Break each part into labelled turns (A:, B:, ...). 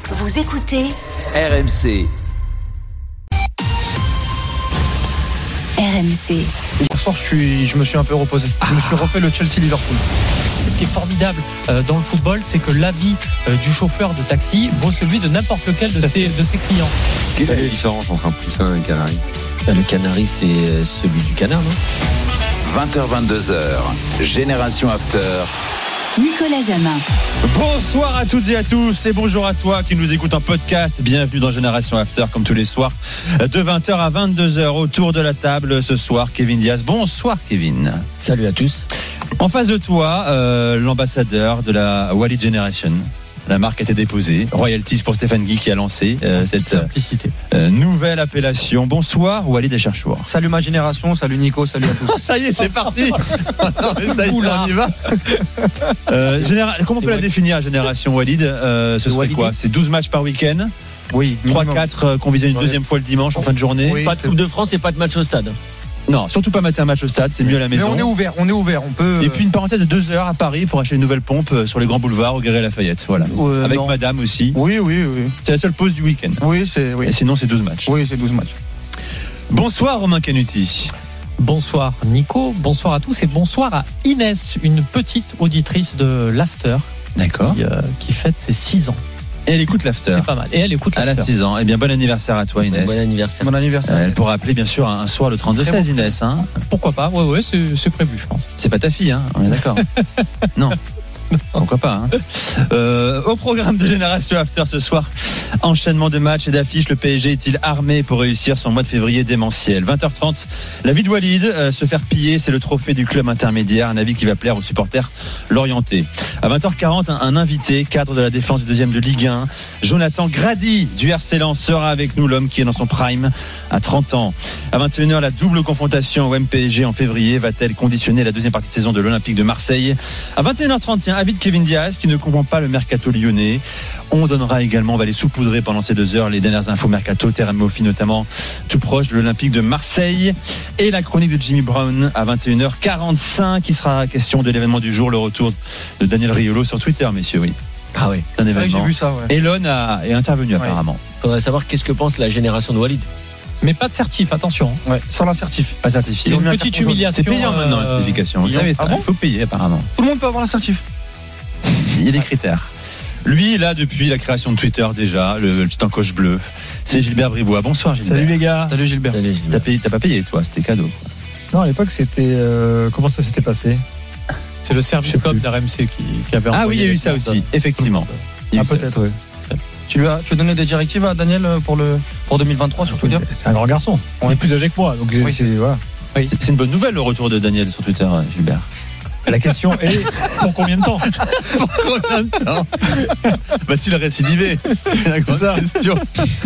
A: Vous écoutez
B: RMC.
A: RMC.
C: Hier soir, je me suis un peu reposé. Je me suis refait le Chelsea-Liverpool.
D: Ce qui est formidable dans le football, c'est que l'avis du chauffeur de taxi vaut celui de n'importe lequel de ses clients.
E: Quelle est la différence entre un poussin et un canari ?
F: Le canari, c'est celui du canard, non ?
B: 20h-22h, Génération After.
A: Nicolas Jamin.
G: Bonsoir à toutes et à tous et bonjour à toi qui nous écoute en podcast. Bienvenue dans Génération After comme tous les soirs de 20h à 22h autour de la table ce soir. Kevin Diaz. Bonsoir Kevin.
F: Salut à tous.
G: En face de toi, l'ambassadeur de la Walid Generation. La marque a été déposée. Royalties pour Stéphane Guy qui a lancé cette
D: simplicité.
G: Nouvelle appellation. Bonsoir Walid Echarchour.
C: Salut ma génération, salut Nico, salut à tous.
G: Ça y est, c'est parti. Ça y est, on y va. Comment on peut la définir, Génération Walid ce serait
C: Walid.
G: quoi ? C'est 12 matchs par week-end.
C: Oui,
G: 3-4 qu'on visionne une deuxième fois le dimanche en fin de journée.
C: Oui,
F: Pas de Coupe de France et pas de match au stade.
G: Non, surtout pas mater un match au stade, c'est mieux à la
C: Mais
G: maison.
C: on est ouvert, on peut.
G: Et puis une parenthèse de 2 heures à Paris pour acheter une nouvelle pompe sur les grands boulevards au Guéret-Lafayette. Voilà. Avec
C: non.
G: madame aussi.
C: Oui.
G: C'est la seule pause du week-end.
C: Oui, c'est. Oui.
G: Et sinon, c'est 12 matchs.
C: Oui, c'est 12 matchs.
G: Bonsoir Romain Canuti.
D: Bonsoir Nico, bonsoir à tous et bonsoir à Inès, une petite auditrice de l'After
G: D'accord.
D: qui fête ses 6 ans.
G: Et elle écoute l'after.
D: C'est pas mal. Et elle écoute
G: Elle a
D: l'After.
G: 6 ans. Eh bien, bon anniversaire à toi Inès.
F: Bon anniversaire.
C: Bon anniversaire.
G: Elle pourra appeler bien sûr un soir le 32-16 Inès. Hein.
D: Pourquoi pas ? Ouais, c'est prévu, je pense.
G: C'est pas ta fille, hein, on est d'accord. Non. Pourquoi pas, hein. Au programme de Génération After ce soir, enchaînement de matchs et d'affiches. Le PSG est-il armé pour réussir son mois de février démentiel ? 20h30, la vie de Walid, se faire piller, c'est le trophée du club intermédiaire, un avis qui va plaire aux supporters l'orienté. À 20h40, un invité, cadre de la défense du 2e de Ligue 1, Jonathan Grady du RC Lens sera avec nous, l'homme qui est dans son prime à 30 ans. À 21h, la double confrontation au PSG en février va-t-elle conditionner la deuxième partie de saison de l'Olympique de Marseille ? À 21h30, avis de Kevin Diaz qui ne comprend pas le mercato lyonnais. On donnera également, on va les saupoudrer pendant ces 2 heures, les dernières infos mercato, Terem Moffi notamment, tout proche de l'Olympique de Marseille. Et la chronique de Jimmy Brown à 21h45, qui sera question de l'événement du jour, le retour de Daniel Riolo sur Twitter, messieurs, oui.
F: Ah oui.
G: Un
C: C'est vrai que
G: événement.
C: j'ai vu ça, ouais.
G: Elon est intervenu apparemment.
F: Faudrait savoir qu'est-ce que pense la génération de Walid.
D: Mais pas de certif, attention.
C: Ouais, sans l'assertif.
G: Pas certifié.
D: C'est une
C: mis un
D: petite
C: carton jaune.
D: humiliation.
G: C'est payant maintenant la certification. Vous savez ça,
C: Ah bon
G: il faut payer apparemment.
C: Tout le monde peut avoir l'assertif.
G: Il y a des critères. Lui, là, depuis la création de Twitter déjà, le petit encoche bleu, c'est Gilbert Bribois. Bonsoir Gilbert.
D: Salut les gars.
C: Salut Gilbert.
G: T'as pas payé toi, c'était cadeau.
H: Non, à l'époque, c'était. Comment ça s'était passé ?
D: C'est le service cop d'RMC qui avait
G: Ah oui,
D: envoyé
G: il y a eu
D: les
G: ça
D: cartes.
G: aussi, effectivement. Il y a
H: Ah,
G: eu ça
H: peut-être,
G: aussi.
H: oui.
C: Tu as donné des directives à Daniel pour 2023 sur Twitter ?
H: C'est un grand garçon. Il est plus âgé que moi. Donc,
C: Oui,
H: voilà.
G: C'est une bonne nouvelle le retour de Daniel sur Twitter, Gilbert.
H: La question est pour combien de temps ?
G: Pour combien de temps va-t-il récidiver ? C'est la grande
H: ça.
G: question.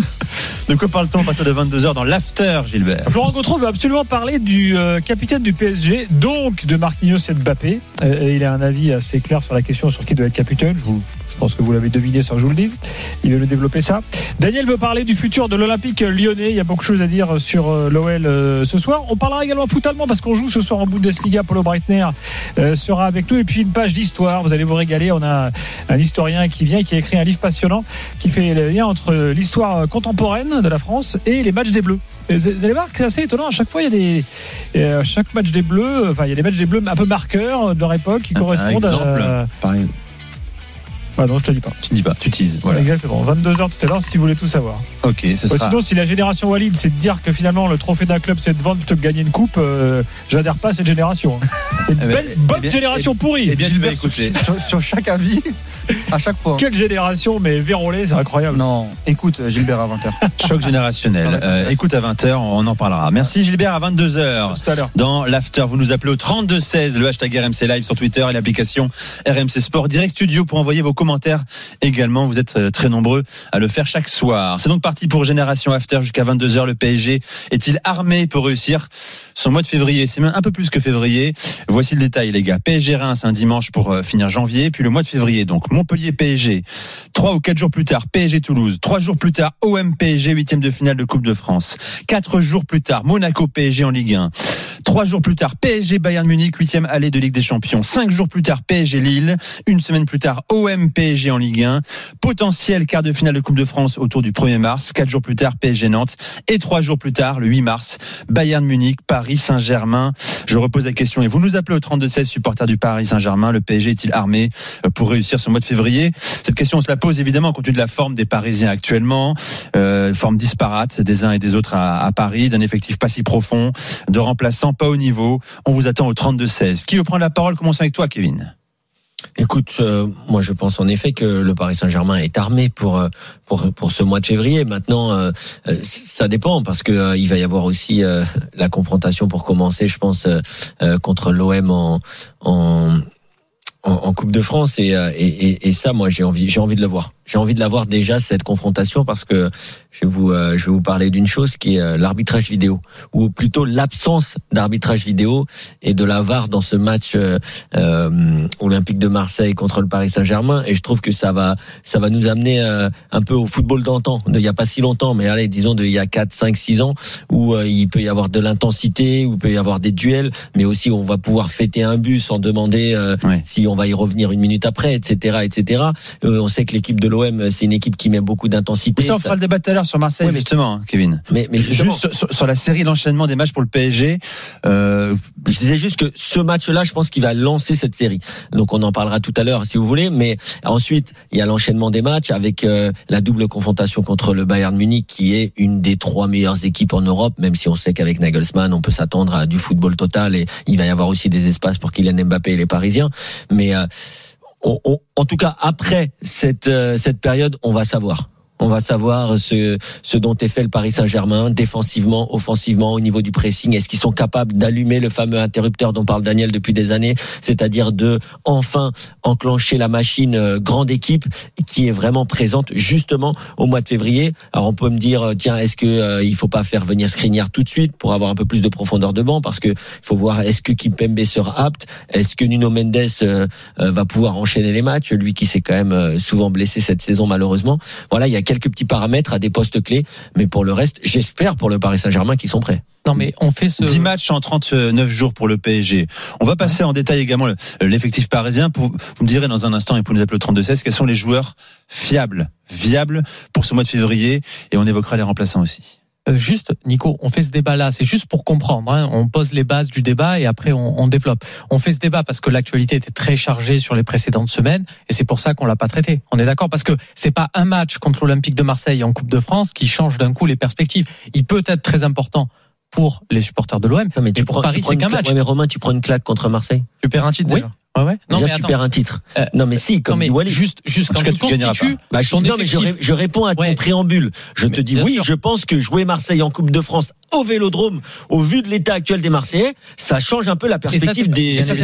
G: De quoi parle-t-on à partir de 22h dans l'after, Gilbert ?
H: Florent Gautreau veut absolument parler du capitaine du PSG, donc de Marquinhos et de Mbappé. Et il a un avis assez clair sur la question sur qui doit être capitaine. Je pense que vous l'avez deviné sans que je vous le dise. Il veut le développer ça. Daniel veut parler du futur de l'Olympique lyonnais. Il y a beaucoup de choses à dire sur l'OL ce soir. On parlera également foot allemand parce qu'on joue ce soir en Bundesliga. Paulo Breitner sera avec nous. Et puis une page d'histoire. Vous allez vous régaler. On a un historien qui vient, qui a écrit un livre passionnant qui fait le lien entre l'histoire contemporaine de la France et les matchs des Bleus. Et vous allez voir que c'est assez étonnant. À chaque fois, il y a chaque match des Bleus. Enfin, il y a des matchs des Bleus un peu marqueurs de leur époque qui correspondent
G: un exemple, pareil.
H: Ah non, je te dis pas.
G: Tu dis pas, tu teases. Voilà.
H: Exactement. 22h tout à l'heure si vous voulez tout savoir.
G: Ok, ce sera.
H: Sinon, si la génération Walid, c'est de dire que finalement le trophée d'un club, c'est de vendre plutôt que de gagner une coupe, j'adhère pas à cette génération. C'est une bonne génération pourrie.
G: Eh bien, tu vas écouter.
C: Sur chaque avis, à chaque fois.
H: Quelle génération, mais vérolée, c'est incroyable.
C: Non, écoute Gilbert à 20h.
G: Choc générationnel. Écoute à 20h, on en parlera. Merci Gilbert à 22h.
H: Tout à l'heure.
G: Dans l'after, vous nous appelez au 3216, le hashtag RMC Live sur Twitter et l'application RMC Sport Direct Studio pour envoyer vos commentaires également. Vous êtes très nombreux à le faire chaque soir. C'est donc parti pour Génération After jusqu'à 22h. Le PSG est-il armé pour réussir son mois de février? C'est même un peu plus que février. Voici le détail, les gars. PSG Reims un dimanche pour finir janvier. Puis le mois de février, donc Montpellier PSG. 3 ou 4 jours plus tard, PSG Toulouse. 3 jours plus tard, OM PSG, 8e de finale de Coupe de France. 4 jours plus tard, Monaco PSG en Ligue 1. 3 jours plus tard, PSG Bayern Munich, 8e allée de Ligue des Champions. 5 jours plus tard, PSG Lille. Une semaine plus tard, OM PSG en Ligue 1. Potentiel quart de finale de Coupe de France autour du 1er mars. 4 jours plus tard, PSG Nantes. Et 3 jours plus tard, le 8 mars, Bayern Munich, Paris Saint-Germain. Je repose la question et vous nous appelez au 32-16, supporters du Paris Saint-Germain. Le PSG est-il armé pour réussir ce mois de février? Cette question, on se la pose évidemment compte tenu de la forme des Parisiens actuellement, forme disparate des uns et des autres à Paris, d'un effectif pas si profond, de remplaçants pas au niveau. On vous attend au 32-16. Qui veut prendre la parole? Commençons avec toi, Kevin.
F: Écoute, moi je pense en effet que le Paris Saint-Germain est armé pour ce mois de février. Maintenant, ça dépend parce que il va y avoir aussi la confrontation pour commencer, je pense, contre l'OM en Coupe de France et ça, moi j'ai envie de le voir. J'ai envie de la voir déjà cette confrontation parce que je vais vous parler d'une chose qui est l'arbitrage vidéo ou plutôt l'absence d'arbitrage vidéo et de la VAR dans ce match Olympique de Marseille contre le Paris Saint-Germain et je trouve que ça va nous amener un peu au football d'antan, il y a pas si longtemps mais allez disons il y a 4, 5, 6 ans où il peut y avoir de l'intensité, où il peut y avoir des duels mais aussi on va pouvoir fêter un but sans demander si on va y revenir une minute après, etc. On sait que l'équipe de l'OM, c'est une équipe qui met beaucoup d'intensité.
G: Ça, on fera le débat tout à l'heure sur Marseille, justement, Kevin.
F: Mais
G: juste sur la série, l'enchaînement des matchs pour le PSG.
F: Je disais juste que ce match-là, je pense qu'il va lancer cette série. Donc, on en parlera tout à l'heure, si vous voulez. Mais ensuite, il y a l'enchaînement des matchs avec la double confrontation contre le Bayern Munich, qui est une des 3 meilleures équipes en Europe, même si on sait qu'avec Nagelsmann, on peut s'attendre à du football total et il va y avoir aussi des espaces pour Kylian Mbappé et les Parisiens. Mais en tout cas, après cette période, on va savoir. On va savoir ce dont est fait le Paris Saint-Germain, défensivement, offensivement, au niveau du pressing. Est-ce qu'ils sont capables d'allumer le fameux interrupteur dont parle Daniel depuis des années, c'est-à-dire de enfin enclencher la machine grande équipe qui est vraiment présente justement au mois de février. Alors on peut me dire, tiens, est-ce que il faut pas faire venir Skriniar tout de suite pour avoir un peu plus de profondeur de banc, parce que il faut voir est-ce que Kimpembe sera apte, est-ce que Nuno Mendes va pouvoir enchaîner les matchs, lui qui s'est quand même souvent blessé cette saison malheureusement. Voilà, il y a quelques petits paramètres à des postes clés, mais pour le reste, j'espère pour le Paris Saint-Germain qu'ils sont prêts.
D: Non, mais on fait
G: 10 matchs en 39 jours pour le PSG. On va passer en détail également l'effectif parisien. Vous me direz dans un instant, et pour nous appeler au 32-16, quels sont les joueurs viables pour ce mois de février, et on évoquera les remplaçants aussi.
D: Juste, Nico, on fait ce débat-là, c'est juste pour comprendre, hein. On pose les bases du débat et après on développe. On fait ce débat parce que l'actualité était très chargée sur les précédentes semaines et c'est pour ça qu'on l'a pas traité. On est d'accord, parce que c'est pas un match contre l'Olympique de Marseille en Coupe de France qui change d'un coup les perspectives. Il peut être très important pour les supporters de l'OM, mais pour Paris, c'est qu'un match.
F: Ouais, mais Romain, tu prends une claque contre Marseille.
C: Tu perds un titre déjà.
D: Ouais. Non,
F: déjà, tu perds un titre. Non, mais si, comme dit Walid.
D: Juste quand tu constitues ton effectif.
F: Mais je réponds à ton préambule. Je te dis oui, sûr. Je pense que jouer Marseille en Coupe de France au Vélodrome, au vu de l'état actuel des Marseillais, ça change un peu la perspective des.
D: Ça, t'es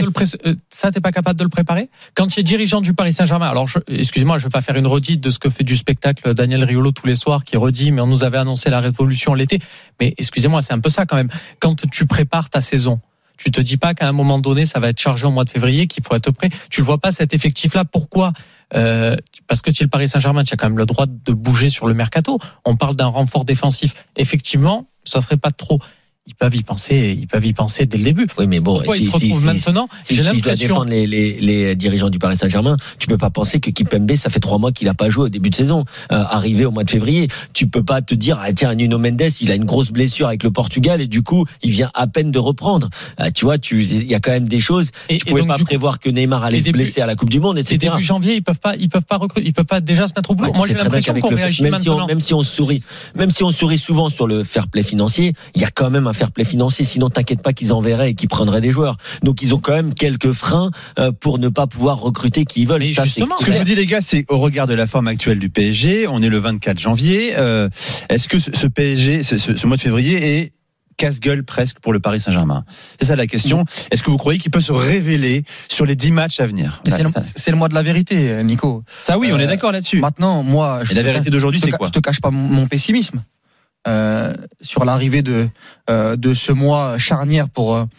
D: pas capable de le préparer? Quand tu es dirigeant du Paris Saint-Germain, alors excusez-moi, je vais pas faire une redite de ce que fait du spectacle Daniel Riolo tous les soirs, qui redit, mais on nous avait annoncé la révolution l'été. Mais excusez-moi, c'est un peu ça quand même. Quand tu prépares ta saison, tu te dis pas qu'à un moment donné, ça va être chargé au mois de février, qu'il faut être prêt. Tu le vois pas, cet effectif-là. Pourquoi? Parce que tu es le Paris Saint-Germain, tu as quand même le droit de bouger sur le mercato. On parle d'un renfort défensif. Effectivement, ça serait pas trop. Ils peuvent y penser dès le début.
F: Oui, mais bon,
D: pourquoi ils se retrouvent maintenant? J'ai l'impression.
F: Si tu dois défendre les dirigeants du Paris Saint-Germain, tu peux pas penser que Kimpembe, ça fait 3 mois qu'il a pas joué au début de saison, arrivé au mois de février. Tu peux pas te dire, tiens, Nuno Mendes, il a une grosse blessure avec le Portugal et du coup, il vient à peine de reprendre. Tu vois, il y a quand même des choses. Tu pouvais pas prévoir que Neymar allait se blesser à la Coupe du Monde, etc.
D: Et début janvier, ils peuvent pas recruter, ils peuvent pas déjà se mettre au boulot. Moi, j'ai l'impression qu'on réagit maintenant.
F: Même si on sourit souvent sur le fair play financier, il y a quand même un fair play financier. Sinon, t'inquiète pas qu'ils enverraient et qu'ils prendraient des joueurs. Donc, ils ont quand même quelques freins pour ne pas pouvoir recruter qui ils veulent.
G: Mais justement, ce que je vous dis, les gars, c'est au regard de la forme actuelle du PSG, on est le 24 janvier. Est-ce que ce PSG, ce mois de février est casse-gueule presque pour le Paris Saint-Germain? C'est ça la question. Est-ce que vous croyez qu'il peut se révéler sur les 10 matchs à venir?
C: C'est le mois de la vérité, Nico.
G: Ça, oui, on est d'accord là-dessus.
C: Maintenant, moi,
G: la vérité d'aujourd'hui, c'est quoi?
C: Je te cache pas mon pessimisme sur l'arrivée de ce mois charnière pour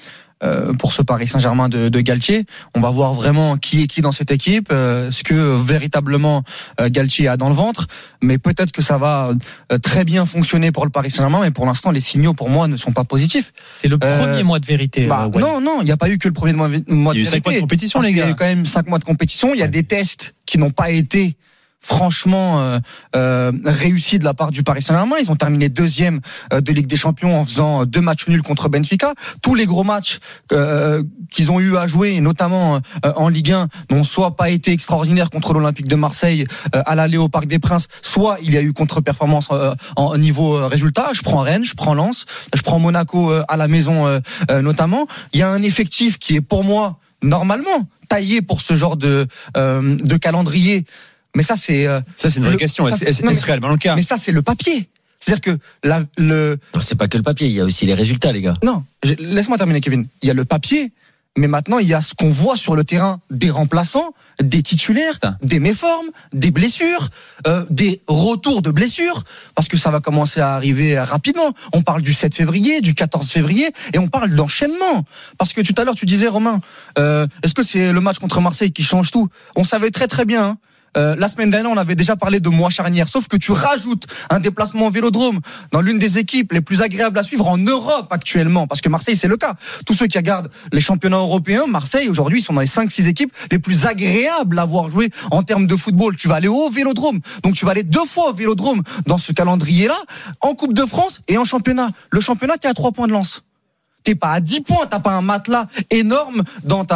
C: pour ce Paris Saint-Germain de Galtier. On va voir vraiment qui est qui dans cette équipe, ce que véritablement Galtier a dans le ventre. Mais peut-être que ça va très bien fonctionner pour le Paris Saint-Germain. Mais pour l'instant, les signaux pour moi ne sont pas positifs.
D: C'est le premier mois de vérité.
C: Non, il n'y a pas eu que le premier mois de vérité.
G: Il y a eu 5 mois de compétition, les gars.
C: Il y a eu quand même 5 mois de compétition. Il y a des tests qui n'ont pas été franchement réussi de la part du Paris Saint-Germain. Ils ont terminé 2e de Ligue des Champions en faisant 2 matchs nuls contre Benfica. Tous les gros matchs qu'ils ont eu à jouer, notamment en Ligue 1, n'ont soit pas été extraordinaires contre l'Olympique de Marseille à l'aller au Parc des Princes, soit il y a eu contre-performance en niveau résultat. Je prends Rennes, je prends Lens, je prends Monaco à la maison notamment. Il y a un effectif qui est pour moi normalement taillé pour ce genre de calendrier. Mais ça, c'est
G: une vraie question. Est-ce réellement le cas?
C: Mais ça, c'est le papier. C'est-à-dire que
F: Non, c'est pas que le papier, il y a aussi les résultats, les gars.
C: Non, laisse-moi terminer, Kevin. Il y a le papier, mais maintenant, il y a ce qu'on voit sur le terrain, des remplaçants, des titulaires, des méformes, des blessures, des retours de blessures, parce que ça va commencer à arriver rapidement. On parle du 7 février, du 14 février, et on parle d'enchaînement. Parce que tout à l'heure, tu disais, Romain, est-ce que c'est le match contre Marseille qui change tout? On savait très très bien, hein. La semaine dernière, on avait déjà parlé de mois charnière, sauf que tu rajoutes un déplacement au Vélodrome dans l'une des équipes les plus agréables à suivre en Europe actuellement, parce que Marseille, c'est le cas. Tous ceux qui regardent les championnats européens, Marseille, aujourd'hui, sont dans les 5-6 équipes les plus agréables à voir jouer en termes de football. Tu vas aller au Vélodrome, donc tu vas aller 2 fois au Vélodrome dans ce calendrier-là, en Coupe de France et en championnat. Le championnat, t'es à 3 points de Lens. T'es pas à 10 points, t'as pas un matelas énorme dans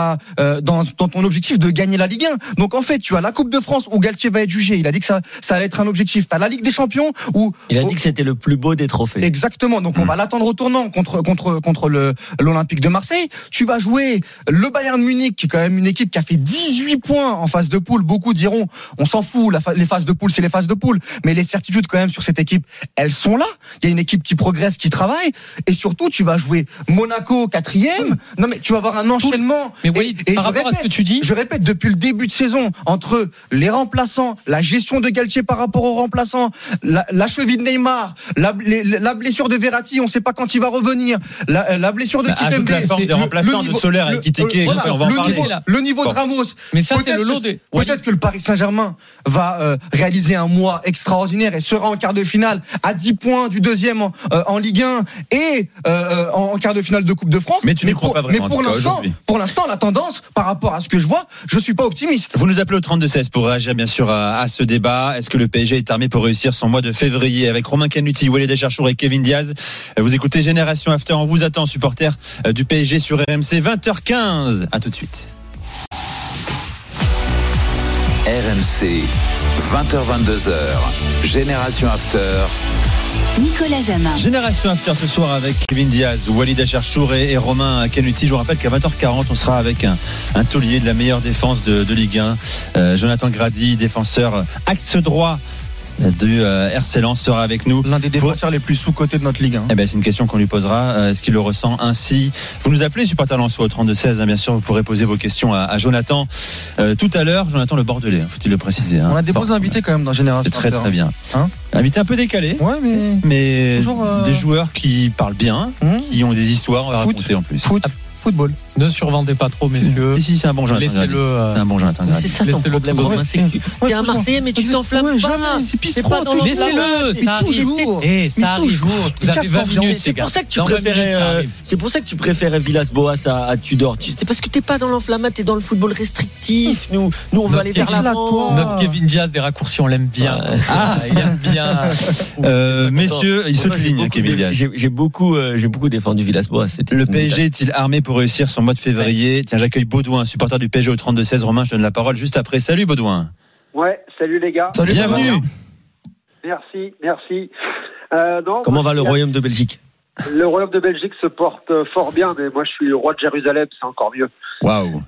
C: ton objectif de gagner la Ligue 1. Donc en fait, tu as la Coupe de France où Galtier va être jugé. Il a dit que ça allait être un objectif. T'as la Ligue des Champions où
F: il a dit que c'était le plus beau des trophées.
C: Exactement. Donc on va l'attendre au tournant contre l'Olympique de Marseille. Tu vas jouer le Bayern Munich, qui est quand même une équipe qui a fait 18 points en phase de poule. Beaucoup diront, on s'en fout, les phases de poule, c'est les phases de poule. Mais les certitudes quand même sur cette équipe, elles sont là. Il y a une équipe qui progresse, qui travaille. Et surtout, tu vas jouer Monaco 4e. Non mais tu vas avoir un enchaînement.
D: Mais oui, par rapport à ce que tu dis,
C: je répète, depuis le début de saison, entre les remplaçants, la gestion de Galtier par rapport aux remplaçants, la cheville de Neymar, la blessure de Verratti, on ne sait pas quand il va revenir, la blessure de Kimpembe,
G: la forme des remplaçants de Solaire et Kiteke, on va en parler.
C: Le niveau de Ramos.
D: Mais ça, c'est le lot des.
C: Peut-être que le Paris Saint-Germain va réaliser un mois extraordinaire et sera en quart de finale à 10 points du 2e en Ligue 1 et en quart de finale de Coupe de France.
G: Mais tu ne crois pas vraiment.
C: Mais pour l'instant, la tendance, par rapport à ce que je vois, je suis pas optimiste.
G: Vous nous appelez au 32-16 pour réagir bien sûr à ce débat. Est-ce que le PSG est armé pour réussir son mois de février? Avec Romain Canuti, Walid Acharchour et Kevin Diaz. Vous écoutez Génération After. On vous attend, supporters du PSG sur RMC. 20h15. À tout de suite.
B: RMC, 20h-22h, Génération After.
A: Nicolas Jamin.
G: Génération After ce soir avec Kevin Diaz, Walid Acharchour et Romain Canuti. Je vous rappelle qu'à 20h40, on sera avec un taulier de la meilleure défense de Ligue 1. Jonathan Grady, défenseur axe droit du RC Lens, sera avec nous.
C: L'un des défenseurs les plus sous-cotés de notre Ligue 1.
G: Eh ben, c'est une question qu'on lui posera. Est-ce qu'il le ressent ainsi? Vous nous appelez, supporter Lensois au 32-16, bien sûr, vous pourrez poser vos questions à Jonathan. Tout à l'heure, Jonathan le Bordelais, faut-il le préciser.
C: On a des beaux invités quand même dans Génération
G: After. C'est très très bien. Invité un peu décalé, mais toujours, des joueurs qui parlent bien, qui ont des histoires à raconter en plus.
C: Football.
D: Ne survendez pas trop, messieurs.
G: Ici, c'est un bon Jonathan.
D: Laissez-le.
G: C'est un bon Jonathan.
F: C'est ça ton problème, Romain, c'est que t'es un Marseillais, mais tu t'enflammes pas.
C: C'est pas dans
D: laissez-le, ça arrive. Ça arrive. Vous avez 20 minutes,
F: c'est pour ça que tu préférais. C'est pour ça que tu préférais Villas-Boas à Tudor. C'est parce que t'es pas dans l'enflammate, t'es dans le football restrictif. Nous, on va aller vers l'avant.
D: Notre Kevin Diaz des raccourcis, on l'aime bien. Il aime bien.
G: Messieurs, il saute ligne, Kevin Diaz.
F: J'ai beaucoup défendu Villas-Boas.
G: Le PSG est-il armé pour réussir son mois de février? Tiens, j'accueille Baudouin, supporter du PSG au 32-16. Romain, je donne la parole juste après. Salut Baudouin.
I: Ouais, salut les gars.
G: Salut, bienvenue.
I: Merci.
F: Comment va le Royaume de Belgique?
I: Le Royaume de Belgique se porte fort bien, mais moi je suis le roi de Jérusalem, c'est encore mieux.
G: Waouh.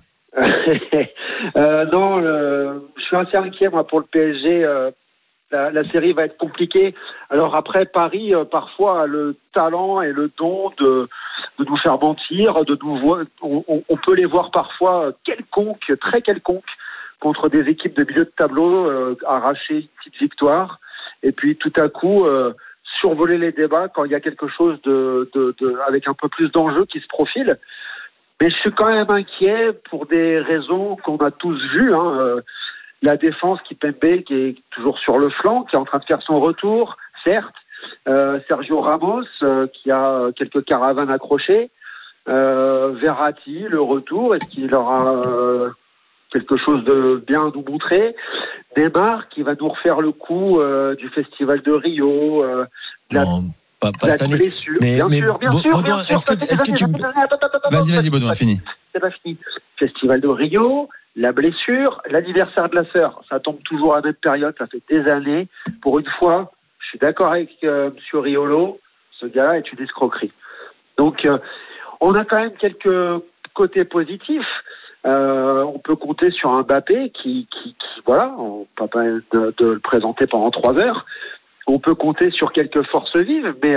I: Je suis assez inquiet moi pour le PSG. La série va être compliquée. Alors après, Paris, parfois, a le talent et le don de nous faire mentir, on peut les voir parfois très quelconques, contre des équipes de milieu de tableau, arracher une petite victoire, et puis tout à coup survoler les débats quand il y a quelque chose avec un peu plus d'enjeu qui se profile. Mais je suis quand même inquiet pour des raisons qu'on a tous vues. La défense Kimpembe qui est toujours sur le flanc, qui est en train de faire son retour, certes. Sergio Ramos qui a quelques caravanes accrochées. Verratti, le retour, est-ce qu'il aura quelque chose de bien à nous montrer? Neymar qui va nous refaire le coup du Festival de Rio.
F: Non, pas cette année.
I: Blessure.
F: Mais
I: Bien sûr.
F: Est-ce que tu...
G: Vas-y, Baudouin, fini.
I: C'est pas fini. Festival de Rio, la blessure, l'anniversaire de la sœur. Ça tombe toujours à la même période, ça fait des années. Pour une fois, je suis d'accord avec Monsieur Riolo, ce gars-là est une escroquerie. Donc, on a quand même quelques côtés positifs. On peut compter sur un Mbappé qui voilà, on peut pas de le présenter pendant 3 heures. On peut compter sur quelques forces vives, mais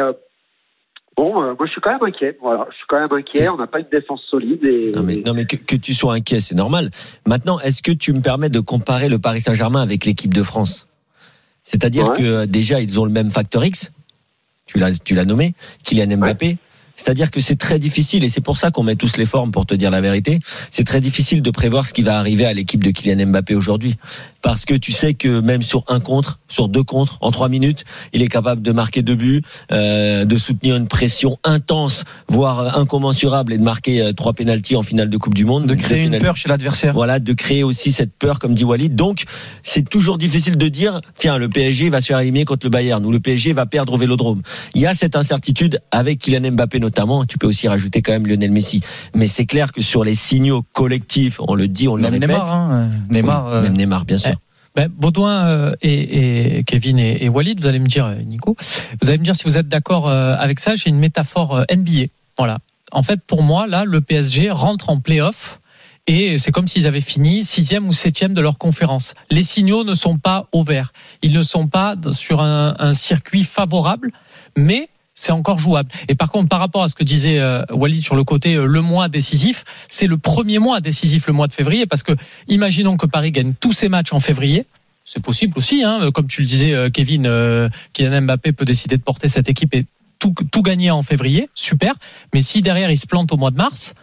I: moi je suis quand même inquiet. Voilà, je suis quand même inquiet. On n'a pas une défense solide.
F: Non mais que tu sois inquiet, c'est normal. Maintenant, est-ce que tu me permets de comparer le Paris Saint-Germain avec l'équipe de France? C'est-à-dire que déjà ils ont le même facteur X. Tu l'as nommé, Kylian Mbappé. Ouais. C'est-à-dire que c'est très difficile, et c'est pour ça qu'on met tous les formes, pour te dire la vérité. C'est très difficile de prévoir ce qui va arriver à l'équipe de Kylian Mbappé aujourd'hui. Parce que tu sais que même sur 1 contre, sur 2 contre, en 3 minutes, il est capable de marquer 2 buts, de soutenir une pression intense, voire incommensurable, et de marquer 3 pénaltys en finale de Coupe du Monde.
C: De créer une peur chez l'adversaire.
F: Voilà, de créer aussi cette peur, comme dit Walid. Donc, c'est toujours difficile de dire, tiens, le PSG va se faire éliminer contre le Bayern, ou le PSG va perdre au Vélodrome. Il y a cette incertitude avec Kylian Mbappé notamment. Tu peux aussi rajouter quand même Lionel Messi. Mais c'est clair que sur les signaux collectifs, on le dit, on le répète.
C: Neymar,
F: même Neymar, bien sûr.
D: Baudouin et Kevin et Walid, vous allez me dire, Nico, vous allez me dire si vous êtes d'accord avec ça. J'ai une métaphore NBA. Voilà. En fait, pour moi, là, le PSG rentre en play-off et c'est comme s'ils avaient fini 6e ou 7e de leur conférence. Les signaux ne sont pas au vert. Ils ne sont pas sur un circuit favorable, mais c'est encore jouable. Et par contre, par rapport à ce que disait Walid sur le côté le mois décisif, c'est le premier mois décisif, le mois de février, parce que imaginons que Paris gagne tous ses matchs en février. C'est possible aussi, comme tu le disais, Kevin, Kylian Mbappé peut décider de porter cette équipe et tout gagner en février, super. Mais si derrière il se plante au mois de mars,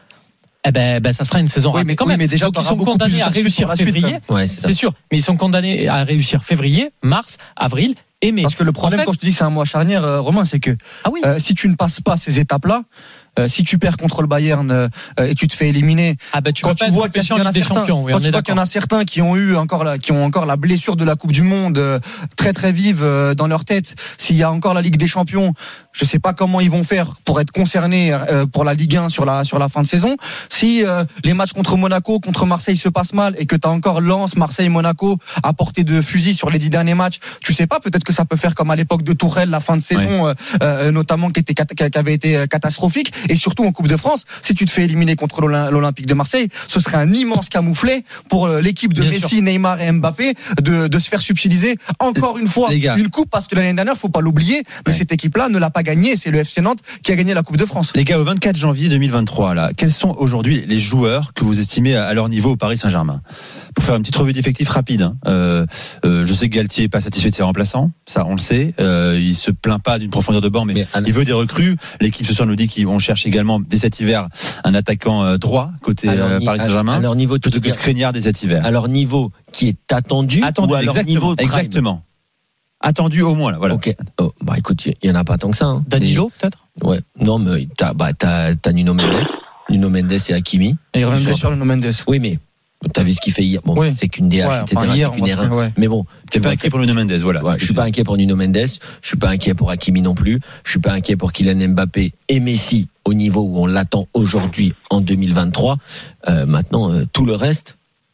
D: ça sera une saison ratée quand même.
C: Mais déjà,
D: donc ils sont condamnés à réussir février, c'est sûr. Mais ils sont condamnés à réussir février, mars, avril.
C: Parce que le problème, quand je te dis que c'est un mois charnière, Romain, c'est que si tu ne passes pas ces étapes-là, si tu perds contre le Bayern et tu te fais éliminer,
D: quand tu vois qu'il y en
C: a certains qui ont encore la blessure de la Coupe du Monde très très vive dans leur tête, s'il y a encore la Ligue des Champions, je sais pas comment ils vont faire pour être concernés pour la Ligue 1 sur la fin de saison. Si les matchs contre Monaco, contre Marseille se passent mal et que tu as encore Lens, Marseille, Monaco à portée de fusil sur les 10 derniers matchs, tu sais pas, peut-être que ça peut faire comme à l'époque de Tourelle, la fin de saison notamment qui avait été catastrophique. Et surtout en Coupe de France, si tu te fais éliminer contre l'Olympique de Marseille, ce serait un immense camouflet pour l'équipe de Messi, Neymar et Mbappé de se faire subtiliser encore une fois une coupe, parce que l'année dernière, faut pas l'oublier, mais cette équipe-là ne l'a pas gagnée. C'est le FC Nantes qui a gagné la Coupe de France.
G: Les gars, au 24 janvier 2023, là, quels sont aujourd'hui les joueurs que vous estimez à leur niveau au Paris Saint-Germain? Pour faire une petite revue d'effectifs rapide, je sais que Galtier est pas satisfait de ses remplaçants, ça on le sait. Il se plaint pas d'une profondeur de banc, mais il veut des recrues. L'équipe ce soir nous dit qu'on cherche également dès cet hiver un attaquant droit côté Paris Saint-Germain.
F: À leur niveau,
G: plutôt que Skriniar dès cet hiver.
F: À leur niveau qui est attendu ou à leur niveau prime.
G: Exactement. Attendu au moins là, voilà.
F: Ok. Écoute, il y en a pas tant que ça.
D: Danilo peut-être.
F: Ouais. Non, mais t'as Nuno Mendes et Hakimi.
C: Et il revient bien sûr Nuno Mendes.
F: Oui, mais t'as vu ce qu'il fait hier. Bon, c'est qu'une DH, etc.
C: Hier,
F: c'est qu'une erreur. Mais bon,
G: je suis pas inquiet pour Nuno Mendes, voilà.
F: Je suis pas inquiet pour Nuno Mendes. Je suis pas inquiet pour Hakimi non plus. Je suis pas inquiet pour Kylian Mbappé et Messi au niveau où on l'attend aujourd'hui en 2023. Maintenant, tout le reste.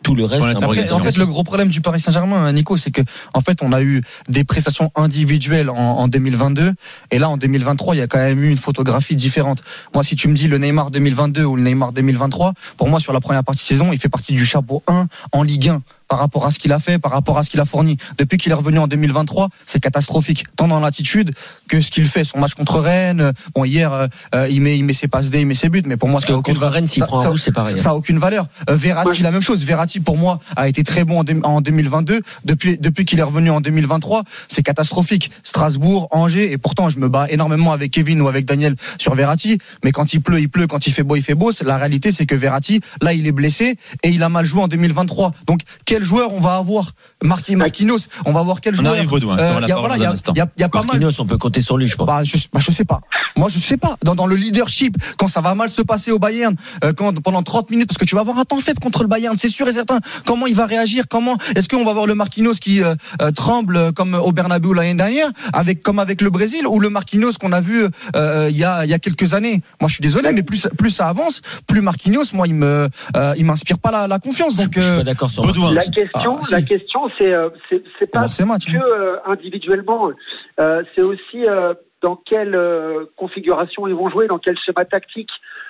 C: En fait, le gros problème du Paris Saint-Germain, Nico, c'est que en fait, on a eu des prestations individuelles en 2022, et là en 2023, il y a quand même eu une photographie différente. Moi, si tu me dis le Neymar 2022 ou le Neymar 2023, pour moi, sur la première partie de saison, il fait partie du chapeau 1 en Ligue 1. par rapport à ce qu'il a fait, par rapport à ce qu'il a fourni. Depuis qu'il est revenu en 2023, c'est catastrophique. Tant dans l'attitude que ce qu'il fait, son match contre Rennes. Bon, hier, il met ses passes D, il met ses buts, mais pour moi, ça a aucune
F: contre Rennes, s'il prend un rouge, c'est pareil.
C: Ça a aucune valeur. Verratti, la même chose. Verratti, pour moi, a été très bon en 2022. Depuis qu'il est revenu en 2023, c'est catastrophique. Strasbourg, Angers, et pourtant, je me bats énormément avec Kevin ou avec Daniel sur Verratti, mais quand il pleut, il pleut, quand il fait beau, il fait beau. La réalité, c'est que Verratti, là, il est blessé et il a mal joué en 2023. Donc, quel joueur on va avoir? Marquinhos, on va voir quel joueur.
G: On arrive Baudouin.
C: Il y a pas mal.
F: Marquinhos, on peut compter sur lui, je pense.
C: Je sais pas. Moi, je sais pas. Dans le leadership, quand ça va mal se passer au Bayern, pendant 30 minutes, parce que tu vas avoir un temps faible contre le Bayern, c'est sûr et certain. Comment il va réagir? Est-ce qu'on va voir le Marquinhos qui tremble comme au Bernabéu l'année dernière, comme avec le Brésil, ou le Marquinhos qu'on a vu il y a quelques années? Moi, je suis désolé, mais plus ça avance, plus Marquinhos, moi, il m'inspire pas la confiance. Donc,
F: je suis pas d'accord sur
G: Baudouin.
I: La question, c'est pas que individuellement, c'est aussi dans quelle configuration ils vont jouer, dans quel schéma tactique.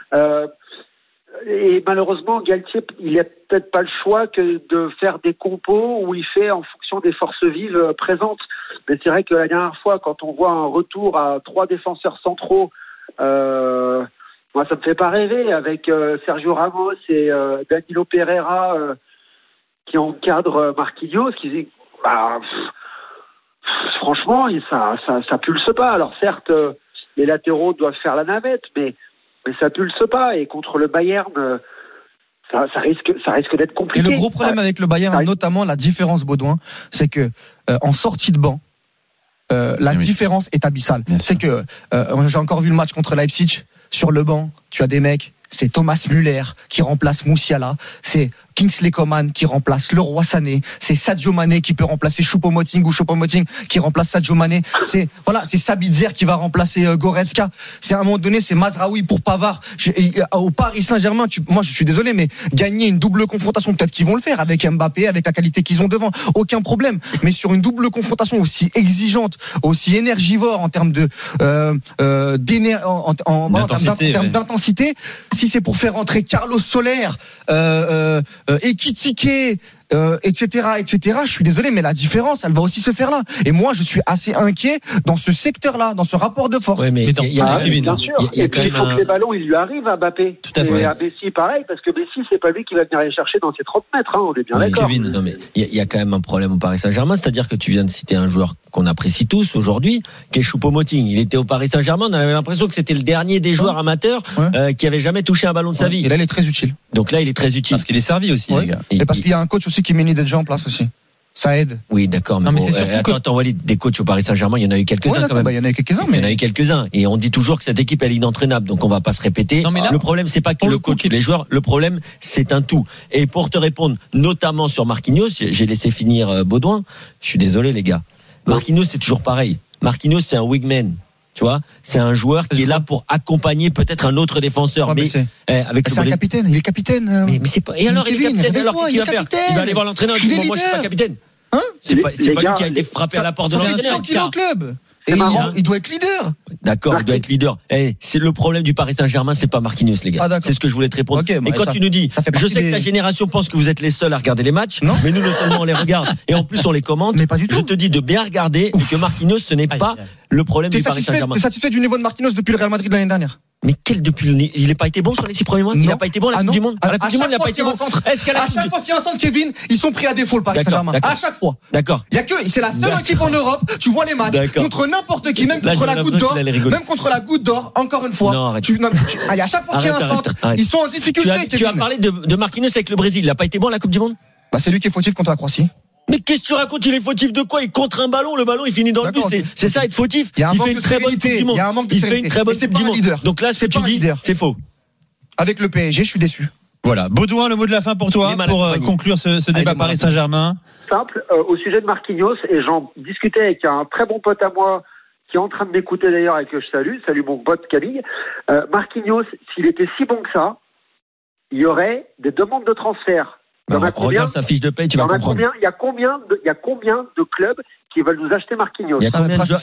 I: Et malheureusement, Galtier, il n'a peut-être pas le choix que de faire des compos où il fait en fonction des forces vives présentes. Mais c'est vrai que la dernière fois, quand on voit un retour à 3 défenseurs centraux, moi, ça me fait pas rêver, avec Sergio Ramos et Danilo Pereira qui encadrent Marquinhos, franchement, ça pulse pas. Alors certes, les latéraux doivent faire la navette, mais ça pulse pas. Et contre le Bayern, ça risque d'être compliqué.
C: Et le gros problème avec le Bayern, notamment la différence, Baudouin, c'est que en sortie de banc, la différence est abyssale. C'est que j'ai encore vu le match contre Leipzig. Sur le banc, tu as des mecs, c'est Thomas Müller qui remplace Moussiala, c'est Kingsley Coman qui remplace Leroy Sané, c'est Sadio Mané qui peut remplacer Choupo-Moting ou Choupo-Moting qui remplace Sadio Mané, c'est Sabitzer qui va remplacer Goretzka. C'est à un moment donné, c'est Mazraoui pour Pavard. Au Paris Saint-Germain, moi je suis désolé, mais gagner une double confrontation, peut-être qu'ils vont le faire avec Mbappé, avec la qualité qu'ils ont devant, aucun problème. Mais sur une double confrontation aussi exigeante, aussi énergivore en termes d'intensité, si c'est pour faire rentrer Carlos Soler, Ekitike, etc. Je suis désolé, mais la différence, elle va aussi se faire là. Et moi, je suis assez inquiet dans ce secteur-là, dans ce rapport de force.
F: Ouais, mais
I: bien sûr. Et puis, il faut que les ballons, ils lui arrivent à Mbappé.
G: Tout à fait.
I: Et à Messi, pareil, parce que Messi, c'est pas lui qui va venir les chercher dans ses 30 mètres, on est bien d'accord.
G: Kevin.
F: Non, mais il y a quand même un problème au Paris Saint-Germain, c'est-à-dire que tu viens de citer un joueur qu'on apprécie tous aujourd'hui, qui est Choupo-Moting. Il était au Paris Saint-Germain, on avait l'impression que c'était le dernier des joueurs amateurs qui avait jamais touché un ballon de sa vie.
C: Et là, il est très utile.
F: Donc là, il est très utile.
G: Parce qu'il est servi aussi, les gars.
C: Et parce qu'il y a un coach aussi qui met des gens en place aussi. Ça aide.
F: Oui, d'accord. Mais, c'est surtout attends, Walid, des coachs au Paris Saint-Germain, il y en a eu quelques-uns quand même.
C: Il y en a eu quelques-uns, mais
F: il y en a eu quelques-uns. Et on dit toujours que cette équipe, elle est inentraînable. Donc on va pas se répéter. Non, mais là, le problème, c'est pas que le coach ou les joueurs. Le problème, c'est un tout. Et pour te répondre, notamment sur Marquinhos, j'ai laissé finir Baudouin. Je suis désolé, les gars. Marquinhos, c'est toujours pareil. Marquinhos, c'est un wingman. Tu vois, c'est un joueur qui est là pour accompagner peut-être un autre défenseur. Mais c'est
C: un capitaine, il est capitaine.
F: Mais c'est pas. Et alors, il est capitaine. Alors, qu'est-ce qu'il va faire? Il va aller voir l'entraîneur. Il dit, moi, je suis pas capitaine. C'est pas lui qui a été frappé à la porte de l'entraîneur.
C: C'est 100 kilos club. Et il doit être leader.
F: D'accord, il doit être leader. C'est le problème du Paris Saint-Germain, c'est pas Marquinhos, les gars. C'est ce que je voulais te répondre. Et quand tu nous dis, je sais que ta génération pense que vous êtes les seuls à regarder les matchs, mais nous, non seulement on les regarde, et en plus on les commente. Mais pas du tout. Je te dis de bien regarder et que Marquinhos, ce n'est pas le problème du Paris Saint-Germain.
C: T'es satisfait du niveau de Marquinhos depuis le Real Madrid l'année dernière?
F: Mais il n'a pas été bon sur les 6 premiers mois? Il n'a pas été bon à la Coupe du Monde? À la Coupe du Monde, il n'a pas été bon.
C: À chaque fois qu'il y a un centre, Kevin, ils sont pris à défaut, le Paris Saint-Germain. À chaque fois.
F: D'accord.
C: C'est la seule équipe en Europe, tu vois les matchs, contre n'importe qui, même contre la Goutte d'Or, encore une fois. À chaque fois qu'il y a un centre, ils sont en difficulté.
F: Tu as parlé de Marquinhos avec le Brésil. Il n'a pas été bon à la Coupe du Monde?
C: C'est lui qui est fautif contre la Croatie.
F: Mais qu'est-ce que tu racontes? Il est fautif de quoi? Il contre un ballon, le ballon il finit dans le but. C'est ça être fautif.
C: Il fait une très bonne Coupe du Monde.
F: Il fait une très bonne Coupe du Monde. Donc là, ce que tu dis, c'est faux.
C: Avec le PSG, je suis déçu.
G: Voilà. Baudouin, le mot de la fin pour toi, pour conclure ce débat Paris Saint-Germain.
I: Simple, au sujet de Marquinhos, et j'en discutais avec un très bon pote à moi, qui est en train de m'écouter d'ailleurs et que je salue. Salut mon pote Camille. Marquinhos, s'il était si bon que ça, il y aurait des demandes de transfert.
F: Regarde sa fiche de paye, tu vas comprendre.
I: Il y a combien de clubs qui veulent nous acheter Marquinhos?
F: Il y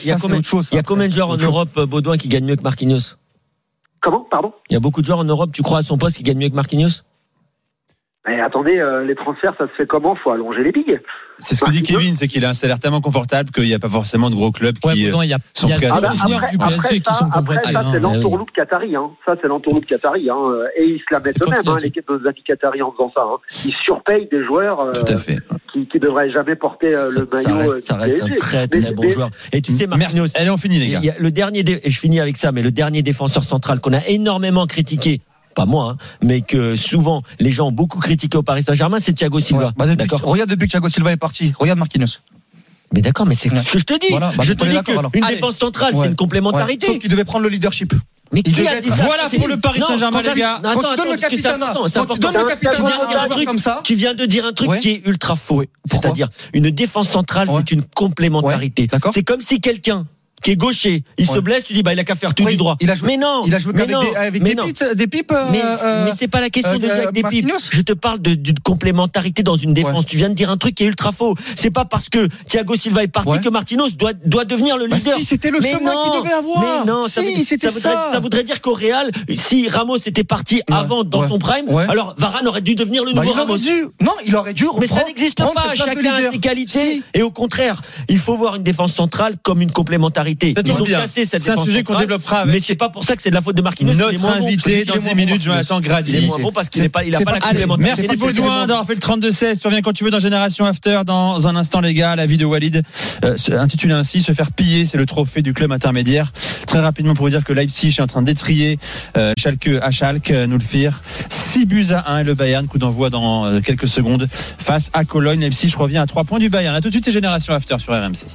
F: a combien de joueurs en Europe, Baudouin, qui gagnent mieux que Marquinhos?
I: Comment? Pardon?
F: Il y a beaucoup de joueurs en Europe, tu crois à son poste, qui gagnent mieux que Marquinhos?
I: Mais attendez, les transferts, ça se fait comment? Faut allonger les billes.
G: C'est ce que dit Kevin, c'est qu'il a un salaire tellement confortable qu'il n'y a pas forcément de gros clubs qui
D: il y a
G: sont prêts à
D: des joueurs du PSG qui sont convoités.
I: Ça, c'est l'entourloupe qatari. Ça, c'est l'entourloupe qatari. Et ils se la mettent eux-mêmes, l'équipe de nos amis qataris, en faisant ça. Ils surpayent des joueurs
G: Tout à fait.
I: qui devraient jamais porter le maillot.
F: Ça reste un très très bon joueur. Et tu sais, Marquinhos,
G: allez, on finit, les gars.
F: Il y a le dernier, et je finis avec ça, mais le dernier défenseur central qu'on a énormément critiqué, pas moi, mais que souvent les gens ont beaucoup critiqué au Paris Saint-Germain, c'est Thiago Silva.
C: D'accord. Regarde, depuis que Thiago Silva est parti, regarde Marquinhos.
F: Mais d'accord, mais c'est ce que je te dis.
C: Voilà,
F: je te dis qu'une défense centrale, c'est une complémentarité.
C: Sauf qu'il devait prendre le leadership.
F: Mais qui a dit ça?
G: Voilà pour le Paris Saint-Germain, les gars.
C: Quand tu donnes le capitana, comme ça,
F: tu viens de dire un truc qui est ultra faux.
C: Pourquoi?
F: C'est-à-dire, une défense centrale, c'est une complémentarité.
C: D'accord.
F: C'est comme si quelqu'un qui est gaucher, il se blesse, tu dis il a qu'à faire tout du droit. Mais non,
C: il a joué avec des pipes.
F: Mais c'est pas la question de jouer avec des pipes. Je te parle d'une complémentarité dans une défense. Tu viens de dire un truc qui est ultra faux. C'est pas parce que Thiago Silva est parti que Marquinhos doit devenir le leader.
C: Si, c'était le chemin qu'il devait avoir.
F: Mais non, ça voudrait dire qu'au Real, si Ramos était parti avant dans son prime, alors Varane aurait dû devenir le nouveau Ramos.
C: Non, il aurait dû.
F: Mais ça n'existe pas. Chacun a ses qualités. Et au contraire, il faut voir une défense centrale comme une complémentarité. Ils ont cassé cette
G: c'est un sujet qu'on développera avec.
F: Mais c'est pas pour ça que c'est de la faute de Marquinhos.
G: Notre invité dans 10 minutes, Jonathan Grady.
F: Il est moins bon parce qu'il n'a pas la complémentarité.
G: Merci Baudouin d'avoir fait le 32-16. Tu reviens quand tu veux dans Génération After. Dans un instant, les gars, la vie de Walid, intitulée ainsi, se faire piller, c'est le trophée du club intermédiaire. Très rapidement pour vous dire que Leipzig est en train d'étrier Schalke à Schalke, nous le firent. 6-1 et le Bayern, coup d'envoi dans quelques secondes face à Cologne. Leipzig revient à 3 points du Bayern. À tout de suite, c'est Génération After sur RMC.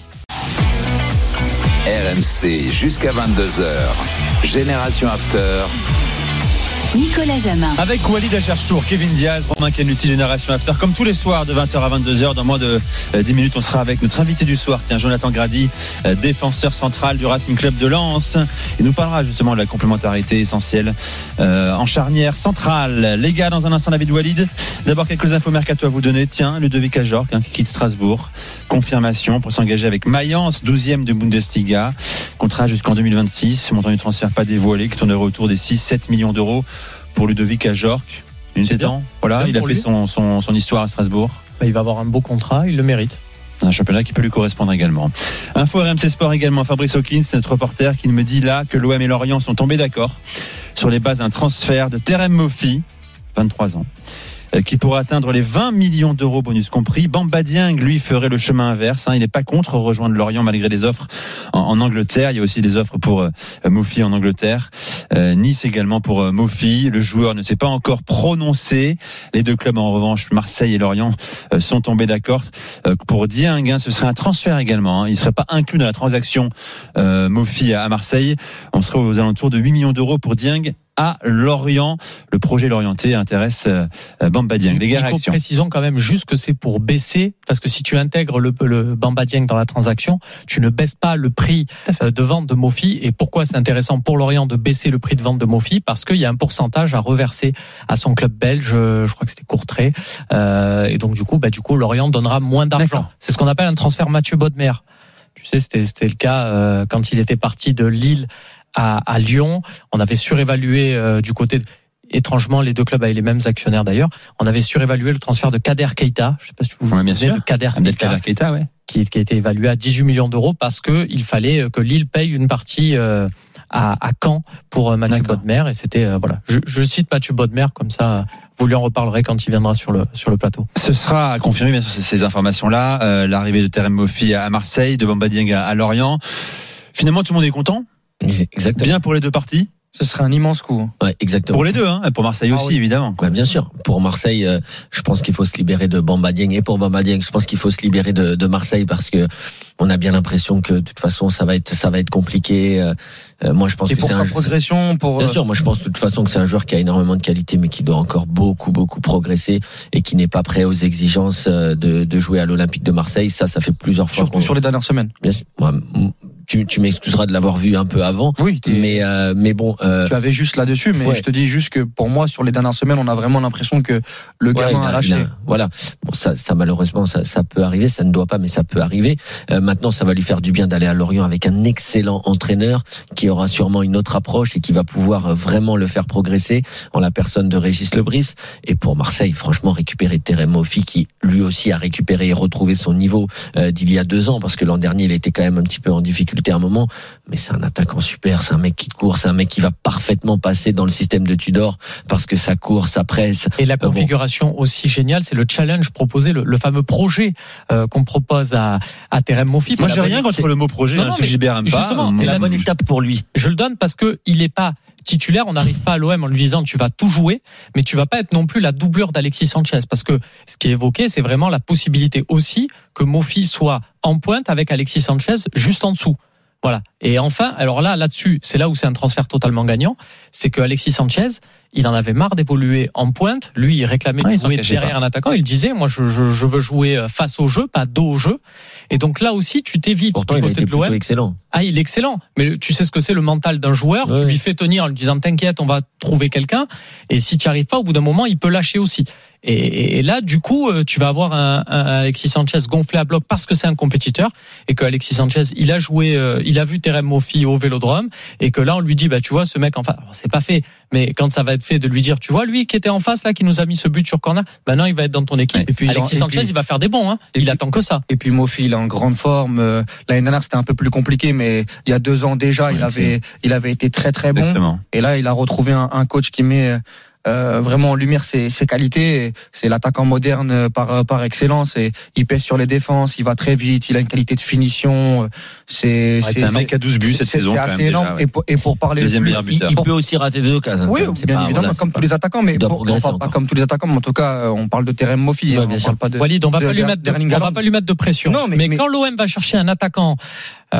B: RMC jusqu'à 22h. Génération After.
A: Nicolas Jamin.
G: Avec Walid Acharchour, Kevin Diaz, Romain Canuti, Génération After. Comme tous les soirs de 20h à 22h, dans moins de 10 minutes, on sera avec notre invité du soir, Jonathan Grady, défenseur central du Racing Club de Lens. Il nous parlera justement de la complémentarité essentielle en charnière centrale. Les gars, dans un instant, la vie de Walid. D'abord, quelques infos mercato à vous donner. Ludovic Ajorc, qui quitte Strasbourg. Confirmation pour s'engager avec Mayence, 12e de Bundesliga. Contrat jusqu'en 2026. Montant du transfert pas dévoilé, qui tournerait autour des 6-7 millions d'euros. Pour Ludovic Ajorc, voilà, il a fait son histoire à Strasbourg.
D: Il va avoir un beau contrat, il le mérite.
G: Un championnat qui peut lui correspondre également. Info RMC Sport également, Fabrice Hawkins, notre reporter, qui me dit là que l'OM et Lorient sont tombés d'accord sur les bases d'un transfert de Terem Moffi, 23 ans, qui pourrait atteindre les 20 millions d'euros bonus compris. Bamba Dieng, lui, ferait le chemin inverse. Il n'est pas contre rejoindre Lorient malgré les offres en Angleterre. Il y a aussi des offres pour Moffi en Angleterre. Nice également pour Moffi. Le joueur ne s'est pas encore prononcé. Les deux clubs, en revanche, Marseille et Lorient, sont tombés d'accord. Pour Dieng, ce serait un transfert également. Il ne serait pas inclus dans la transaction Moffi à Marseille. On serait aux alentours de 8 millions d'euros pour Dieng à Lorient. Le projet Lorienté intéresse Bamba Dieng. Les gars, réaction.
D: Précisons quand même juste que c'est pour baisser, parce que si tu intègres le Bamba Dieng dans la transaction, tu ne baisses pas le prix de vente de Moffi. Et pourquoi c'est intéressant pour Lorient de baisser le prix de vente de Moffi? Parce qu'il y a un pourcentage à reverser à son club belge, je crois que c'était Courtrai. Et donc du coup, Lorient donnera moins d'argent. D'accord. C'est ce qu'on appelle un transfert Mathieu Bodmer. Tu sais, c'était le cas quand il était parti de Lille à Lyon. On avait surévalué du côté étrangement, les deux clubs avaient les mêmes actionnaires d'ailleurs. On avait surévalué le transfert de Kader Keita. Je ne sais pas si vous vous souvenez de Kader Keita, qui a été évalué à 18 millions d'euros parce que il fallait que Lille paye une partie à Caen pour Mathieu Bodmer. Et c'était voilà. Je cite Mathieu Bodmer comme ça. Vous lui en reparlerez quand il viendra sur le plateau.
G: Ce sera à confirmer bien sûr ces informations-là. L'arrivée de Terem Moffi à Marseille, de Bamba Dieng à Lorient. Finalement, tout le monde est content.
F: Exactement.
G: Bien pour les deux parties.
C: Ce serait un immense coup.
F: Ouais, exactement.
G: Pour les deux, pour Marseille aussi, évidemment.
F: Ouais, bien sûr. Pour Marseille, je pense qu'il faut se libérer de Bamba Dieng, et pour Bamba Dieng, je pense qu'il faut se libérer de Marseille parce que on a bien l'impression que de toute façon ça va être compliqué. Moi, je pense
C: et
F: que
C: pour
F: c'est
C: sa progression,
F: bien sûr. Moi, je pense de toute façon que c'est un joueur qui a énormément de qualité, mais qui doit encore beaucoup progresser et qui n'est pas prêt aux exigences de jouer à l'Olympique de Marseille. Ça fait plusieurs fois.
C: Surtout sur les dernières semaines.
F: Bien sûr. tu m'excuseras de l'avoir vu un peu avant.
C: Oui,
F: mais bon.
C: Tu avais juste là-dessus, mais je te dis juste que pour moi, sur les dernières semaines, on a vraiment l'impression que le gamin a lâché.
F: Voilà. Bon, ça malheureusement, ça peut arriver. Ça ne doit pas, mais ça peut arriver. Maintenant, ça va lui faire du bien d'aller à Lorient avec un excellent entraîneur qui aura sûrement une autre approche et qui va pouvoir vraiment le faire progresser en la personne de Régis Lebris. Et pour Marseille, franchement, récupérer Terem Moffi qui lui aussi a récupéré et retrouvé son niveau d'il y a 2 ans, parce que l'an dernier, il était quand même un petit peu en difficulté à un moment. Mais c'est un attaquant super, c'est un mec qui court, c'est un mec qui va parfaitement passer dans le système de Tudor parce que ça court, ça presse.
D: Et la configuration aussi géniale, c'est le challenge proposé, le fameux projet qu'on propose à Terem Moffi.
G: Moi, j'ai rien contre le mot projet, ce Gilbert aime pas.
D: Justement,
F: c'est la bonne étape pour lui.
D: Je le donne parce que il est pas titulaire, on n'arrive pas à l'OM en lui disant tu vas tout jouer, mais tu vas pas être non plus la doublure d'Alexis Sanchez, parce que ce qui est évoqué, c'est vraiment la possibilité aussi que Moffi soit en pointe avec Alexis Sanchez juste en dessous. Voilà. Et enfin, alors là-dessus, c'est là où c'est un transfert totalement gagnant, c'est que Alexis Sanchez, il en avait marre d'évoluer en pointe. Lui, il réclamait de jouer derrière un attaquant. Il disait, moi, je veux jouer face au jeu, pas dos au jeu. Et donc là aussi, tu t'évites.
F: Pourtant,
D: du
F: il a
D: côté
F: été
D: de l'OM.
F: plutôt excellent.
D: Ah, il est excellent. Mais tu sais ce que c'est le mental d'un joueur.
F: Ouais.
D: Tu lui fais tenir en lui disant, t'inquiète, on va trouver quelqu'un. Et si tu n'y arrives pas, au bout d'un moment, il peut lâcher aussi. Et là, du coup, tu vas avoir un Alexis Sanchez gonflé à bloc parce que c'est un compétiteur et que Alexis Sanchez, il a joué, il a vu Terem Moffi au Vélodrome et que là, on lui dit, bah, tu vois, ce mec, enfin, c'est pas fait, mais quand ça va être fait, de lui dire, tu vois, lui qui était en face là, qui nous a mis ce but sur corner, bah non, il va être dans ton équipe.
C: Ouais. Et puis
D: Alexis Sanchez, il va faire des bons, hein. Il attend que ça.
C: Et puis Moffi, il est en grande forme. L'année dernière, c'était un peu plus compliqué, mais il y a 2 ans déjà, il avait été très très bon.
G: Exactement.
C: Et là, il a retrouvé un coach qui met vraiment en lumière ses qualités. C'est l'attaquant moderne par excellence. Et il pèse sur les défenses, il va très vite, il a une qualité de finition. C'est
G: un mec à 12 buts cette saison.
C: C'est assez énorme.
G: Déjà, ouais.
C: Et pour parler
G: deuxième meilleur buteur.
F: Il peut aussi rater 2 occasions.
C: Oui, bien évidemment, comme tous les attaquants, mais pas comme tous les attaquants, mais en tout cas, on parle de Terem Moffi.
F: Ouais,
C: On parle pas de
D: Walid, on va pas lui mettre de pression.
C: Non, mais
D: quand l'OM va chercher un attaquant qui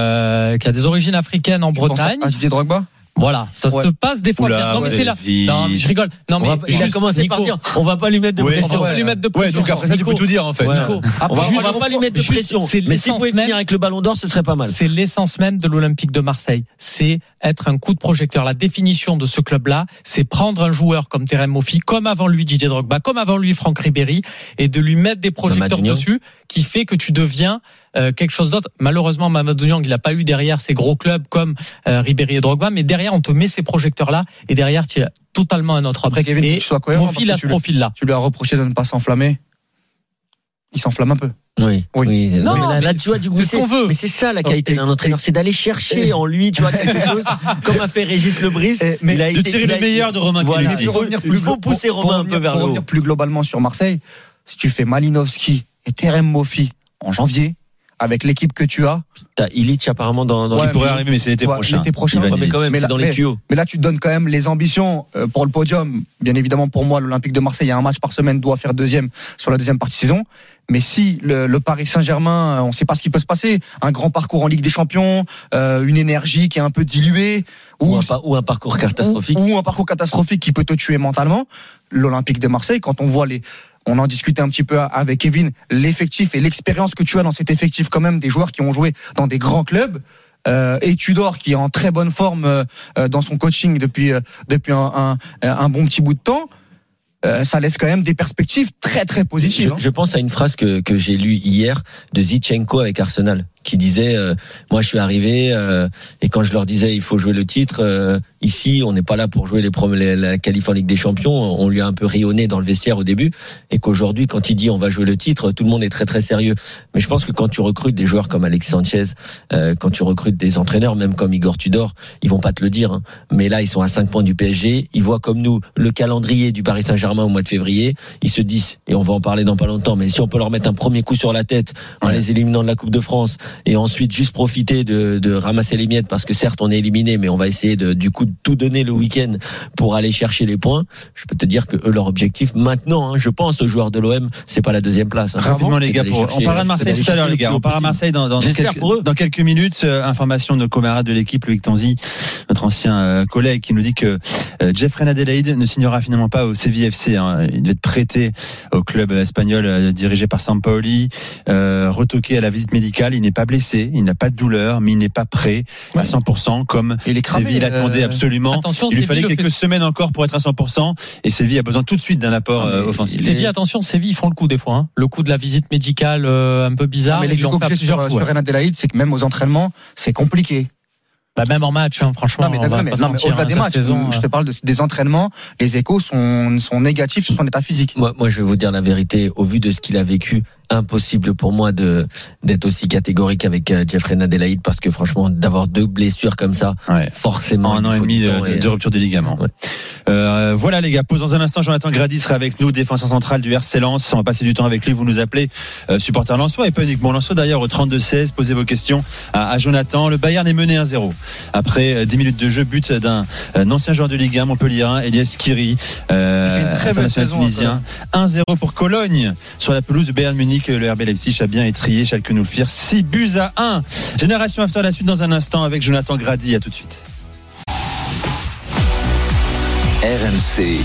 D: a des origines africaines en Bretagne,
C: Didier Drogba.
D: Voilà, ça se passe des fois bien. Non, mais c'est là. Non, je rigole. Non, mais
F: il a commencé par dire, on va pas lui mettre de pression.
D: On va pas lui mettre de pression.
G: Ouais, donc après ça, tu peux tout dire, en fait.
D: Nico,
F: on va pas lui mettre de pression. Mais s'il pouvait finir avec le ballon d'or, ce serait pas mal.
D: C'est l'essence même de l'Olympique de Marseille. C'est être un coup de projecteur. La définition de ce club-là, c'est prendre un joueur comme Terem Moffi, comme avant lui Didier Drogba, comme avant lui Franck Ribéry, et de lui mettre des projecteurs dessus, qui fait que tu deviens quelque chose d'autre. Malheureusement, Mamadou Niang, il n'a pas eu derrière ces gros clubs comme Ribéry et Drogba, mais derrière, on te met ces projecteurs-là, et derrière, tu as totalement un autre.
C: Après, Kevin,
D: et
C: que tu sois cohérent.
D: Moffi a ce profil-là.
C: Tu lui as reproché de ne pas s'enflammer. Il s'enflamme un peu.
F: Oui.
D: Non,
F: mais là, tu vois, du coup,
D: c'est ce qu'on veut.
F: Mais c'est ça la qualité d'un entraîneur, c'est d'aller chercher en lui, tu vois, quelque chose, comme a fait Régis Lebris.
G: De tirer le meilleur de Romain Kennedy.
F: Il faut pousser Romain un peu vers le haut.
C: Pour revenir plus globalement sur Marseille, si tu fais Malinowski et Terem Moffi en janvier, avec l'équipe que tu as.
F: T'as Illich apparemment dans
G: qui pourrait arriver, mais c'est l'été prochain.
C: L'été prochain,
F: mais quand même, c'est dans les tuyaux.
C: Mais là, tu te donnes quand même les ambitions pour le podium. Bien évidemment, pour moi, l'Olympique de Marseille, il y a un match par semaine, doit faire deuxième sur la deuxième partie de saison. Mais si le Paris Saint-Germain, on ne sait pas ce qui peut se passer, un grand parcours en Ligue des Champions, une énergie qui est un peu diluée,
F: ou un parcours catastrophique,
C: ou un parcours catastrophique qui peut te tuer mentalement, l'Olympique de Marseille, quand on voit on en discutait un petit peu avec Kevin, l'effectif et l'expérience que tu as dans cet effectif quand même, des joueurs qui ont joué dans des grands clubs, et Tudor qui est en très bonne forme dans son coaching depuis un bon petit bout de temps. Ça laisse quand même des perspectives très très positives.
F: Je pense à une phrase que j'ai lue hier de Zinchenko avec Arsenal, qui disait moi je suis arrivé et quand je leur disais il faut jouer le titre, ici on n'est pas là pour jouer la qualif en Ligue des Champions, on lui a un peu rayonné dans le vestiaire au début, et qu'aujourd'hui quand il dit on va jouer le titre, tout le monde est très très sérieux. Mais je pense que quand tu recrutes des joueurs comme Alexis Sanchez, quand tu recrutes des entraîneurs même comme Igor Tudor, ils vont pas te le dire, hein. Mais là ils sont à 5 points du PSG, ils voient comme nous le calendrier du Paris Saint-Germain au mois de février, ils se disent, et on va en parler dans pas longtemps, mais si on peut leur mettre un premier coup sur la tête en les éliminant de la Coupe de France, et ensuite juste profiter de ramasser les miettes, parce que certes on est éliminé, mais on va essayer du coup de tout donner le week-end pour aller chercher les points. Je peux te dire que eux, leur objectif maintenant, hein, je pense aux joueurs de l'OM, c'est pas la deuxième place. Hein.
G: Rapidement les gars, on parlera de Marseille tout à l'heure les gars, on parlera de Marseille dans quelques minutes. Information de nos camarades de l'équipe, Loïc Tanzi, notre ancien collègue, qui nous dit que Jeffrey Adelaide ne signera finalement pas au CVFC, hein. Il devait être prêté au club espagnol dirigé par Sampaoli, retoqué à la visite médicale, il n'est pas pas blessé, il n'a pas de douleur, mais il n'est pas prêt à 100% comme Séville l'attendait absolument.
D: Attention,
G: il lui fallait
D: Séville
G: quelques semaines encore pour être à 100%, et Séville a besoin tout de suite d'un apport offensif.
D: Séville, attention, Séville, ils font le coup des fois. Hein. Le coup de la visite médicale un peu bizarre.
C: Mais les échos que j'ai sur Reine Adélaïde, c'est que même aux entraînements, c'est compliqué.
D: Bah même en match, hein, franchement.
C: Mais au-delà des matchs, je te parle des entraînements. Les échos sont négatifs sur son état physique.
F: Moi, je vais vous dire la vérité. Au vu de ce qu'il a vécu, impossible pour moi d'être aussi catégorique avec Jeffrey Adélaïde, parce que franchement, d'avoir 2 blessures comme ça, forcément.
G: En un an et demi de rupture de ligament. Ouais. Voilà les gars, pause dans un instant. Jonathan Grady sera avec nous, défenseur central du RC Lens. On va passer du temps avec lui. Vous nous appelez supporter lensois et pas uniquement lensois d'ailleurs au 32-16. Posez vos questions à Jonathan. Le Bayern est mené 1-0 après 10 minutes de jeu, but d'un ancien joueur de Ligue 1 montpelliérain, Elias Skiri,
C: très belle saison
G: tunisien. 1-0 pour Cologne sur la pelouse de Bayern Munich. Le RB Leipzig a bien étrié Schalke 04 6-1. Génération After, la suite dans un instant avec Jonathan Grady. À tout de suite.
B: RMC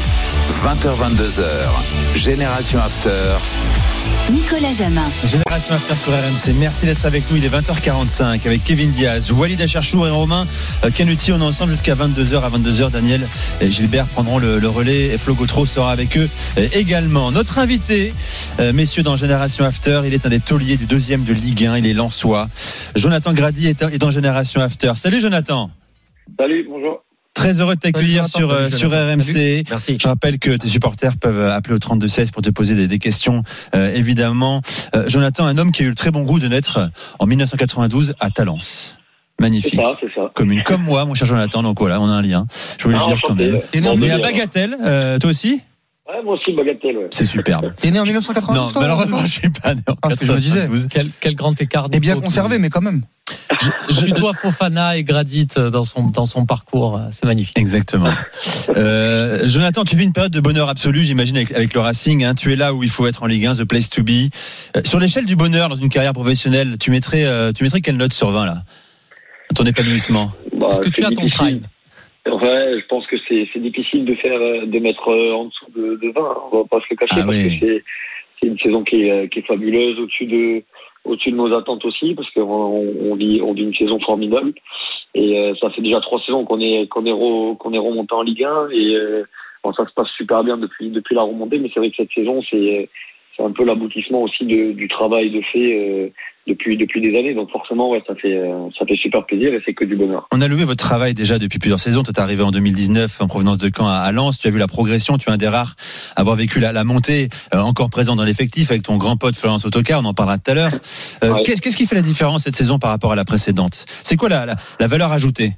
B: 20h-22h, Génération After.
A: Nicolas Jamin.
G: Génération After sur RMC. Merci d'être avec nous. Il est 20h45 avec Kevin Diaz, Walid Acharchour et Romain Canuti. On est ensemble jusqu'à 22h. À 22h, Daniel et Gilbert prendront le relais et Flo Gautreau sera avec eux également. Notre invité, messieurs, dans Génération After, il est un des tauliers du 2e de Ligue 1. Il est lensois. Jonathan Grady est dans Génération After. Salut Jonathan.
I: Salut, bonjour.
G: Très heureux de t'accueillir sur RMC.
F: Merci.
G: Je rappelle que tes supporters peuvent appeler au 32-16 pour te poser des questions, évidemment. Jonathan, un homme qui a eu le très bon goût de naître en 1992 à Talence. Magnifique.
I: C'est ça.
G: Commune comme moi, mon cher Jonathan. Donc voilà, on a un lien. Je voulais le dire quand même. Mais à Bagatelle, toi aussi?
I: Ouais, moi aussi, Bagatelle. Ouais.
G: C'est superbe.
C: T'es né en 1992?
G: Non, malheureusement, je suis pas né en 1992.
C: Je me disais.
D: Quel grand écart.
C: T'es bien conservé, mais quand même.
D: Je dois Fofana et Gradit dans son parcours, c'est magnifique.
G: Exactement. Jonathan, tu vis une période de bonheur absolu, j'imagine, avec le Racing. Hein. Tu es là où il faut être en Ligue 1, the place to be. Sur l'échelle du bonheur dans une carrière professionnelle, tu mettrais quelle note sur 20 là, ton épanouissement?
D: Est-ce que tu as ton prime?
I: Ouais, je pense que c'est difficile de mettre en dessous de 20. Hein. On va pas se le cacher parce que c'est une saison qui est fabuleuse au-dessus de nos attentes aussi, parce qu'on vit une saison formidable. Et ça fait déjà 3 saisons qu'on est remonté en Ligue 1 et ça se passe super bien depuis la remontée. Mais c'est vrai que cette saison c'est un peu l'aboutissement aussi du travail de fait depuis des années. Donc forcément, ça fait super plaisir et c'est que du bonheur.
G: On a loué votre travail déjà depuis plusieurs saisons. Tu es arrivé en 2019 en provenance de Caen à Lens. Tu as vu la progression. Tu es un des rares à avoir vécu la montée, encore présent dans l'effectif avec ton grand pote Florence Autocar. On en parlera tout à l'heure.
I: Ouais.
G: Qu'est-ce qui fait la différence cette saison par rapport à la précédente? C'est quoi la valeur ajoutée?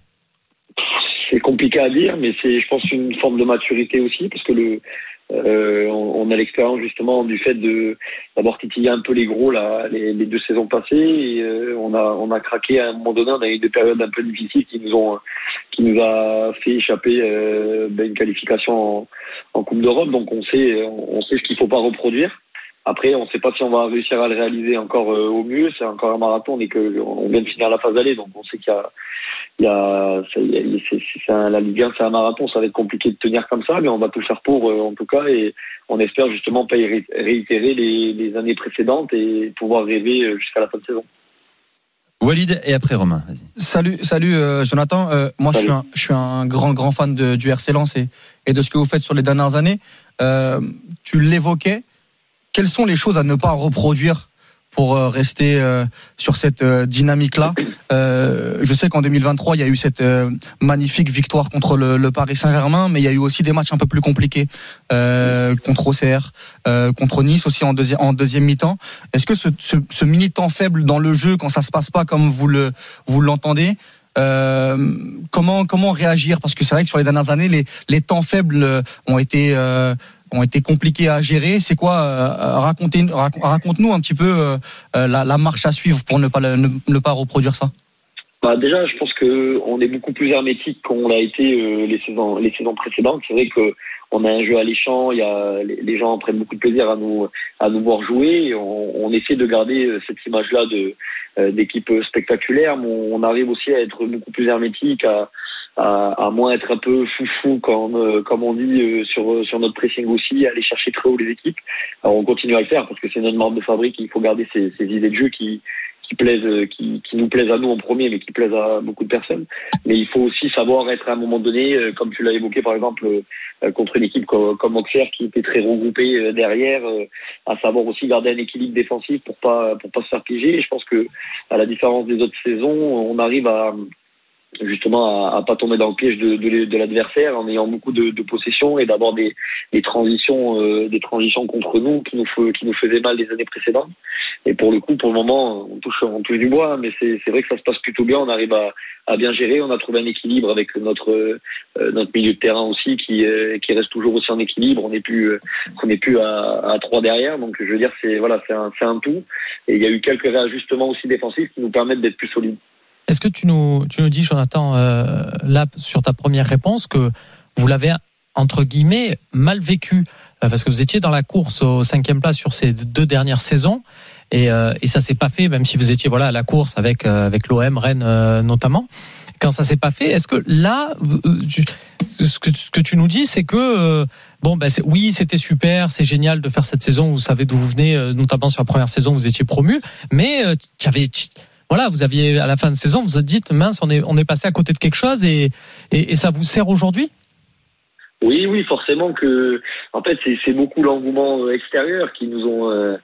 I: C'est compliqué à dire, mais c'est, je pense, une forme de maturité aussi, parce que on a l'expérience justement du fait d'avoir titillé un peu les gros là, les 2 saisons passées, et on a craqué à un moment donné. On a eu des périodes un peu difficiles qui nous a fait échapper une qualification en Coupe d'Europe. Donc on sait ce qu'il faut pas reproduire. Après, on ne sait pas si on va réussir à le réaliser encore au mieux. C'est encore un marathon, on vient de finir la phase aller, donc on sait la Ligue 1, c'est un marathon. Ça va être compliqué de tenir comme ça, mais on va tout faire pour, en tout cas, et on espère justement pas réitérer les années précédentes et pouvoir rêver jusqu'à la fin de saison.
G: Walid et après Romain. Vas-y.
C: Salut Jonathan. Moi,
I: Salut.
C: je suis un grand fan du RC Lens et de ce que vous faites sur les dernières années. Tu l'évoquais. Quelles sont les choses à ne pas reproduire pour rester sur cette dynamique-là? Je sais qu'en 2023, il y a eu cette magnifique victoire contre le Paris Saint-Germain, mais il y a eu aussi des matchs un peu plus compliqués contre Auxerre, contre Nice aussi en deuxième mi-temps. Est-ce que ce mini temps faible dans le jeu, quand ça se passe pas comme vous l'entendez, comment réagir? Parce que c'est vrai que sur les dernières années, les temps faibles ont été compliqués à gérer. C'est quoi? Raconte-nous un petit peu la marche à suivre pour ne pas reproduire ça.
I: Déjà, je pense que on est beaucoup plus hermétique qu'on l'a été les saisons précédentes. C'est vrai que on a un jeu alléchant. Les gens prennent beaucoup de plaisir à nous voir jouer. Et on essaie de garder cette image-là d'équipe spectaculaire. Mais on arrive aussi à être beaucoup plus hermétique, à moins être un peu foufou comme on dit sur notre pressing aussi, aller chercher très haut les équipes. Alors on continue à le faire parce que c'est notre marque de fabrique. Il faut garder ces idées de jeu qui
J: qui nous plaisent à nous en premier, mais qui plaisent à beaucoup de personnes. Mais il faut aussi savoir être à un moment donné, comme tu l'as évoqué par exemple, contre une équipe comme Auxerre qui était très regroupée derrière, à savoir aussi garder un équilibre défensif pour pas se faire piéger. Et je pense que à la différence des autres saisons, on arrive justement à pas tomber dans le piège de l'adversaire en ayant beaucoup de possession et d'avoir des transitions contre nous qui nous faisaient mal les années précédentes. Et pour le coup, pour le moment, on touche du bois, mais c'est vrai que ça se passe plutôt bien. On arrive à bien gérer. On a trouvé un équilibre avec notre milieu de terrain aussi qui reste toujours aussi en équilibre. On n'est plus à 3 derrière. Donc je veux dire, c'est un tout. Et il y a eu quelques réajustements aussi défensifs qui nous permettent d'être plus solides.
D: Est-ce que tu nous dis, Jonathan, là, sur ta première réponse, que vous l'avez, entre guillemets, mal vécu, parce que vous étiez dans la course aux 5e place sur ces 2 dernières saisons, et ça s'est pas fait, même si vous étiez à la course avec l'OM, Rennes notamment. Quand ça s'est pas fait, est-ce que là, ce que tu nous dis, c'est que oui, c'était super, c'est génial de faire cette saison. Vous savez d'où vous venez, notamment sur la première saison, vous étiez promu, mais vous aviez à la fin de saison, vous vous êtes dit mince, on est passé à côté de quelque chose et ça vous sert aujourd'hui?
J: Oui, forcément que en fait c'est beaucoup l'engouement extérieur qui nous ont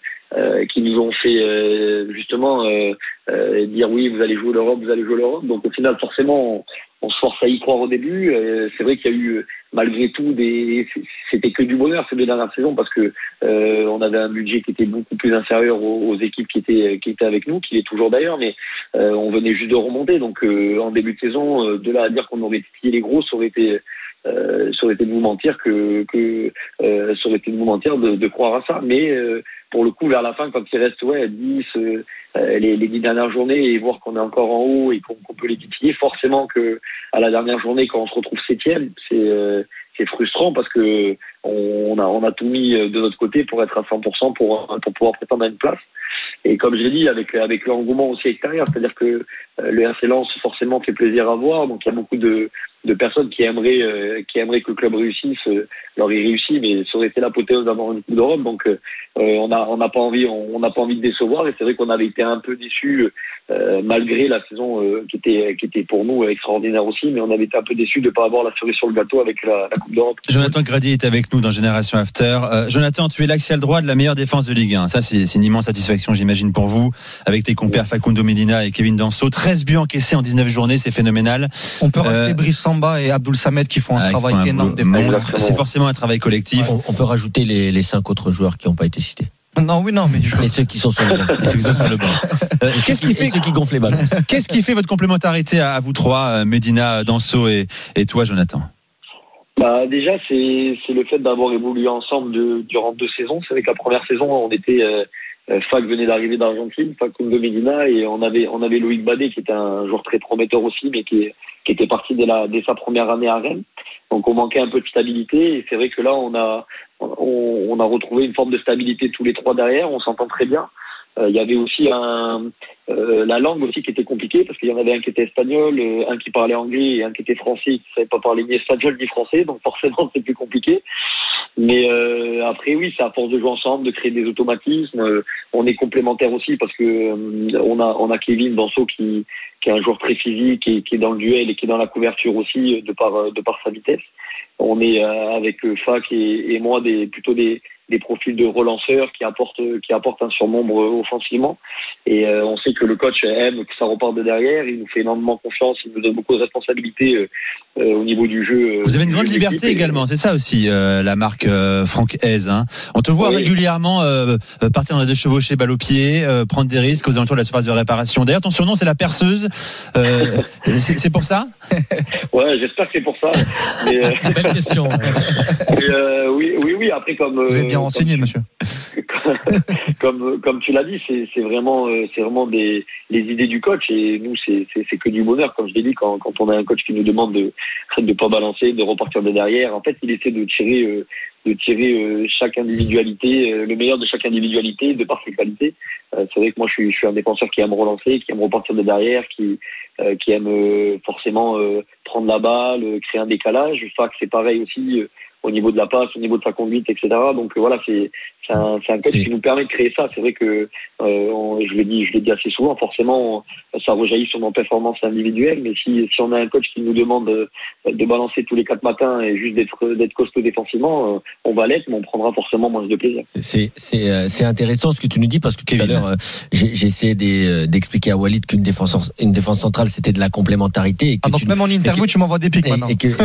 J: fait justement dire oui, vous allez jouer l'Europe. Donc au final, forcément, on se force à y croire au début. C'est vrai qu'il y a eu malgré tout c'était que du bonheur ces 2 dernières saisons parce que on avait un budget qui était beaucoup plus inférieur aux équipes qui étaient avec nous, qui est toujours d'ailleurs, mais on venait juste de remonter. Donc en début de saison, de là à dire qu'on aurait titillé les gros, ça aurait été de vous mentir ça aurait été de vous mentir de croire à ça. Mais pour le coup, vers la fin, quand il reste 10 les 10 dernières journées et voir qu'on est encore en haut et qu'on peut les titiller, forcément que à la dernière journée, quand on se retrouve 7e, c'est frustrant parce que on a tout mis de notre côté pour être à 100% pour pouvoir prétendre à une place. Et comme je l'ai dit, avec l'engouement aussi extérieur, c'est-à-dire que le RC Lens forcément fait plaisir à voir. Donc il y a beaucoup de personnes qui aimeraient que le club réussisse. Alors il réussit, mais ça aurait été l'apothéose d'avoir une Coupe d'Europe. Donc on n'a pas envie de décevoir. Et c'est vrai qu'on avait été un peu déçus malgré la saison qui était pour nous extraordinaire aussi, mais on avait été un peu déçus de ne pas avoir la cerise sur le gâteau avec la Coupe d'Europe.
G: Jonathan Grady est avec nous dans Génération After. Jonathan, tu es l'axial droit de la meilleure défense de Ligue 1. Ça, c'est une immense satisfaction, j'imagine, pour vous, avec tes compères Facundo Medina et Kevin Danso. 13 buts encaissés en 19 journées, c'est phénoménal.
C: On peut rajouter Brice Samba et Abdoul Samed qui font un travail énorme.
G: C'est forcément un travail collectif.
F: On peut rajouter les 5 autres joueurs qui n'ont pas été cités.
C: Mais
F: ceux qui sont sur le banc.
G: Qu'est-ce qui fait
F: ceux qui gonflent les ballons?
G: Qu'est-ce qui fait votre complémentarité à vous trois, Medina, Danso et toi, Jonathan?
J: Déjà, c'est le fait d'avoir évolué ensemble durant 2 saisons. C'est vrai que la première saison, on était Fac venait d'arriver d'Argentine, Facundo Medina, et on avait Loïc Badet qui était un joueur très prometteur aussi, mais qui était parti dès sa première année à Rennes. Donc on manquait un peu de stabilité, et c'est vrai que là on a retrouvé une forme de stabilité tous les 3 derrière. On s'entend très bien. Il y avait aussi la langue aussi qui était compliquée parce qu'il y en avait un qui était espagnol, un qui parlait anglais et un qui était français qui savait pas parler ni espagnol ni français, donc forcément c'est plus compliqué. Mais après oui, c'est à force de jouer ensemble, de créer des automatismes. On est complémentaires aussi parce que on a Kevin Danso qui est un joueur très physique et qui est dans le duel et qui est dans la couverture aussi de par sa vitesse. On est avec Fac et moi plutôt des profils de relanceurs qui apportent un surnombre offensivement, et on sait que le coach aime que ça reparte de derrière. Il nous fait énormément confiance, il nous donne beaucoup de responsabilités au niveau du jeu.
G: Vous avez une grande liberté également, c'est ça aussi la marque Franck Hez, hein. On te voit régulièrement partir dans des chevauchées balle au pied, prendre des risques aux alentours de la surface de réparation. D'ailleurs ton surnom c'est la perceuse, c'est pour ça?
J: Ouais, j'espère que c'est pour ça. Mais,
D: belle question.
J: Oui, après comme
C: vous êtes bien renseigné, monsieur.
J: Comme tu l'as dit, c'est vraiment les idées du coach, et nous c'est que du bonheur. Comme je l'ai dit, quand on a un coach qui nous demande de pas balancer, de repartir de derrière, en fait il essaie de tirer chaque individualité, le meilleur de chaque individualité de par ses qualités. C'est vrai que moi je suis un défenseur qui aime relancer, qui aime repartir de derrière, qui aime forcément prendre la balle, créer un décalage. Fac c'est pareil aussi, au niveau de la passe, au niveau de sa conduite, etc. Donc voilà, c'est un coach qui nous permet de créer ça. C'est vrai que je l'ai dit assez souvent, forcément ça rejaillit sur nos performances individuelles, mais si on a un coach qui nous demande de balancer tous les 4 matins et juste d'être costaud défensivement, on va l'être, mais on prendra forcément moins de plaisir.
F: C'est intéressant ce que tu nous dis, parce que tout à l'heure j'ai essayé d'expliquer à Walid qu'une défense centrale c'était de la complémentarité, et que
C: donc même en interview tu m'envoies des pics maintenant.
F: Et que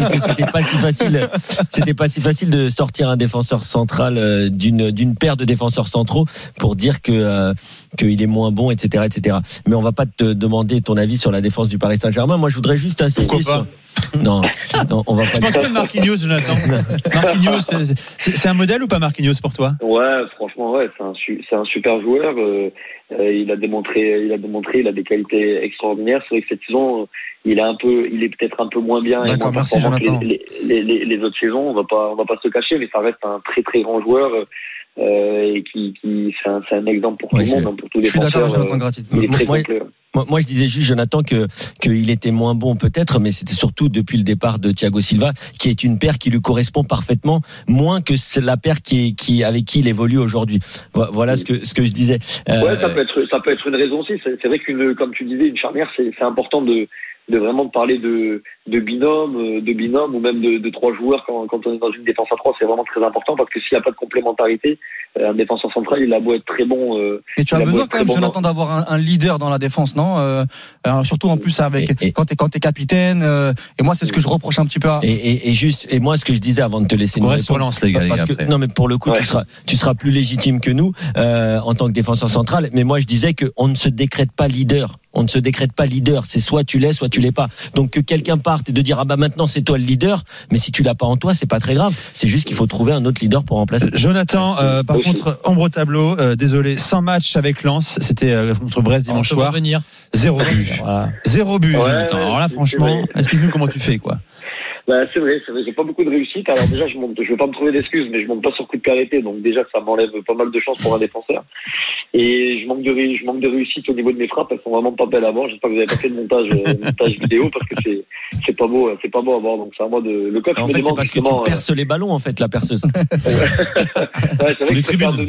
F: c'était pas si facile de sortir un défenseur central d'une paire de défenseurs centraux pour dire qu'il est moins bon, etc., etc. Mais on va pas te demander ton avis sur la défense du Paris Saint-Germain. Moi, je voudrais juste insister sur. Non, on va pas.
G: Tu penses quoi de Marquinhos, Jonathan? Marquinhos, c'est un modèle ou pas, Marquinhos, pour toi?
J: Ouais, franchement, ouais, c'est un super joueur. Il a démontré, il a des qualités extraordinaires. C'est vrai que cette saison, il est peut-être un peu moins bien et moins performant que les autres saisons. On va pas se cacher, mais ça reste un très très grand joueur. Et c'est un exemple pour tout le monde, pour tous les défenseurs.
C: Je suis d'accord avec Jonathan.
F: Moi, je disais juste, Jonathan, qu'il était moins bon peut-être, mais c'était surtout depuis le départ de Thiago Silva, qui est une paire qui lui correspond parfaitement, moins que la paire avec qui il évolue aujourd'hui. Voilà ce que je disais.
J: Ouais, ça peut être une raison aussi. C'est vrai comme tu disais, une charnière, c'est important de vraiment parler de binôme ou même de 3 joueurs quand on est dans une défense à 3, c'est vraiment très important, parce que s'il n'y a pas de complémentarité, un défenseur central, il a beau être très bon.
C: Et tu as besoin quand même, Jonathan, d'avoir un leader dans la défense, non? Surtout en plus quand t'es capitaine. Et moi, c'est ce que je reproche un petit peu à.
F: Et moi, ce que je disais avant de te laisser.
G: On reste sur Lens, les gars.
F: Non, mais pour le coup, tu seras plus légitime que nous en tant que défenseur central. Mais moi, je disais qu'on ne se décrète pas leader. On ne se décrète pas leader. C'est soit tu l'es, soit tu l'es pas. Donc que quelqu'un parte et de dire maintenant c'est toi le leader, mais si tu l'as pas en toi, c'est pas très grave. C'est juste qu'il faut trouver un autre leader pour remplacer.
G: Jonathan, par contre, ombre au tableau. Désolé, 100 matchs avec Lens. C'était contre Brest dimanche soir. 0 but. Voilà. 0 but, Jonathan. Alors là, franchement, explique-nous comment tu fais, quoi.
J: Bah, c'est vrai, j'ai pas beaucoup de réussite. Alors déjà, je vais pas me trouver d'excuses, mais je monte pas sur coup de pied arrêté, donc déjà ça m'enlève pas mal de chance pour un défenseur. Et je manque de réussite au niveau de mes frappes, elles sont vraiment pas belles à voir. J'espère que vous avez pas fait de montage vidéo, parce que c'est pas beau à voir. Donc c'est à moi de. Le coach me demande.
F: C'est parce que tu perces les ballons, en fait, la perceuse.
J: Ouais, c'est vrai que je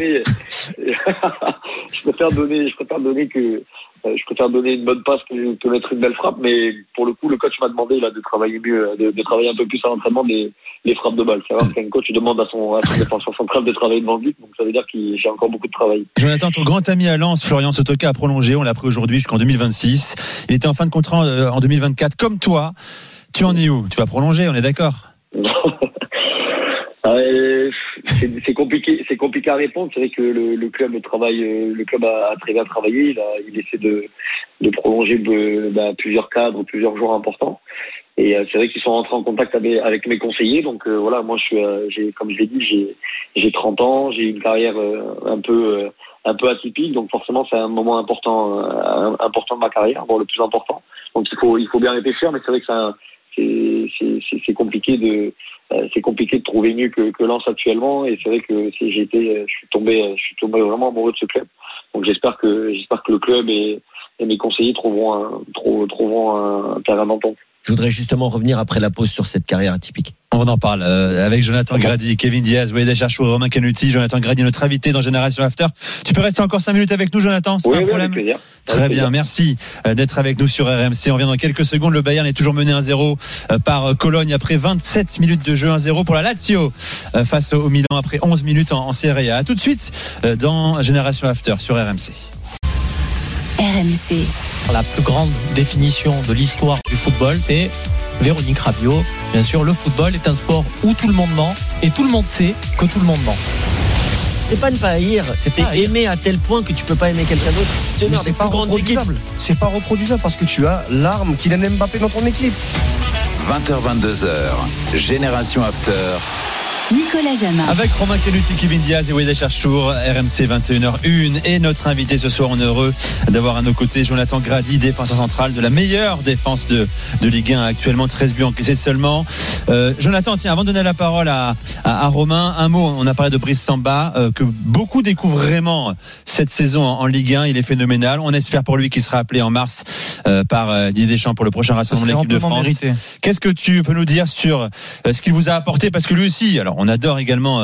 J: préfère donner une bonne passe que mettre une belle frappe, mais pour le coup, le coach m'a demandé de travailler mieux, de travailler un peu plus à l'entraînement les frappes de balle. C'est vrai qu'un coach demande à son défenseur central de travailler devant le but, donc ça veut dire que j'ai encore beaucoup de travail.
G: Jonathan, ton grand ami à Lens, Florian Sotoka, a prolongé, on l'a pris aujourd'hui jusqu'en 2026. Il était en fin de contrat en 2024, comme toi. Tu en es où? Tu vas prolonger, on est d'accord?
J: C'est compliqué à répondre. C'est vrai que le club a très bien travaillé. Il essaie de prolonger plusieurs cadres, plusieurs joueurs importants. Et c'est vrai qu'ils sont rentrés en contact avec mes conseillers. Donc voilà, moi comme je l'ai dit, j'ai 30 ans, j'ai une carrière un peu atypique. Donc forcément, c'est un moment important de ma carrière, le plus important. Donc il faut bien réfléchir, mais c'est vrai que c'est compliqué de trouver mieux que Lens actuellement, et c'est vrai que je suis tombé vraiment amoureux de ce club. Donc j'espère que le club et mes conseillers trouveront un terrain d'entente.
F: Je voudrais justement revenir après la pause sur cette carrière atypique.
G: On en parle avec Jonathan Grady, Kevin Diaz, Walid Acharchour, Romain Canuti. Jonathan Grady, notre invité dans Génération After. Tu peux rester encore 5 minutes avec nous, Jonathan? C'est pas un problème?
J: Avec plaisir.
G: Très bien, merci d'être avec nous sur RMC. On revient dans quelques secondes. Le Bayern est toujours mené 1-0 par Cologne après 27 minutes de jeu. 1-0 pour la Lazio face au Milan après 11 minutes en Serie A. À tout de suite dans Génération After sur RMC.
A: RMC.
D: La plus grande définition de l'histoire du football, c'est Véronique Rabiot. Bien sûr, le football est un sport où tout le monde ment et tout le monde sait que tout le monde ment.
F: C'est pas ne pas haïr, c'est aimer à tel point que tu peux pas aimer quelqu'un d'autre.
C: Mais c'est pas reproduisable. C'est pas reproduisable parce que tu as l'arme Kylian Mbappé dans ton équipe.
B: 20h-22h, Génération After.
A: Nicolas Jamin.
G: Avec Romain Keluti, Kevin Diaz et Weda Cherchour, RMC 21h01. Et notre invité ce soir, on est heureux d'avoir à nos côtés Jonathan Grady, défenseur central de la meilleure défense de Ligue 1 actuellement, 13 buts encaissés seulement. Jonathan, tiens, avant de donner la parole à Romain, un mot. On a parlé de Brice Samba, que beaucoup découvrent vraiment cette saison en Ligue 1. Il est phénoménal. On espère pour lui qu'il sera appelé en mars par Didier Deschamps pour le prochain rassemblement de l'équipe de France. Mérité. Qu'est-ce que tu peux nous dire sur ce qu'il vous a apporté? Parce que lui aussi, alors on adore également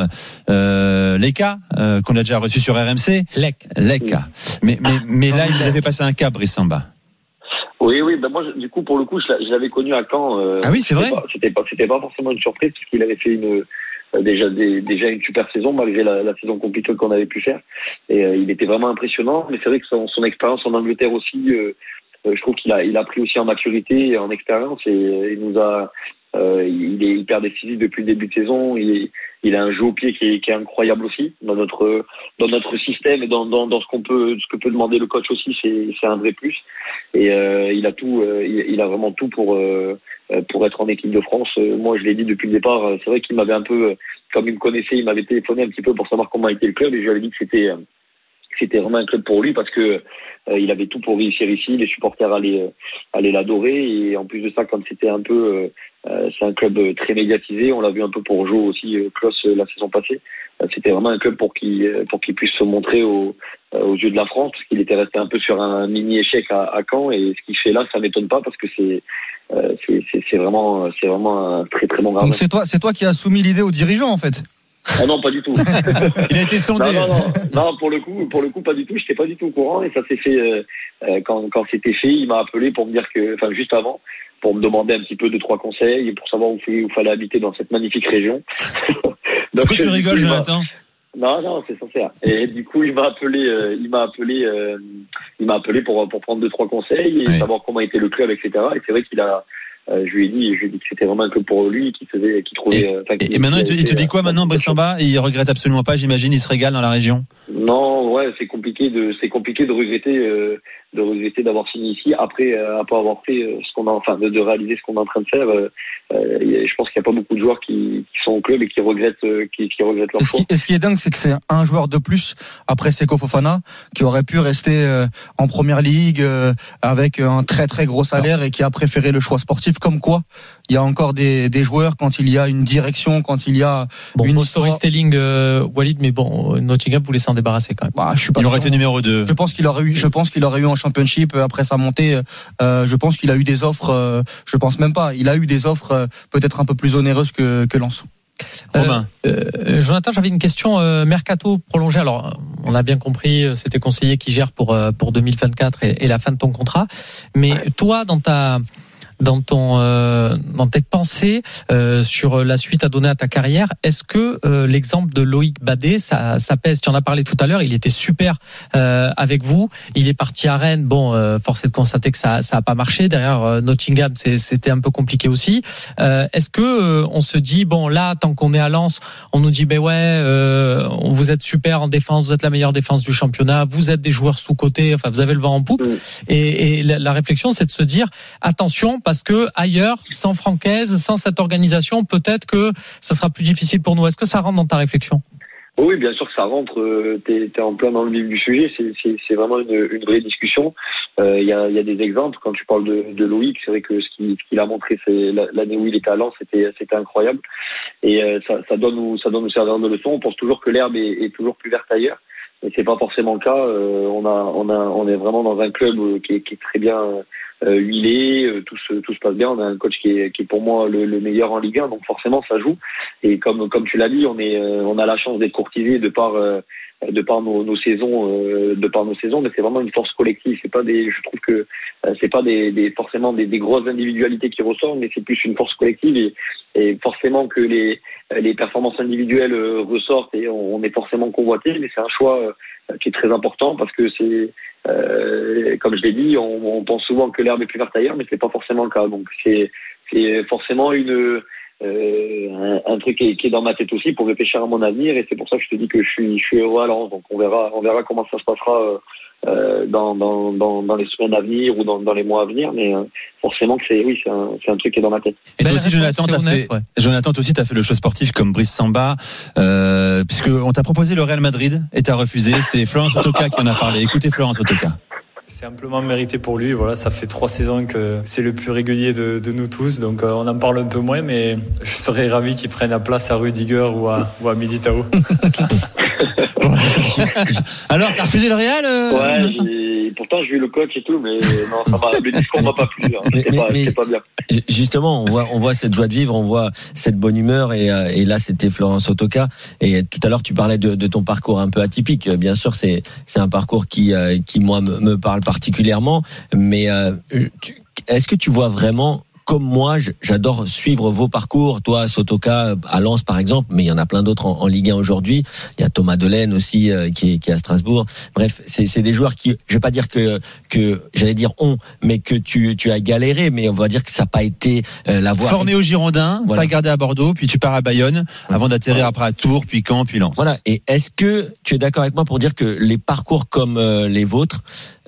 G: Leka, qu'on a déjà reçu sur RMC. Leka. Mais là, il nous a fait passer un cap, Brice Samba.
J: Oui, ben moi, du coup, pour le coup, je l'avais connu à Caen.
G: Ah oui, c'est vrai.
J: C'était pas forcément une surprise puisqu'il avait fait déjà une super saison malgré la saison compliquée qu'on avait pu faire. Et il était vraiment impressionnant. Mais c'est vrai que son expérience en Angleterre aussi, je trouve qu'il a pris aussi en maturité et en expérience et il nous a. Il est hyper décisif depuis le début de saison. Il a un jeu au pied qui est incroyable aussi dans notre système et dans ce que peut demander le coach aussi. C'est un vrai plus. Et il a tout. Il a vraiment tout pour être en équipe de France. Moi, je l'ai dit depuis le départ. C'est vrai qu'il m'avait un peu, comme il me connaissait, il m'avait téléphoné un petit peu pour savoir comment était le club et je lui avais dit que c'était vraiment un club pour lui parce que il avait tout pour réussir ici. Les supporters allaient l'adorer et en plus de ça, quand c'était un peu c'est un club très médiatisé. On l'a vu un peu pour Joe aussi, Klaus, la saison passée. C'était vraiment un club pour qu'il puisse se montrer aux yeux de la France, parce qu'il était resté un peu sur un mini échec à Caen. Et ce qu'il fait là, ça m'étonne pas parce que c'est vraiment un très très bon gardien.
C: Donc c'est toi qui as soumis l'idée aux dirigeants en fait.
J: Ah non, pas du tout.
G: Il a été sondé.
J: Non, pour le coup, pas du tout. J'étais pas du tout au courant et ça s'est fait quand c'était fait. Il m'a appelé pour me dire juste avant, pour me demander un petit peu 2-3 conseils pour savoir où fallait habiter dans cette magnifique région. Donc,
G: pourquoi tu rigoles, Jonathan?
J: Non, c'est sincère. Et du coup, il m'a appelé pour prendre 2-3 conseils et savoir comment était le club, etc. Et c'est vrai qu'il a. Je lui ai dit que c'était vraiment un club pour lui, qu'il trouvait.
G: Et maintenant, il te dit quoi maintenant, Brice Samba? Il regrette absolument pas, j'imagine, il se régale dans la région.
J: Non, ouais, c'est compliqué de regretter d'avoir signé ici après avoir fait de réaliser ce qu'on est en train de faire. Je pense qu'il n'y a pas beaucoup de joueurs qui sont au club et qui regrettent leur choix.
C: Et ce qui est dingue, c'est que c'est un joueur de plus après Seko Fofana qui aurait pu rester en première ligue avec un très très gros salaire et qui a préféré le choix sportif. Comme quoi, il y a encore des joueurs quand il y a une direction, quand il y a une
D: storytelling, Walid, mais bon, Nottingham voulait s'en débarrasser quand même.
C: Je suis pas
G: il aurait été numéro 2.
C: Je pense qu'il aurait eu en Championship après sa montée. Je pense qu'il a eu des offres. Je pense même pas. Il a eu des offres peut-être un peu plus onéreuses que Lens.
G: Romain.
D: Jonathan, j'avais une question mercato prolongé. Alors, on a bien compris, c'était conseiller qui gère pour 2024 et la fin de ton contrat. Mais toi, dans tes pensées sur la suite à donner à ta carrière, est-ce que l'exemple de Loïc Badet, ça pèse? Tu en as parlé tout à l'heure, il était super avec vous, il est parti à Rennes, force est de constater que ça a pas marché. Derrière Nottingham, c'était un peu compliqué aussi. Est-ce que on se dit là, tant qu'on est à Lens, on nous dit vous êtes super en défense, vous êtes la meilleure défense du championnat, vous êtes des joueurs sous-cotés, enfin vous avez le vent en poupe. Et la réflexion, c'est de se dire attention, parce que ailleurs, sans Francaise, sans cette organisation, peut-être que ça sera plus difficile pour nous. Est-ce que ça rentre dans ta réflexion?
J: Oui, bien sûr que ça rentre. T'es en plein dans le vif du sujet. C'est vraiment une vraie discussion. Il y a des exemples. Quand tu parles de Loïc, c'est vrai que ce qu'il a montré, c'est l'année où il était à Lens, c'était incroyable. Et ça doit nous servir de leçon. On pense toujours que l'herbe est toujours plus verte ailleurs. Mais c'est pas forcément le cas. On est vraiment dans un club qui est très bien huilé, tout se passe bien. On a un coach qui est pour moi le meilleur en Ligue 1, donc forcément ça joue. Et comme tu l'as dit, on a la chance d'être courtisé de par nos saisons, mais c'est vraiment une force collective. Je trouve que c'est pas forcément des grosses individualités qui ressortent, mais c'est plus une force collective et forcément que les performances individuelles ressortent et on est forcément convoité, mais c'est un choix qui est très important parce que c'est comme je l'ai dit, on pense souvent que l'herbe est plus verte ailleurs, mais c'est pas forcément le cas. Donc c'est forcément un truc qui est dans ma tête aussi pour réfléchir à mon avenir, et c'est pour ça que je te dis que je suis heureux à Lens. Donc on verra comment ça se passera dans les semaines à venir ou dans les mois à venir, mais forcément que c'est un truc qui est dans ma tête.
G: Et toi aussi, Jonathan,
D: Jonathan,
G: toi aussi, t'as fait le choix sportif comme Brice Samba, puisque on t'a proposé le Real Madrid et t'as refusé. C'est Florence Otoka qui en a parlé. Écoutez Florence Otoka.
K: C'est amplement mérité pour lui. Voilà, ça fait 3 saisons que c'est le plus régulier de nous tous, donc on en parle un peu moins, mais je serais ravi qu'il prenne la place à Rudiger ou à Militao.
G: Alors, t'as refusé le Real
J: Ouais, pourtant j'ai vu le coach et tout, mais non, le discours m'a pas plu. C'est pas bien.
F: Justement, on voit cette joie de vivre, on voit cette bonne humeur, et là c'était Florence Otoka. Et tout à l'heure tu parlais de ton parcours un peu atypique. Bien sûr, c'est un parcours qui moi me parle particulièrement. Mais est-ce que tu vois vraiment, comme moi, j'adore suivre vos parcours. Toi, Sotoka, à Lens, par exemple, mais il y en a plein d'autres en Ligue 1 aujourd'hui. Il y a Thomas Delaine aussi, qui est à Strasbourg. Bref, c'est des joueurs qui, je vais pas dire que j'allais dire mais que tu as galéré, mais on va dire que ça n'a pas été la voie.
G: Formé au Girondins, voilà. Pas gardé à Bordeaux, puis tu pars à Bayonne, avant d'atterrir après à Tours, puis Caen, puis Lens.
F: Voilà. Et est-ce que tu es d'accord avec moi pour dire que les parcours comme les vôtres,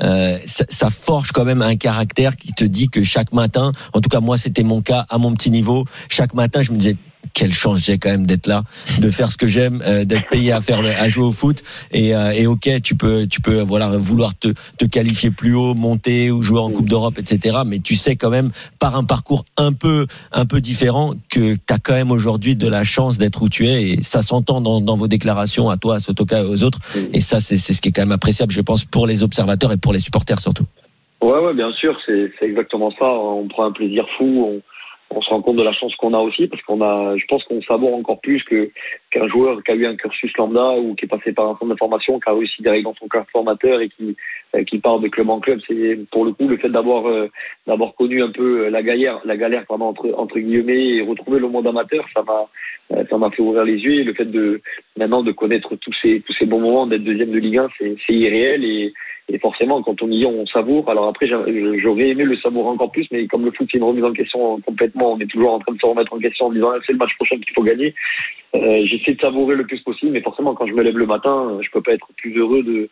F: ça forge quand même un caractère qui te dit que chaque matin, en tout cas moi c'était mon cas à mon petit niveau, chaque matin je me disais quelle chance j'ai quand même d'être là, de faire ce que j'aime, d'être payé à jouer au foot, et ok, tu peux voilà vouloir te qualifier plus haut, monter ou jouer en Coupe d'Europe, etc. Mais tu sais quand même par un parcours un peu différent que t'as quand même aujourd'hui de la chance d'être où tu es, et ça s'entend dans vos déclarations à toi, à Sotoka et aux autres, et ça c'est ce qui est quand même appréciable, je pense, pour les observateurs et pour les supporters surtout.
J: Ouais, bien sûr, c'est exactement ça. On prend un plaisir fou. On se rend compte de la chance qu'on a aussi, parce je pense qu'on savoure encore plus qu'un joueur qui a eu un cursus lambda ou qui est passé par un centre de formation, qui a réussi derrière dans son corps formateur et qui part de club en club. C'est pour le coup le fait d'avoir connu un peu la galère entre guillemets, et retrouver le monde amateur, ça m'a fait ouvrir les yeux. Et le fait maintenant de connaître tous ces bons moments, d'être deuxième de Ligue 1, c'est irréel, et forcément quand on y est, on savoure. Alors après j'aurais aimé le savourer encore plus, mais comme le foot c'est une remise en question complètement, on est toujours en train de se remettre en question en disant c'est le match prochain qu'il faut gagner. J'essaie de savourer le plus possible, mais forcément quand je me lève le matin, je peux pas être plus heureux de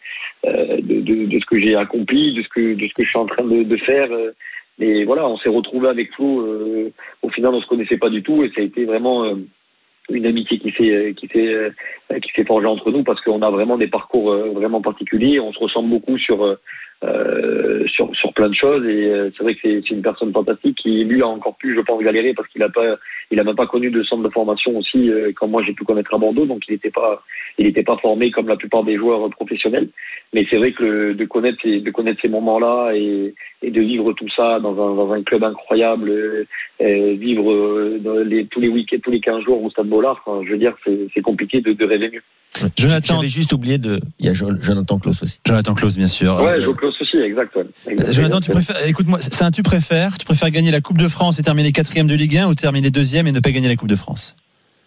J: ce que j'ai accompli, de ce que je suis en train de faire. Mais voilà, on s'est retrouvé avec Flo. Au final, on se connaissait pas du tout, et ça a été vraiment une amitié qui s'est forgée entre nous, parce qu'on a vraiment des parcours vraiment particuliers. On se ressemble beaucoup sur plein de choses, et c'est vrai que c'est une personne fantastique qui lui a encore plus, je pense, galéré, parce qu'il a même pas connu de centre de formation aussi quand moi j'ai pu connaître à Bordeaux, donc il était pas formé comme la plupart des joueurs professionnels. Mais c'est vrai que de connaître ces moments-là et de vivre tout ça dans un club incroyable, vivre tous les week-ends, tous les 15 jours au Stade Bollard, je veux dire, c'est compliqué de rêver mieux.
F: Jonathan, j'avais juste oublié il y a Jonathan Claus aussi.
G: Jonathan Claus, bien sûr.
J: Ouais, Claus aussi, exact. Ouais.
G: Jonathan, écoute-moi, tu préfères gagner la Coupe de France et terminer 4e de Ligue 1, ou terminer 2e et ne pas gagner la Coupe de France?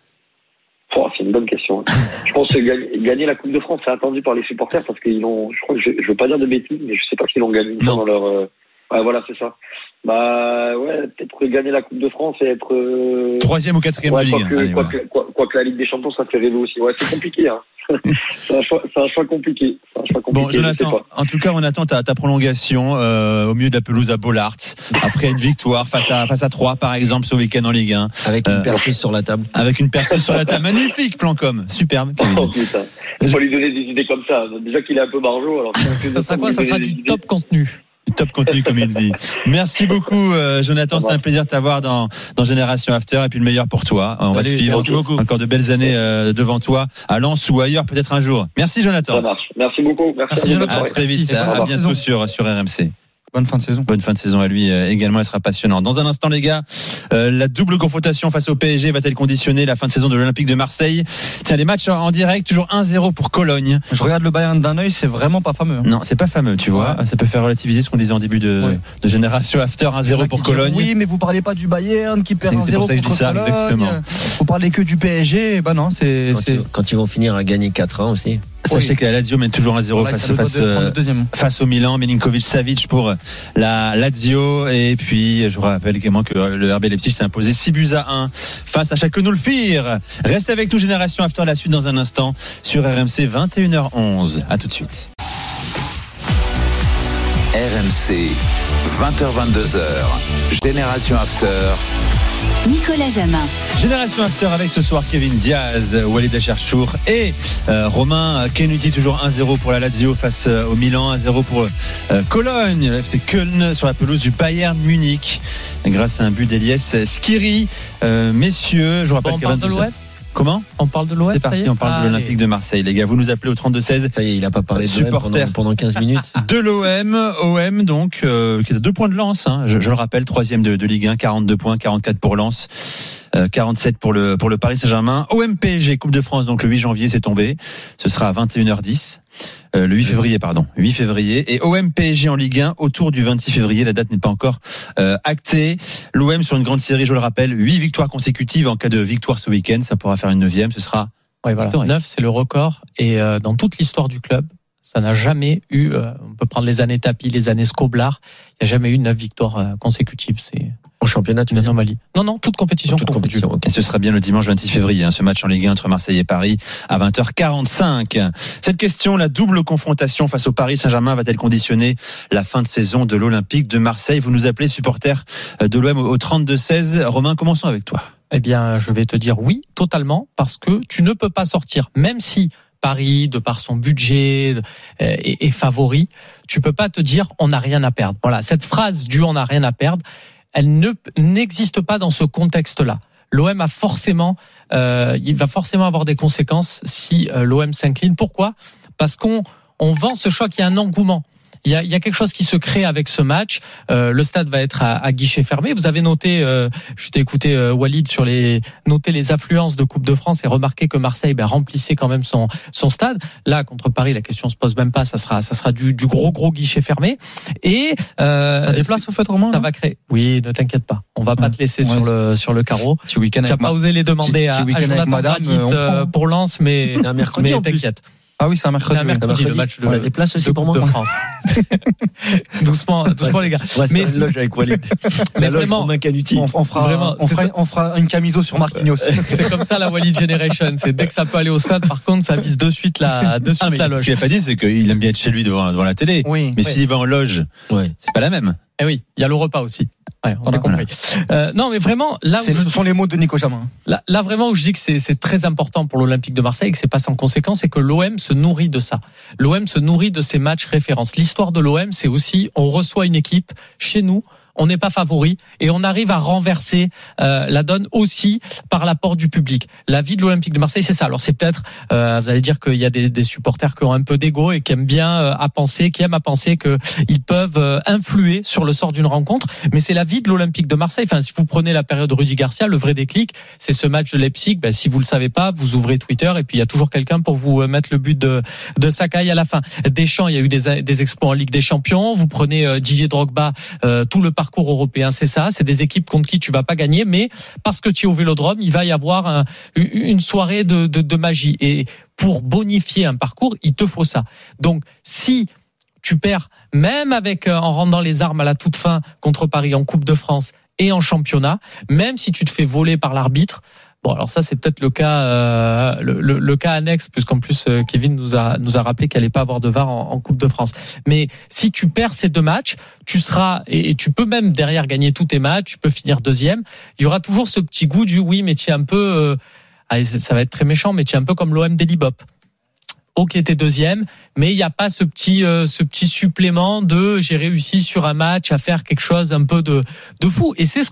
J: C'est une bonne question. Je pense que gagner la Coupe de France, c'est attendu par les supporters, parce qu'ils l'ont, je crois que je veux pas dire de bêtises, mais je sais pas s'ils l'ont gagné dans leur, ouais, voilà, c'est ça. Peut-être gagner la Coupe de France et être
G: 3e ou 4e de Ligue 1.
J: Quoi que la Ligue des Champions, ça fait rêver aussi. Ouais, c'est compliqué, hein. C'est un choix compliqué.
G: Bon, Jonathan, en tout cas, on attend ta prolongation au milieu de la pelouse à Bollard, après une victoire face à Troyes, par exemple, ce week-end en Ligue 1.
F: Avec une perceuse sur la table.
G: Magnifique plan com. Superbe.
J: Oh putain. Faut pas lui donner des idées comme ça. Déjà qu'il est un peu barjot. Alors
D: ça sera quoi? Ça sera du top contenu.
G: Top contenu, comme il dit. Merci beaucoup, Jonathan. C'était un plaisir de t'avoir dans Génération After, et puis le meilleur pour toi. On va te suivre. Encore de belles années devant toi, à Lens ou ailleurs, peut-être un jour. Merci, Jonathan.
J: Ça marche. Merci beaucoup. Merci
G: Jonathan. À très vite. À bientôt sur RMC.
C: Bonne fin de saison.
G: Bonne fin de saison à lui également, elle sera passionnante. Dans un instant, les gars, la double confrontation face au PSG va-t-elle conditionner la fin de saison de l'Olympique de Marseille? Tiens, les matchs en direct, toujours 1-0 pour Cologne.
C: Je regarde le Bayern d'un œil, c'est vraiment pas fameux.
G: Non, c'est pas fameux, tu vois. Ouais. Ça peut faire relativiser ce qu'on disait en début de Génération After, 1-0 pour Cologne.
C: Oui, mais vous parlez pas du Bayern qui perd 1-0 contre Cologne. Vous parlez que du PSG. Non, c'est
F: quand ils vont finir à gagner 4-1 aussi.
G: Sachez que la Lazio mène toujours 1-0 face au Milan. Milinkovic-Savic pour la Lazio. Et puis, je vous rappelle également que le RB Leipzig s'est imposé 6-1 face à Schalke 04. Reste avec nous, Génération After, la suite dans un instant sur RMC 21h11. À tout de suite.
B: RMC, 20h-22h, Génération After.
A: Nicolas Jamin.
G: Génération After avec ce soir Kevin Diaz, Walid Acharchour et Romain Kennedy, toujours 1-0 pour la Lazio face au Milan, 1-0 pour Cologne, FC Köln sur la pelouse du Bayern Munich grâce à un but d'Elias Skiri. Messieurs, je vous rappelle
D: on parle de l'OM.
G: Comment ?
D: On parle de l'OM.
G: C'est parti, on parle de l'Olympique de Marseille, les gars. Vous nous appelez au 32-16.
F: Ça y est, il n'a pas parlé de l'OM pendant 15 minutes.
G: De l'OM, donc, qui est à 2 points de Lens. Je le rappelle, 3e de Ligue 1, 42 points, 44 pour Lens. 47 pour le Paris Saint-Germain. OM PSG, Coupe de France, donc le 8 janvier, c'est tombé. Ce sera à 21h10. Le 8 février. Et OM PSG en Ligue 1 autour du 26 février. La date n'est pas encore actée. L'OM sur une grande série, je le rappelle, 8 victoires consécutives. En cas de victoire ce week-end, ça pourra faire une 9e. Ce sera historique.
D: 9, c'est le record. Et dans toute l'histoire du club, ça n'a jamais eu, on peut prendre les années Tapi, les années Skoblar, il n'y a jamais eu 9 victoires consécutives. C'est
F: en championnat,
D: une anomalie. Non, toute compétition.
G: Et ce sera bien le dimanche 26 février, ce match en Ligue 1 entre Marseille et Paris à 20h45. Cette question, la double confrontation face au Paris Saint-Germain va-t-elle conditionner la fin de saison de l'Olympique de Marseille ? Vous nous appelez supporter de l'OM au 32-16. Romain, commençons avec toi.
D: Eh bien, je vais te dire oui, totalement, parce que tu ne peux pas sortir, même si Paris, de par son budget, est favori, tu peux pas te dire on n'a rien à perdre. Voilà, cette phrase du on n'a rien à perdre, elle n'existe pas dans ce contexte-là. L'OM a forcément, il va forcément avoir des conséquences si l'OM s'incline. Pourquoi ? Parce qu'on vend ce choc, il y a un engouement. Il y a quelque chose qui se crée avec ce match. Le stade va être à guichet fermé. Vous avez noté, je t'ai écouté Walid noter les affluences de Coupe de France et remarquer que Marseille remplissait quand même son stade. Là, contre Paris, la question se pose même pas. Ça sera du gros guichet fermé. Et
C: des places au fait, Romain.
D: Ça va créer. Oui, ne t'inquiète pas. On va pas te laisser sur le carreau.
C: Tu n'as
D: pas osé les demander à Jonathan Bradit pour Lens, mais t'inquiète.
C: Ah oui, c'est un mercredi.
D: Le match
F: on a des places aussi pour moi.
D: De France. doucement les gars.
F: Mais une loge avec Walid.
D: Mais vraiment,
C: on fera une camiso sur Marquinhos.
D: C'est comme ça la Walid Generation. C'est dès que ça peut aller au stade, par contre, ça vise de suite la loge.
G: Ce qu'il n'a pas dit, c'est qu'il aime bien être chez lui devant la télé.
C: Oui.
G: Mais s'il va en loge, c'est pas la même.
D: Eh oui, il y a le repas aussi. Ouais, on a compris. Non, mais vraiment, là,
C: ce sont les mots de Nico Jamin.
D: Là, vraiment, où je dis que c'est très important pour l'Olympique de Marseille et que c'est pas sans conséquence, c'est que l'OM se nourrit de ça. L'OM se nourrit de ces matchs références. L'histoire de l'OM, c'est aussi, on reçoit une équipe chez nous, on n'est pas favori et on arrive à renverser la donne aussi par l'apport du public. La vie de l'Olympique de Marseille, c'est ça. Alors c'est peut-être, vous allez dire qu'il y a des supporters qui ont un peu d'ego et qui aiment bien qui aiment à penser qu'ils peuvent influer sur le sort d'une rencontre, mais c'est la vie de l'Olympique de Marseille. Enfin, si vous prenez la période Rudy Garcia, le vrai déclic, c'est ce match de Leipzig. Si vous le savez pas, vous ouvrez Twitter et puis il y a toujours quelqu'un pour vous mettre le but de Sakai à la fin. Deschamps, il y a eu des exploits en Ligue des Champions. Vous prenez Didier Drogba, tout le parcours européen, c'est ça. C'est des équipes contre qui tu vas pas gagner, mais parce que tu es au Vélodrome, il va y avoir une soirée de magie. Et pour bonifier un parcours, il te faut ça. Donc, si tu perds, même en rendant les armes à la toute fin contre Paris en Coupe de France et en championnat, même si tu te fais voler par l'arbitre. Bon, alors ça, c'est peut-être le cas, le cas annexe, puisqu'en plus, Kevin nous a rappelé qu'elle allait pas avoir de VAR en Coupe de France. Mais si tu perds ces 2 matchs, tu seras, et tu peux même derrière gagner tous tes matchs, tu peux finir 2e. Il y aura toujours ce petit goût du oui, mais tu es un peu, ça va être très méchant, mais tu es un peu comme l'OM d'Elibop. Ok, t'es 2e, mais il n'y a pas ce petit supplément de j'ai réussi sur un match à faire quelque chose un peu de fou. Et c'est ce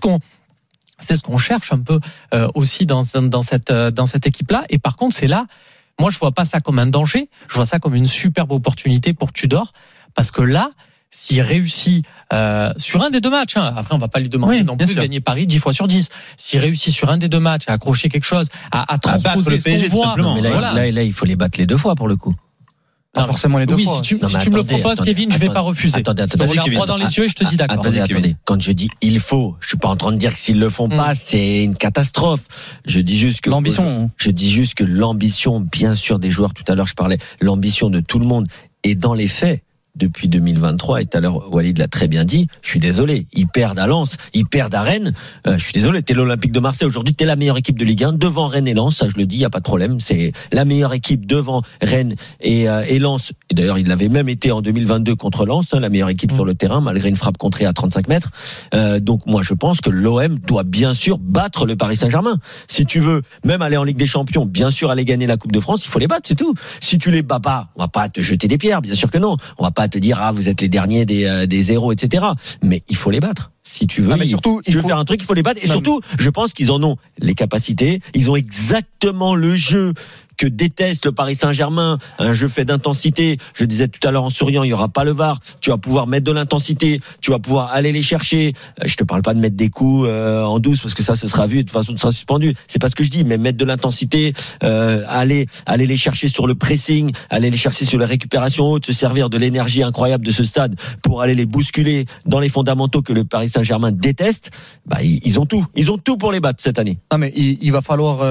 D: qu'on cherche un peu aussi dans cette équipe-là. Et par contre, c'est là, moi je vois pas ça comme un danger, je vois ça comme une superbe opportunité pour Tudor, parce que là, s'il réussit sur un des 2 matchs, après on va pas lui demander non plus de gagner Paris 10 fois sur 10. S'il réussit sur un des 2 matchs à accrocher quelque chose, à transposer
G: le PSG,
D: ce qu'on voit,
F: mais là, il faut les battre les 2 fois pour le coup.
C: Pas forcément les deux
D: oui,
C: fois.
D: si tu
F: Non, mais
D: me le
F: attendez,
D: proposes, Kevin, je vais pas refuser.
F: Attendez.
D: Je regarde droit dans les yeux et je te dis d'accord.
F: Attendez. Quand je dis il faut, je suis pas en train de dire que s'ils le font pas, c'est une catastrophe. Je dis juste que
C: l'ambition.
F: Je dis juste que l'ambition, bien sûr, des joueurs. Tout à l'heure, je parlais l'ambition de tout le monde. Et dans les faits, depuis 2023, et tout à l'heure Walid l'a très bien dit, je suis désolé, ils perdent à Lens, ils perdent à Rennes, je suis désolé, t'es l'Olympique de Marseille, aujourd'hui t'es la meilleure équipe de Ligue 1, devant Rennes et Lens, ça je le dis, y a pas de problème, c'est la meilleure équipe devant Rennes et Lens, et d'ailleurs il l'avait même été en 2022 contre Lens, la meilleure équipe sur le terrain, malgré une frappe contrée à 35 mètres, donc moi je pense que l'OM doit bien sûr battre le Paris Saint-Germain, si tu veux même aller en Ligue des Champions, bien sûr aller gagner la Coupe de France, il faut les battre, c'est tout, si tu les bats pas, on va pas te jeter des pierres, bien sûr que non, on va pas te dire vous êtes les derniers des zéros, etc. Mais il faut les battre. Si tu veux, tu veux faire un truc, il faut les battre. Et surtout, je pense qu'ils en ont les capacités. Ils ont exactement le jeu que déteste le Paris Saint-Germain, un jeu fait d'intensité. Je disais tout à l'heure en souriant, il y aura pas le VAR. Tu vas pouvoir mettre de l'intensité, tu vas pouvoir aller les chercher. Je te parle pas de mettre des coups en douce parce que ça, ce sera vu, de toute façon, tu seras suspendu. C'est pas ce que je dis, mais mettre de l'intensité, aller les chercher sur le pressing, aller les chercher sur la récupération haute, se servir de l'énergie incroyable de ce stade pour aller les bousculer dans les fondamentaux que le Paris Saint-Germain déteste. Bah, ils ont tout pour les battre cette année.
C: Non, mais il va falloir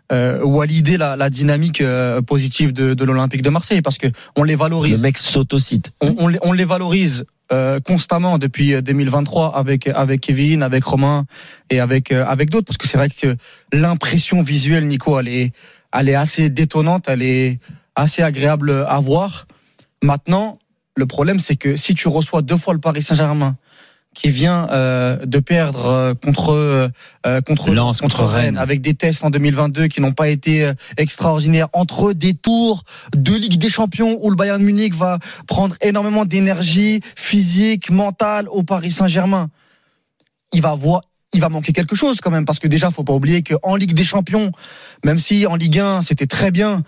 C: valider la dynamique positive de l'Olympique de Marseille parce que on les valorise.
F: Le mec s'autocite.
C: On les valorise constamment depuis 2023 avec Kevin, avec Romain et avec d'autres parce que c'est vrai que l'impression visuelle, Nico, elle est assez détonnante, elle est assez agréable à voir. Maintenant, le problème c'est que si tu reçois 2 fois le Paris Saint-Germain qui vient de perdre contre
G: Lens,
C: contre Rennes, avec des tests en 2022 qui n'ont pas été extraordinaires, entre des tours de Ligue des Champions où le Bayern Munich va prendre énormément d'énergie physique, mentale au Paris Saint-Germain. Il va manquer quelque chose quand même parce que déjà faut pas oublier qu'en Ligue des Champions, même si en Ligue 1 c'était très bien,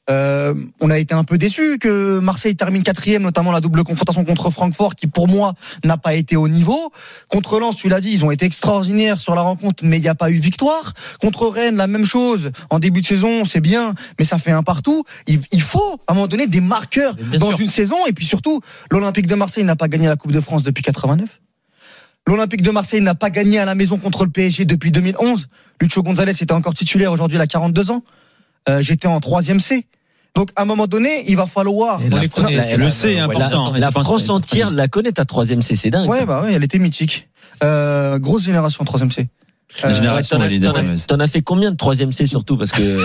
C: on a été un peu déçus que Marseille termine 4e, notamment la double confrontation contre Francfort qui pour moi n'a pas été au niveau. Contre Lens, tu l'as dit, ils ont été extraordinaires sur la rencontre mais il n'y a pas eu victoire. Contre Rennes, la même chose, en début de saison c'est bien mais ça fait un partout. Il faut à un moment donné des marqueurs dans une saison et puis surtout l'Olympique de Marseille n'a pas gagné la Coupe de France depuis 89. L'Olympique de Marseille n'a pas gagné à la maison contre le PSG depuis 2011. Lucho González était encore titulaire, aujourd'hui il a 42 ans. J'étais en 3e C. Donc à un moment donné, il va falloir.
G: Le C est important.
F: La France entière la connaît ta 3e C, c'est dingue.
C: Ouais, elle était mythique. Grosse génération 3e C.
G: La génération
F: t'en as fait combien de 3e C surtout parce que.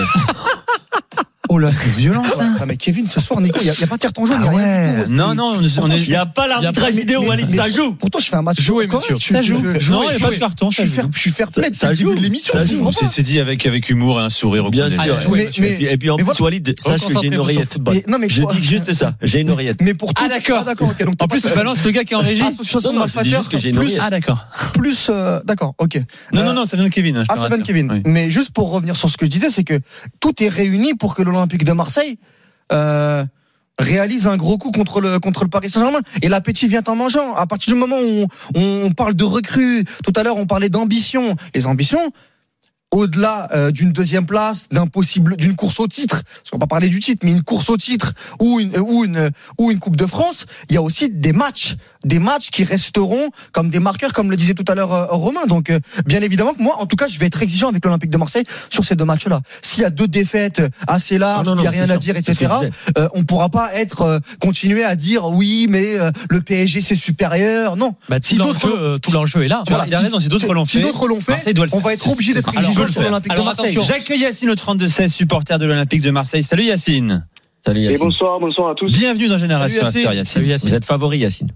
G: Oh là, c'est violent ça.
C: Non mais Kevin, ce soir, Nico, il y a pas de carton jaune.
G: Non,
F: il y a pas l'arbitrage vidéo, Walid, ça joue.
C: Pourtant, je fais un match
D: joué, monsieur.
C: Ça joue.
G: Non, il n'y a pas de carton.
C: Je suis fair play.
F: Ça joue
C: l'émission.
G: C'est dit avec humour et un sourire.
F: Bien sûr. Et puis en plus, Walid, sache que j'ai une oreillette. Je dis juste ça. J'ai une oreillette.
C: Mais pour tout.
G: Ah d'accord.
C: En
G: plus, tu balances le gars qui est en régie.
C: Association de malfaiteurs.
G: Ah d'accord.
C: Plus, d'accord, ok.
G: Non, ça vient de Kevin.
C: Ah, ça vient de Kevin. Mais juste pour revenir sur ce que je disais, c'est que tout est réuni pour que l'Olympique de Marseille réalise un gros coup contre le Paris Saint-Germain et l'appétit vient en mangeant. À partir du moment où on parle de recrues, tout à l'heure on parlait d'ambition. Les ambitions, au-delà d'une 2e place, d'une course au titre, parce qu'on va pas parler du titre, mais une course au titre ou une Coupe de France, il y a aussi des matchs qui resteront comme des marqueurs, comme le disait tout à l'heure Romain. Donc bien évidemment que moi, en tout cas, je vais être exigeant avec l'Olympique de Marseille sur ces 2 matchs-là. S'il y a 2 défaites assez larges, il n'y a rien à dire, etc. On pourra pas continuer à dire oui, mais le PSG c'est supérieur. Non.
D: Tout l'enjeu est là.
G: Voilà, il a raison. Si d'autres l'ont fait,
C: on va être obligé d'être exigeant sur l'Olympique de Marseille.
G: J'accueille Yacine au 32-16, supporter de l'Olympique de Marseille. Salut Yacine.
F: Salut Yacine.
J: Et bonsoir à tous.
G: Bienvenue dans Génération After, Yacine.
F: Vous êtes favori, Yacine.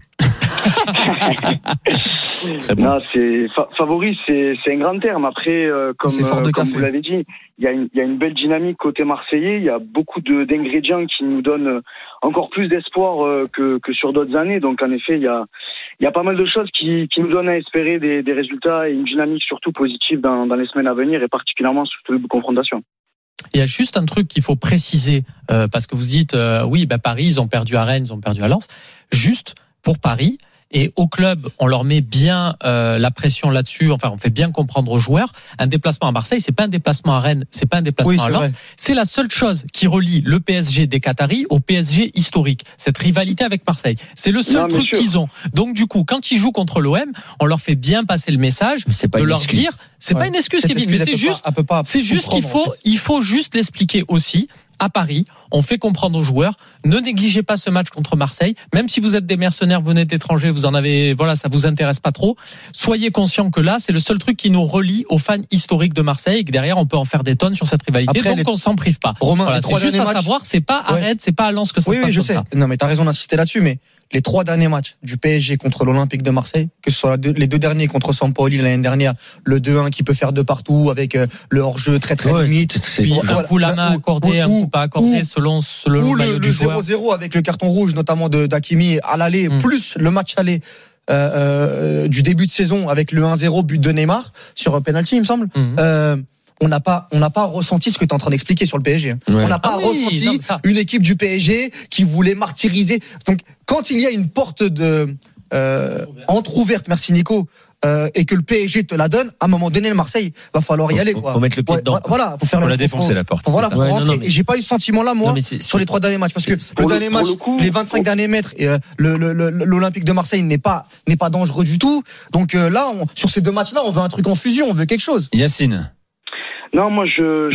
J: Non, favori, c'est un grand terme. Après, comme vous l'avez dit, il y a une belle dynamique côté marseillais. Il y a beaucoup d'ingrédients qui nous donnent encore plus d'espoir que sur d'autres années. Donc en effet, il y a pas mal de choses qui nous donnent à espérer des résultats et une dynamique surtout positive dans les semaines à venir et particulièrement sur cette confrontation.
D: Il y a juste un truc qu'il faut préciser parce que vous dites oui, Paris, ils ont perdu à Rennes, ils ont perdu à Lens. Juste pour Paris, et au club, on leur met bien la pression là-dessus. Enfin, on fait bien comprendre aux joueurs. Un déplacement à Marseille, c'est pas un déplacement à Rennes, c'est pas un déplacement à Lens. C'est la seule chose qui relie le PSG des Qataris au PSG historique. Cette rivalité avec Marseille, c'est le seul truc qu'ils ont. Donc du coup, quand ils jouent contre l'OM, on leur fait bien passer le message de leur dire, c'est pas une excuse, Kevin, mais c'est juste qu'il faut juste l'expliquer aussi. À Paris, on fait comprendre aux joueurs, ne négligez pas ce match contre Marseille, même si vous êtes des mercenaires, vous venez d'étrangers, vous en avez, voilà, ça vous intéresse pas trop. Soyez conscients que là, c'est le seul truc qui nous relie aux fans historiques de Marseille et que derrière, on peut en faire des tonnes sur cette rivalité. Après, donc on s'en prive pas.
C: Romain,
D: voilà, c'est juste à savoir, c'est pas à Rennes, c'est pas à Lens que ça se passe. Oui, je sais. Ça.
C: Non, mais t'as raison d'insister là-dessus, mais les 3 derniers matchs du PSG contre l'Olympique de Marseille, que ce soit les 2 derniers contre Sampaoli l'année dernière, le 2-1 qui peut faire de partout avec le hors-jeu très limite,
D: puis un coup la main accordée, un coup pas accordé selon le maillot du joueur.
C: Ou le 0-0 avec le carton rouge notamment d'Hakimi à l'aller, plus le match aller du début de saison avec le 1-0 but de Neymar sur penalty, il me semble. On n'a pas ressenti ce que tu es en train d'expliquer sur le PSG. On n'a pas ressenti une équipe du PSG qui voulait martyriser. Donc, quand il y a une porte entrouverte, merci Nico, et que le PSG te la donne, à un moment donné, le Marseille va falloir y aller.
F: Faut mettre le pied dedans.
C: Voilà, faut
G: la défoncer la porte.
C: Voilà, faut rentrer. Et j'ai pas eu ce sentiment-là, moi, sur les 3 derniers matchs, parce que le dernier match, les 25 derniers mètres, l'Olympique de Marseille n'est pas dangereux du tout. Donc là, sur ces 2 matchs-là, on veut un truc en fusion, on veut quelque chose.
G: Yacine.
I: Non, moi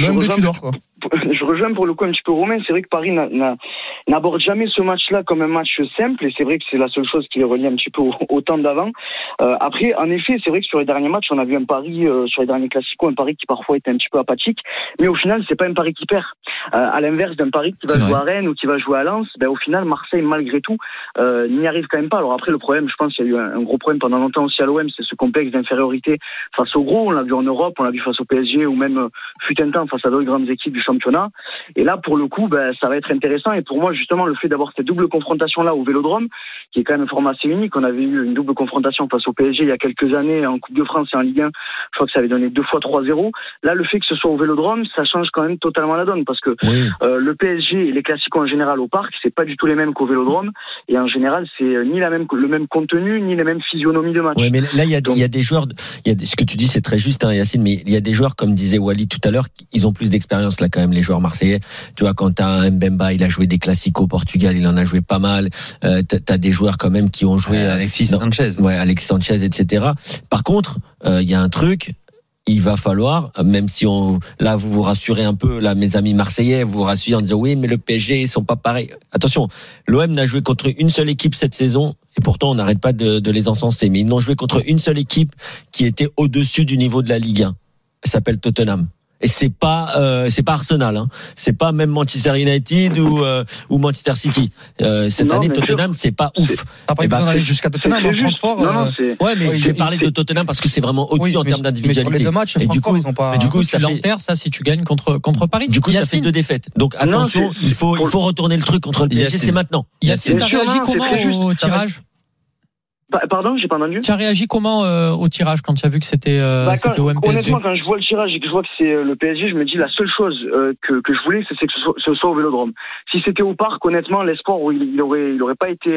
I: je rejoins pour le coup un petit peu Romain. C'est vrai que Paris n'aborde jamais ce match-là comme un match simple, et c'est vrai que c'est la seule chose qui les relie un petit peu au temps d'avant. Après, en effet, c'est vrai que sur les derniers matchs, on a vu un Paris, sur les derniers classicos, un Paris qui parfois était un petit peu apathique, mais au final, c'est pas un Paris qui perd. À l'inverse d'un Paris qui va jouer à Rennes ou qui va jouer à Lens, au final, Marseille, malgré tout, n'y arrive quand même pas. Alors après, le problème, je pense qu'il y a eu un gros problème pendant longtemps aussi à l'OM, c'est ce complexe d'infériorité face aux gros. On l'a vu en Europe, on l'a vu face au PSG, ou même fut un temps face à d'autres grandes équipes du championnat. Et là, pour le coup, ça va être intéressant. Et pour moi, justement, le fait d'avoir cette double confrontation-là au Vélodrome, qui est quand même un format assez unique. On avait eu une double confrontation face au PSG il y a quelques années en Coupe de France et en Ligue 1. Je crois que ça avait donné 2 fois 3-0. Là, le fait que ce soit au Vélodrome, ça change quand même totalement la donne, parce que le PSG et les classicos en général au Parc, c'est pas du tout les mêmes qu'au Vélodrome. Et en général, c'est ni le même contenu, ni les mêmes physionomies de match.
F: Oui, mais là, il y a des joueurs, ce que tu dis, c'est très juste, hein, Yacine, mais il y a des joueurs, comme disait Wally tout à l'heure, ils ont plus d'expérience là quand même, les joueurs marseillais. Tu vois, quand t'as un Mbemba, il a joué des classicos au Portugal, il en a joué pas mal. T'as des joueurs quand même qui ont joué
G: Alexis Sanchez.
F: Ouais, Alexis Sanchez, etc. Par contre, il y a un truc. Il va falloir, même si là vous vous rassurez un peu, là mes amis marseillais, vous rassurez en disant oui, mais le PSG ils sont pas pareils. Attention, l'OM n'a joué contre une seule équipe cette saison, et pourtant on n'arrête pas de les encenser. Mais ils n'ont joué contre une seule équipe qui était au-dessus du niveau de la Ligue 1. Elle s'appelle Tottenham. Et c'est pas Arsenal, hein. C'est pas même Manchester United ou Manchester City. Cette année Tottenham, c'est pas ouf.
C: T'as pas besoin d'aller jusqu'à Tottenham, Francfort.
F: Ouais, mais j'ai parlé de Tottenham parce que c'est vraiment au-dessus en termes d'individualité.
C: Mais sur les 2 matchs, Francfort, ils ont pas.
F: Mais du coup,
D: ça l'enterre, ça, si tu gagnes contre Paris.
F: Du coup, ça fait 2 défaites. Donc attention, il faut retourner le truc contre le PSG, c'est maintenant.
D: Yacine, t'as réagi comment au tirage?
I: Pardon, j'ai pas entendu.
D: Tu as réagi comment au tirage quand tu as vu que c'était OM PSG?
I: Honnêtement, quand je vois le tirage et que je vois que c'est le PSG, je me dis la seule chose que je voulais, c'est que ce soit au Vélodrome. Si c'était au Parc, honnêtement, l'espoir il aurait pas été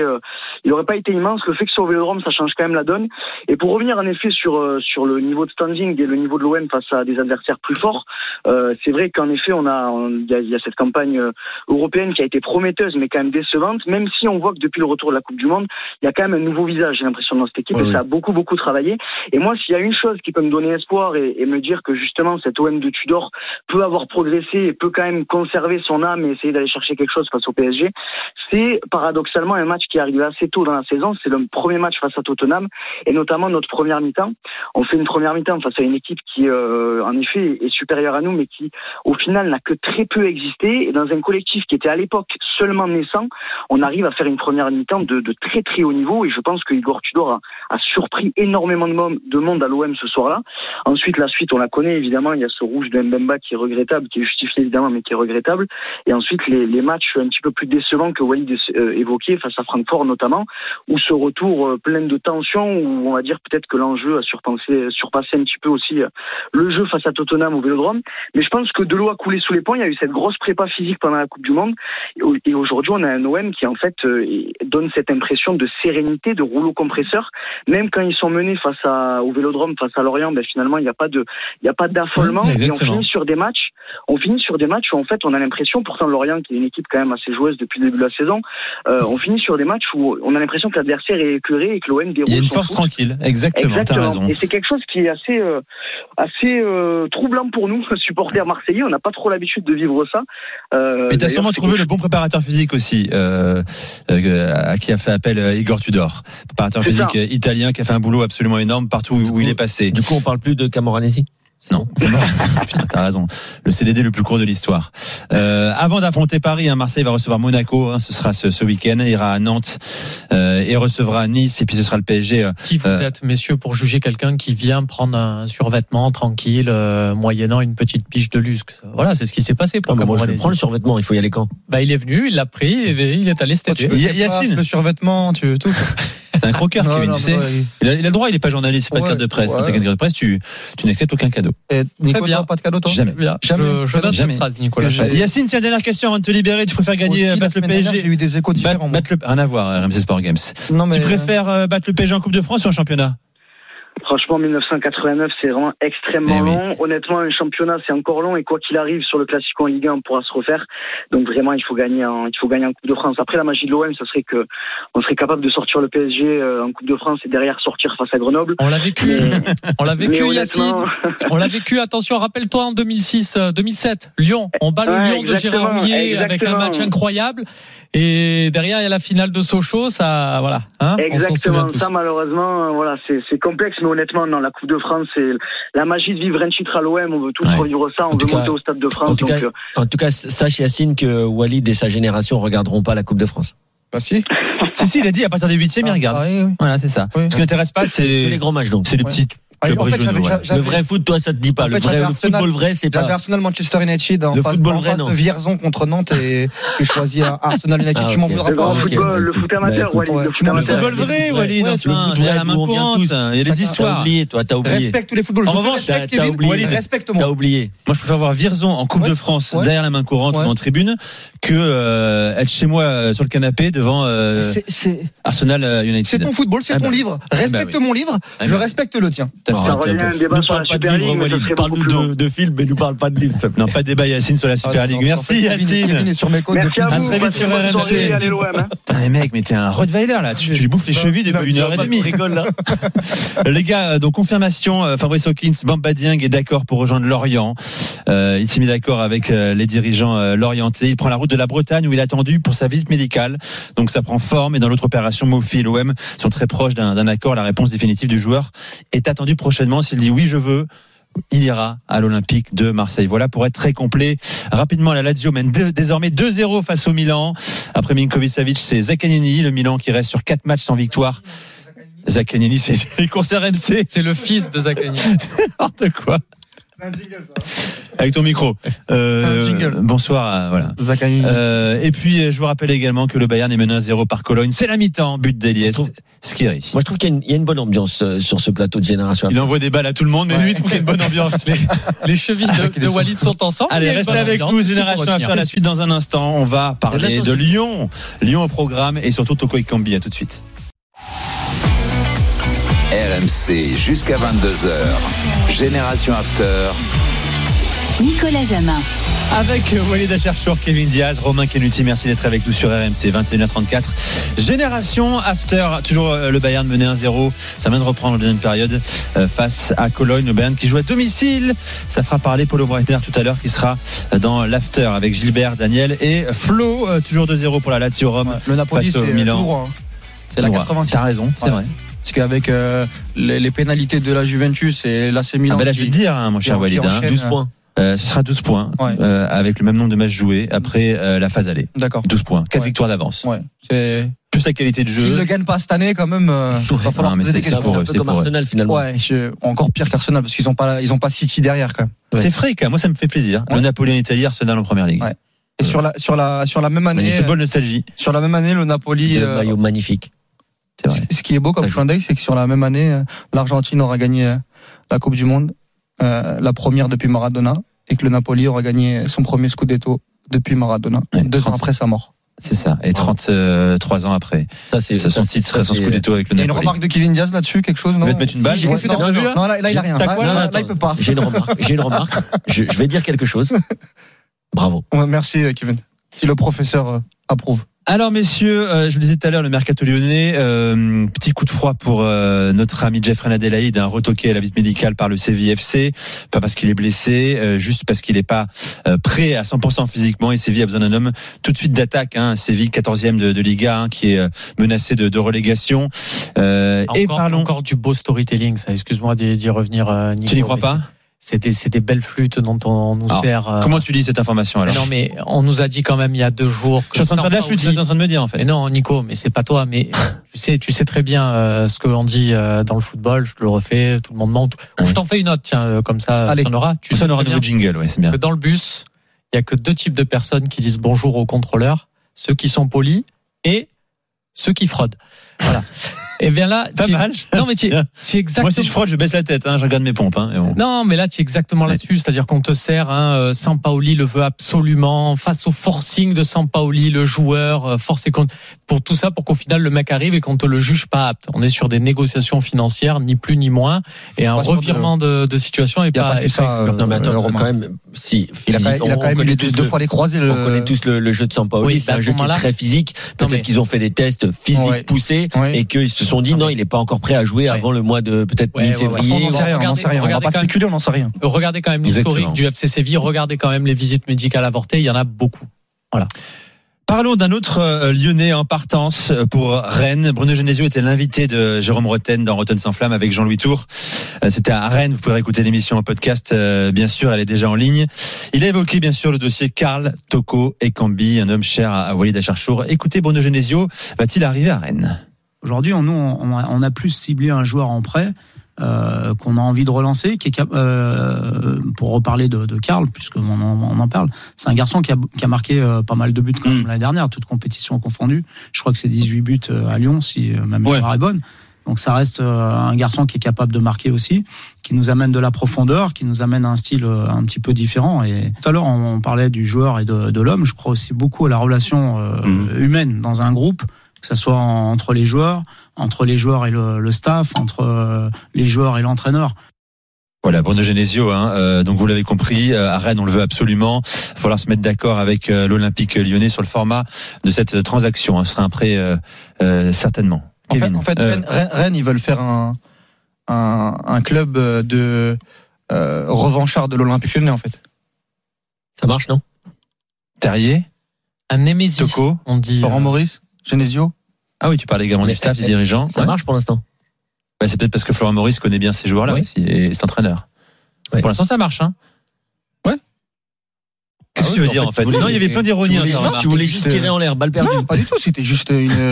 I: immense. Le fait que ce soit au Vélodrome, ça change quand même la donne. Et pour revenir en effet sur le niveau de standing et le niveau de l'OM face à des adversaires plus forts, c'est vrai qu'en effet il y a cette campagne européenne qui a été prometteuse mais quand même décevante. Même si on voit que depuis le retour de la Coupe du Monde, il y a quand même un nouveau visage. J'ai l'impression dans cette équipe et ça a beaucoup travaillé. Et moi, s'il y a une chose qui peut me donner espoir et me dire que justement cette OM de Tudor peut avoir progressé et peut quand même conserver son âme et essayer d'aller chercher quelque chose face au PSG, c'est paradoxalement un match qui est arrivé assez tôt dans la saison. C'est le premier match face à Tottenham et notamment notre première mi-temps. On fait une première mi-temps face à une équipe qui en effet est supérieure à nous mais qui au final n'a que très peu existé, et dans un collectif qui était à l'époque seulement naissant, on arrive à faire une première mi-temps de très très haut niveau, et je pense que Igor Tudor a surpris énormément de monde à l'OM ce soir-là. Ensuite, la suite, on la connaît évidemment. Il y a ce rouge de Mbemba qui est regrettable, qui est justifié évidemment, mais qui est regrettable. Et ensuite, les matchs un petit peu plus décevants que Walid évoquait face à Francfort notamment, où ce retour plein de tension, où on va dire peut-être que l'enjeu a surpassé un petit peu aussi le jeu face à Tottenham au Vélodrome. Mais je pense que de l'eau a coulé sous les ponts. Il y a eu cette grosse prépa physique pendant la Coupe du Monde. Et aujourd'hui, on a un OM qui en fait donne cette impression de sérénité, de rouleau
L: compresseur. Même quand ils sont menés au Vélodrome face à Lorient, finalement il n'y a pas d'affolement. Et on finit sur des matchs où en fait on a l'impression, pourtant Lorient qui est une équipe quand même assez joueuse depuis le début de la saison, on finit sur des matchs où on a l'impression que l'adversaire est écœuré et que l'OM déroule.
G: Il y a une force tranquille, exactement. T'as raison.
L: Et c'est quelque chose qui est assez troublant pour nous, supporters marseillais. On n'a pas trop l'habitude de vivre ça.
G: Mais t'as sûrement trouvé le bon préparateur physique aussi, à qui a fait appel Igor Tudor, préparateur physique italien qui a fait un boulot absolument énorme partout où il est passé.
F: Du coup, on parle plus de Camoranesi?
G: Non. Putain, t'as raison. Le CDD le plus court de l'histoire. Avant d'affronter Paris, Marseille va recevoir Monaco. Ce sera ce week-end. Il ira à Nantes et recevra Nice. Et puis ce sera le PSG.
D: Qui vous êtes, messieurs, pour juger quelqu'un qui vient prendre un survêtement tranquille, moyennant une petite piche de luxe? Voilà, c'est ce qui s'est passé pour
F: moi, je prends le survêtement. Il faut y aller quand?
D: Il est venu, il l'a pris, et il est allé se têter.
C: Yacine, le survêtement, tu veux tout.
G: C'est un croqueur, Kevin, tu sais. Il a le droit, il n'est pas journaliste, c'est pas de carte de presse. Quand tu as une carte de presse, tu n'acceptes aucun cadeau.
C: Et Nicolas, pas de cadeau, toi?
G: Jamais.
D: Je donne cette phrase, Nicolas.
G: Yacine, tiens, dernière question avant de te libérer. Tu préfères battre le PSG?
C: J'ai eu des échos différents.
G: Rien à voir, RMC Sport Games. Tu préfères battre le PSG en Coupe de France ou en championnat?
L: Franchement, 1989, c'est vraiment extrêmement long. Honnêtement, un championnat, c'est encore long. Et quoi qu'il arrive, sur le Classico en Ligue 1, on pourra se refaire. Donc vraiment, il faut gagner en Coupe de France. Après, la magie de l'OM, ça serait que on serait capable de sortir le PSG en Coupe de France et derrière sortir face à Grenoble.
D: On l'a vécu. On l'a vécu, Yacine. On l'a vécu. Attention, rappelle-toi en 2007, Lyon. On bat le Lyon de Gérard Houllier avec un match incroyable. Et derrière, il y a la finale de Sochaux, ça, voilà.
L: Exactement. Ça, malheureusement, voilà, c'est complexe, mais honnêtement, dans la Coupe de France, c'est la magie de vivre un titre à l'OM. On veut tous revivre ça. On veut monter au Stade de France.
F: En tout cas, sache, Yacine, que Walid et sa génération regarderont pas la Coupe de France.
C: Si.
G: Si, il a dit à partir des 8e, il regarde.
C: Oui.
G: Voilà, c'est ça. Oui. Ce qui n'intéresse pas, c'est
F: les grands matchs, donc.
G: C'est les petits.
C: En fait,
F: le vrai foot, toi, ça te dit pas. Le football vrai, c'est pas.
C: J'avais Arsenal Manchester United en face de Vierzon contre Nantes et j'ai choisi Arsenal United. Tu m'en voudras pas.
L: Le foot amateur, Walid.
G: Le football vrai, Walid. Il y a la main courante. Il y a des histoires.
F: T'as oublié.
C: Respecte tous les footballs.
G: En revanche,
C: respecte-moi.
F: T'as oublié.
G: Moi, je préfère voir Vierzon en Coupe de France derrière la main courante ou en tribune que être chez moi sur le canapé devant Arsenal United.
C: C'est ton football, c'est ton livre. Respecte mon livre, je respecte le tien.
L: Ça revient à un débat sur la Super League, mais ça serait beaucoup plus long.
F: De film, mais nous parle pas de livre.
G: Non, pas de débat, Yacine, sur la Super League. Merci, Yacine.
L: Merci à vous.
G: Très vite sur RMC.
L: Allez, l'OM.
G: Putain, mec, mais t'es un Rottweiler, là. Tu bouffes les chevilles depuis 1h30.
F: Rigole, là.
G: Les gars, donc, confirmation, Fabrice Hawkins, Bamba Dieng est d'accord pour rejoindre Lorient. Il s'est mis d'accord avec les dirigeants lorientais. Il prend la route de la Bretagne où il est attendu pour sa visite médicale. Donc, ça prend forme. Et dans l'autre opération, Mofi et l'OM sont très proches d'un accord. La réponse définitive du joueur est attendue prochainement. S'il dit oui, je veux, il ira à l'Olympique de Marseille. Voilà pour être très complet. Rapidement, la Lazio mène désormais 2-0 face au Milan. Après Milinkovic-Savic, c'est Zaccagni, le Milan qui reste sur 4 matchs sans victoire. Zaccagni, c'est les courses RMC.
D: C'est le fils de Zaccagni.
G: N'importe quoi.
C: C'est un jingle, ça.
G: Avec ton micro.
C: Un jingle.
G: Bonsoir, voilà.
C: Zaccagni.
G: Et puis, je vous rappelle également que le Bayern est mené 1-0 par Cologne. C'est la mi-temps, but d'Eliès Skiri.
F: Moi, je trouve qu'il y a une bonne ambiance sur ce plateau de Génération.
G: Il envoie des balles à tout le monde, mais lui, il trouve qu'il y a une bonne ambiance.
D: Les chevilles de Walid sont ensemble.
G: Allez, restez avec nous, Génération After. La suite dans un instant. On va parler de Lyon. Lyon au programme et surtout Toko Ekambi. À tout de suite.
B: RMC jusqu'à 22h. Génération After.
A: Nicolas Jamin.
G: Avec Walid Acharchour, Kevin Diaz, Romain Kenuti, merci d'être avec nous sur RMC 21h34. Génération After, toujours le Bayern mené 1-0. Ça vient de reprendre la deuxième période face à Cologne. Le Bayern qui joue à domicile. Ça fera parler Paulo Breitner tout à l'heure qui sera dans l'After avec Gilbert, Daniel et Flo. Toujours 2-0 pour la Lazio Rome.
C: Le Napoli,
G: face au Milan.
C: Lourd, c'est la 86.
G: T'as raison, c'est vrai.
C: Parce qu'avec les pénalités de la Juventus et l'AC Milan.
G: Ah ben là, je vais te dire, mon cher Walid,
F: 12 points.
G: Ce sera 12 points avec le même nombre de matchs joués après la phase aller.
C: D'accord.
G: 12 points, 4 victoires d'avance.
C: Ouais. C'est
G: plus la qualité de jeu.
C: S'ils ne gagnent pas cette année, quand même, va falloir poser des questions.
F: C'est un peu comme Arsenal finalement.
C: Ouais, encore pire qu'Arsenal parce qu'ils ont pas City derrière quand même.
G: Ouais. C'est frais, moi ça me fait plaisir. Ouais. Le Napoli en Italie, Arsenal en première ligue.
C: Ouais. Et sur la même année.
G: Football nostalgie.
C: Sur la même année, le Napoli.
F: Maillot magnifique.
C: C'est vrai. Ce qui est beau comme clin d'œil, c'est que sur la même année, l'Argentine aura gagné la Coupe du Monde, la première depuis Maradona, et que le Napoli aura gagné son premier Scudetto depuis Maradona, 2 ans après sa mort.
G: C'est ça. Et 33 ans après. Son titre, son scudetto avec le Napoli.
C: Il y a une remarque de Kevin Diaz là-dessus, quelque chose, non?
G: Tu veux te mettre une balle?
C: Qu'est-ce que t'as prévu là? Non, là, il a rien. Là, il peut pas.
F: J'ai une remarque. Je vais dire quelque chose. Bravo.
C: Merci, Kevin. Si le professeur approuve.
G: Alors messieurs, je vous le disais tout à l'heure, le mercato lyonnais, petit coup de froid pour notre ami Jeffrey Adélaïde, retoqué à la visite médicale par le Séville FC, pas parce qu'il est blessé, juste parce qu'il n'est pas prêt à 100% physiquement, et Séville a besoin d'un homme tout de suite d'attaque. Séville 14e de Liga, qui est menacé de relégation.
D: Encore du beau storytelling, ça. Excuse-moi d'y revenir, Nico.
G: Tu n'y crois pas?
D: C'est des belles flûtes dont on nous sert.
G: Comment tu lis cette information alors?
D: Non, mais on nous a dit quand même il y a 2 jours.
G: Je suis en train de faire de la flûte, c'est ce que tu es en train de me dire en fait.
D: Mais non, Nico, mais c'est pas toi. Mais tu sais très bien ce que l'on dit dans le football. Je te le refais, tout le monde ment. Je t'en fais une autre, tiens, comme ça,
C: allez,
D: tu en auras.
G: Ça, on aura un nouveau jingle, ouais, c'est bien.
D: Dans le bus, il y a que 2 types de personnes qui disent bonjour au contrôleur, ceux qui sont polis et ceux qui fraudent. Voilà. Et bien là,
G: pas mal.
D: Non mais tu es exactement.
G: Moi si je fraude, je baisse la tête, je regarde mes pompes.
D: Non mais là tu es exactement là-dessus, c'est-à-dire qu'on te sert. Sampaoli le veut absolument face au forcing de Sampaoli, le joueur force et contre pour tout ça, pour qu'au final le mec arrive et qu'on te le juge pas apte. On est sur des négociations financières, ni plus ni moins, et un revirement de situation et pas.
F: Non mais attends, quand même, si
C: il a quand même eu 2 fois les croisés.
F: On connaît tous le jeu de Sampaoli, c'est un jeu qui est très physique. Peut-être qu'ils ont fait des tests physiques poussés et qu'ils se sont dit non, il n'est pas encore prêt à jouer avant le mois de peut-être mi-février.
C: On n'en sait rien. On va pas spéculer, on n'en sait rien.
D: Regardez quand même l'historique du FC Séville, regardez quand même les visites médicales avortées, il y en a beaucoup. Voilà.
G: Parlons d'un autre Lyonnais en partance pour Rennes. Bruno Genesio était l'invité de Jérôme Rotten dans Rotten sans flamme avec Jean-Louis Tour. C'était à Rennes. Vous pouvez écouter l'émission en podcast. Bien sûr, elle est déjà en ligne. Il a évoqué bien sûr le dossier Karl Toko Ekambi, un homme cher à Walid Acharchour. Écoutez, Bruno Genesio va-t-il arriver à Rennes?
M: Aujourd'hui, on a plus ciblé un joueur en prêt qu'on a envie de relancer, qui est pour reparler de Karl, puisqu'on en parle. C'est un garçon qui a marqué pas mal de buts quand même l'année dernière, toutes compétitions confondues. Je crois que c'est 18 buts à Lyon, si ma mémoire est bonne. Donc ça reste un garçon qui est capable de marquer aussi, qui nous amène de la profondeur, qui nous amène à un style un petit peu différent. Et tout à l'heure, on parlait du joueur et de l'homme. Je crois aussi beaucoup à la relation humaine dans un groupe, que ça soit entre les joueurs et le staff, entre les joueurs et l'entraîneur.
G: Voilà, Bruno Genesio, donc vous l'avez compris, à Rennes on le veut absolument. Il va falloir se mettre d'accord avec l'Olympique Lyonnais sur le format de cette transaction. Ce sera un prêt certainement.
C: En fait, Rennes, ils veulent faire un club de revanchard de l'Olympique Lyonnais en fait.
F: Ça marche, non?
G: Terrier,
D: un Némésis,
G: Toko,
D: on dit.
C: Laurent Maurice, Genesio.
G: Ah oui, tu parles également du staff, des dirigeants.
F: Ça marche pour l'instant.
G: C'est peut-être parce que Florent Maurice connaît bien ces joueurs-là aussi et c'est entraîneur. Pour l'instant, ça marche. Ouais. Qu'est-ce que tu veux dire en fait? Non, il y avait plein d'ironie.
F: Tu voulais juste tirer en l'air, balle perdue.
C: Non, pas du tout. C'était juste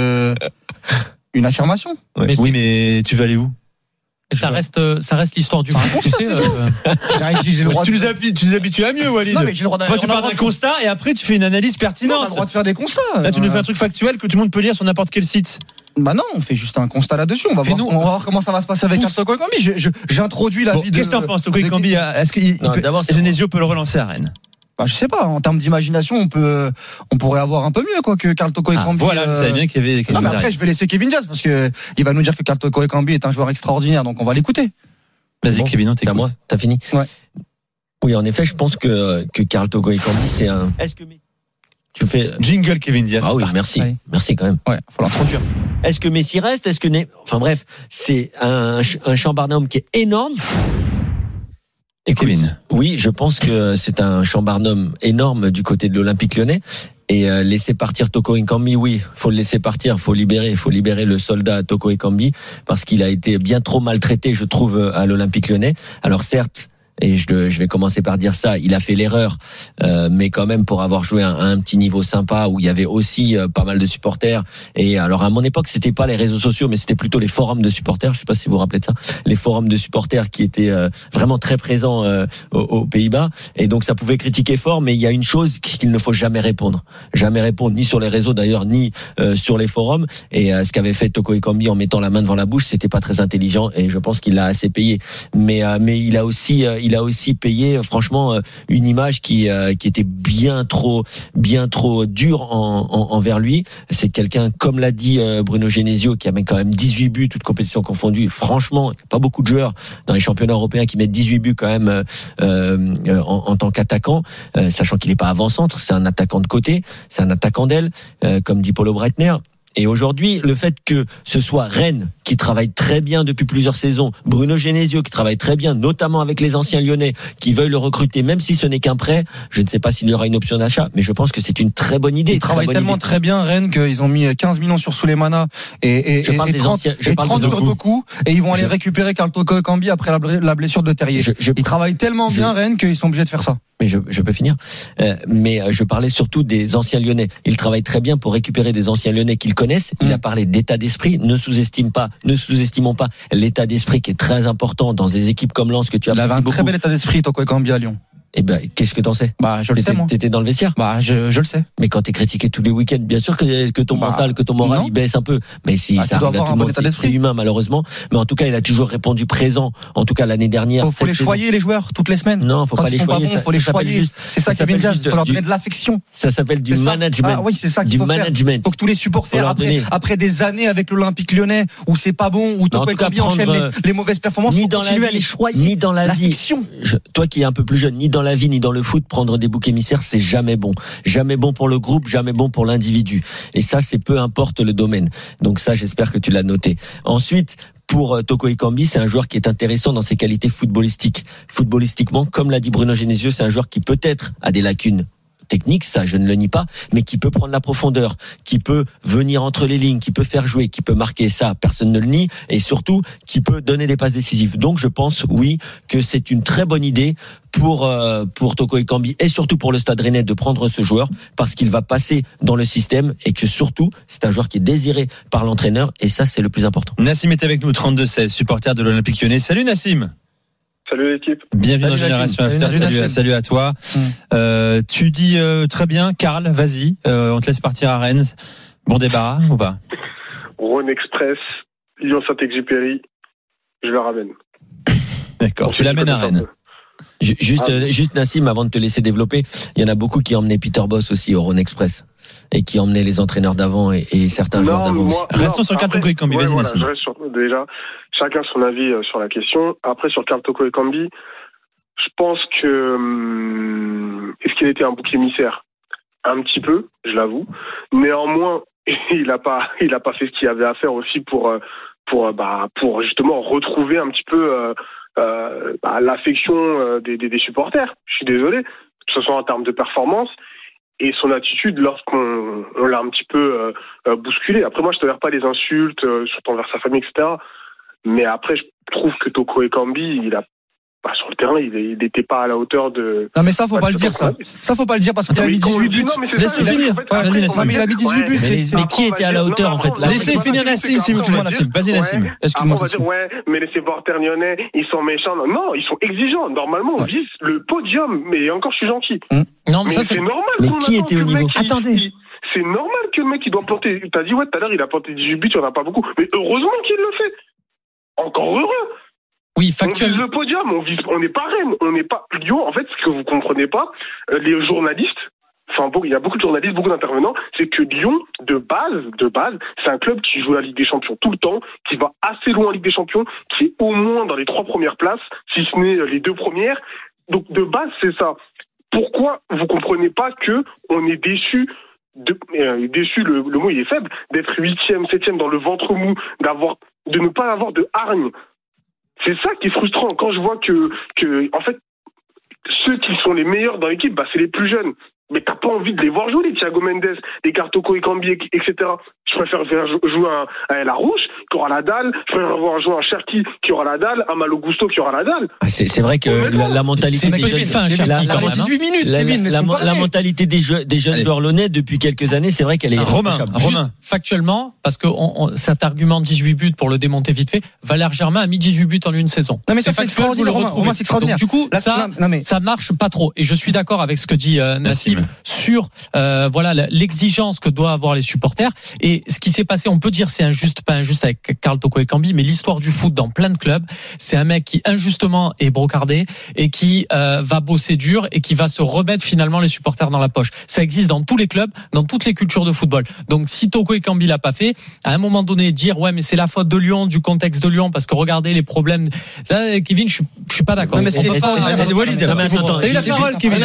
C: une affirmation.
G: Oui, mais tu veux aller où?
D: Ça reste l'histoire du foot.
G: Tu nous habitues à mieux, Walid.
C: Non, mais j'ai le droit
G: tu parles d'un constat et après tu fais une analyse pertinente.
C: On a le droit de faire des constats.
G: Là, tu nous fais un truc factuel que tout le monde peut lire sur n'importe quel site.
C: Bah non, on fait juste un constat là-dessus. On va voir comment ça va se passer avec Toko Ekambi. J'introduis la vie de.
G: Qu'est-ce que t'en penses, Toko Ekambi? Est-ce que Genesio peut le relancer à Rennes?
C: Bah, je sais pas, en termes d'imagination, on pourrait avoir un peu mieux, quoi, que Karl Toko Ekambi.
G: Voilà, vous savez bien qu'il y avait quelque chose.
C: Non, mais après, je vais laisser Kevin Diaz, parce que il va nous dire que Karl Toko Ekambi est un joueur extraordinaire, donc on va l'écouter.
G: Vas-y, Kevin, t'es à moi.
F: T'as fini?
C: Ouais.
F: Oui, en effet, je pense que Karl Toko Ekambi, c'est un. Est-ce que tu fais
G: jingle Kevin Diaz?
F: Ah oui, merci. Oui. Merci quand même.
C: Ouais, faut l'introduire.
F: Est-ce que Messi reste? Est-ce que enfin bref, c'est un Chambarnum qui est énorme.
G: Écoute, Kevin.
F: Oui, je pense que c'est un Chambarnum énorme du côté de l'Olympique Lyonnais. Et laisser partir Toko Ekambi, oui, faut le laisser partir, faut libérer le soldat Toko Ekambi parce qu'il a été bien trop maltraité, je trouve, à l'Olympique Lyonnais. Alors certes, et je vais commencer par dire ça, il a fait l'erreur, mais quand même pour avoir joué à un petit niveau sympa où il y avait aussi pas mal de supporters. Et alors à mon époque, c'était pas les réseaux sociaux, mais c'était plutôt les forums de supporters. Je sais pas si vous vous rappelez de ça, les forums de supporters qui étaient vraiment très présents aux Pays-Bas. Et donc ça pouvait critiquer fort, mais il y a une chose qu'il ne faut jamais répondre ni sur les réseaux d'ailleurs, ni sur les forums. Et ce qu'avait fait Toko Ekambi en mettant la main devant la bouche, c'était pas très intelligent. Et je pense qu'il l'a assez payé. Mais il a aussi il a aussi payé franchement une image qui était bien trop dure envers lui. C'est quelqu'un, comme l'a dit Bruno Genesio, qui a quand même 18 buts toutes compétitions confondues. Franchement, pas beaucoup de joueurs dans les championnats européens qui mettent 18 buts quand même en tant qu'attaquant, sachant qu'il n'est pas avant-centre, c'est un attaquant de côté, c'est un attaquant d'aile, comme dit Paulo Breitner. Et aujourd'hui, le fait que ce soit Rennes qui travaille très bien depuis plusieurs saisons, Bruno Genesio qui travaille très bien, notamment avec les anciens Lyonnais qui veulent le recruter, même si ce n'est qu'un prêt, je ne sais pas s'il y aura une option d'achat, mais je pense que c'est une très bonne idée.
C: Ils travaillent tellement très bien, Rennes, qu'ils ont mis 15 millions sur Souleymana et 30 sur Doku, et ils vont aller récupérer Karl Toko Ekambi après la blessure de Terrier. Ils travaillent tellement bien, Rennes, qu'ils sont obligés de faire ça.
F: Mais je peux finir. Mais je parlais surtout des anciens Lyonnais. Ils travaillent très bien pour récupérer des anciens Lyonnais qu'ils connaissent. Il a parlé d'état d'esprit. Ne sous-estimons pas l'état d'esprit qui est très important dans des équipes comme Lens que tu as.
C: Il avait un très bel état d'esprit, Toko Ekambi à Lyon.
F: Eh ben, qu'est-ce que t'en sais?
C: Je le sais, moi.
F: T'étais dans le vestiaire?
C: Je le sais.
F: Mais quand t'es critiqué tous les week-ends, bien sûr que ton mental, que ton moral, il baisse un peu. Mais si, ça arrive à tout le monde, c'est humain, malheureusement. Mais en tout cas, il a toujours répondu présent. En tout cas, l'année dernière.
C: Faut les choyer, les joueurs, toutes les semaines.
F: Non, faut pas les choyer.
C: Faut les choyer. C'est ça, Kevin Diaz. Faut leur donner de l'affection.
F: Ça s'appelle du management.
C: Ah oui, c'est ça qu'il faut faire. Faut que tous les supporters, après des années avec l'Olympique Lyonnais, où c'est pas bon, où Toko Ekambi enchaîne les mauvaises performances, faut continuer à les choyer.
F: Ni dans la vie. Toi qui es un peu plus jeune, ni dans la vie, ni dans le foot, prendre des boucs émissaires, c'est jamais bon. Jamais bon pour le groupe, jamais bon pour l'individu. Et ça, c'est peu importe le domaine. Donc ça, j'espère que tu l'as noté. Ensuite, pour Toko Ekambi, c'est un joueur qui est intéressant dans ses qualités footballistiques. Footballistiquement, comme l'a dit Bruno Genesio, c'est un joueur qui peut-être a des lacunes technique, ça je ne le nie pas, mais qui peut prendre la profondeur, qui peut venir entre les lignes, qui peut faire jouer, qui peut marquer, ça personne ne le nie, et surtout qui peut donner des passes décisives. Donc je pense oui que c'est une très bonne idée pour Toko Ekambi et surtout pour le Stade Rennais de prendre ce joueur parce qu'il va passer dans le système et que surtout c'est un joueur qui est désiré par l'entraîneur et ça c'est le plus important.
G: Nassim est avec nous, 32-16, supporter de l'Olympique Lyonnais. Salut Nassim.
N: Salut l'équipe.
G: Bienvenue dans Génération After. Salut à toi. Tu dis très bien, Karl, vas-y, on te laisse partir à Rennes. Bon débarras ou pas?
N: Rhône Express, Lyon-Saint-Exupéry, je le ramène.
G: D'accord, tu l'amènes à Rennes.
F: Juste Nassim, avant de te laisser développer, il y en a beaucoup qui emmenaient Peter Bosz aussi au Rhône Express et qui emmenaient les entraîneurs d'avant et certains joueurs d'avant aussi.
G: Restons sur Karl Toko Ekambi, vas-y Nassim.
N: Je reste déjà, chacun son avis sur la question. Après, sur Karl Toko Ekambi, je pense que est-ce qu'il était un bouc émissaire? Un petit peu, je l'avoue. Néanmoins, il a pas fait ce qu'il avait à faire aussi pour justement retrouver un petit peu l'affection des supporters. Je suis désolé, que ce soit en termes de performance et son attitude lorsqu'on l'a un petit peu bousculé. Après, moi, je ne tolère pas les insultes, surtout envers sa famille, etc. Mais après, je trouve que Toko Ekambi, sur le terrain, il n'était pas à la hauteur de.
C: Non, mais ça, faut pas le dire, ça. Ça, faut pas le dire parce qu'il a mis 18 buts.
G: Laisse-le finir.
C: Vas-y, Nassim. Il a mis 18 buts.
F: Mais qui était à la hauteur, en fait?
G: Laissez finir Nassim, s'il vous plaît, Nassim. Vas-y, Nassim.
N: Excuse-moi. On va dire, mais les supporters lyonnais, ils sont méchants. Non, ils sont exigeants. Normalement, on vise le podium. Mais encore, je suis gentil.
D: Non, mais ça, c'est
N: normal.
F: Mais qui était au niveau?
C: Attendez.
N: C'est normal que le mec, il doit planter. T'as dit, tout à l'heure, il a planté 18 buts, il n'y en a pas beaucoup. Mais heureusement qu'il le fait. Encore heureux.
D: Oui, factuellement.
N: On vise le podium, on n'est pas Rennes, on n'est pas Lyon. En fait, ce que vous comprenez pas, les journalistes, il y a beaucoup de journalistes, beaucoup d'intervenants, c'est que Lyon, de base, c'est un club qui joue la Ligue des Champions tout le temps, qui va assez loin en Ligue des Champions, qui est au moins dans les 3 premières places, si ce n'est les 2 premières. Donc, de base, c'est ça. Pourquoi vous comprenez pas que on est déçu le mot il est faible, d'être 8e, 7e dans le ventre mou, de ne pas avoir de hargne. C'est ça qui est frustrant quand je vois que en fait, ceux qui sont les meilleurs dans l'équipe, c'est les plus jeunes. Mais t'as pas envie de les voir jouer, les Thiago Mendes, les Karl Toko Ekambi, etc. Je préfère faire jouer un El Arouche qui aura la dalle. Je préfère voir jouer un Cherki qui aura la dalle, un Malo Gusto qui aura la dalle.
F: C'est vrai que la mentalité des jeunes, la mentalité des jeunes joueurs lyonnais depuis quelques années, c'est vrai qu'elle est
G: Romain.
D: Factuellement, parce que cet argument 18 buts pour le démonter vite fait, Valère Germain a mis 18 buts en une saison.
C: Non mais ça c'est extraordinaire. Romain, c'est extraordinaire.
D: Donc, du coup, ça marche pas trop. Et je suis d'accord avec ce que dit Nassim sur l'exigence que doivent avoir les supporters. Et Et ce qui s'est passé, on peut dire c'est injuste, pas injuste avec Karl Toko Ekambi, mais l'histoire du foot dans plein de clubs, c'est un mec qui injustement est brocardé et qui va bosser dur et qui va se remettre finalement les supporters dans la poche. Ça existe dans tous les clubs, dans toutes les cultures de football. Donc si Toko Ekambi l'a pas fait, à un moment donné dire ouais mais c'est la faute de Lyon, du contexte de Lyon, parce que regardez les problèmes. Là, Kevin, je suis pas d'accord.
F: Non, mais c'est Walid. T'as eu la parole, Kevin.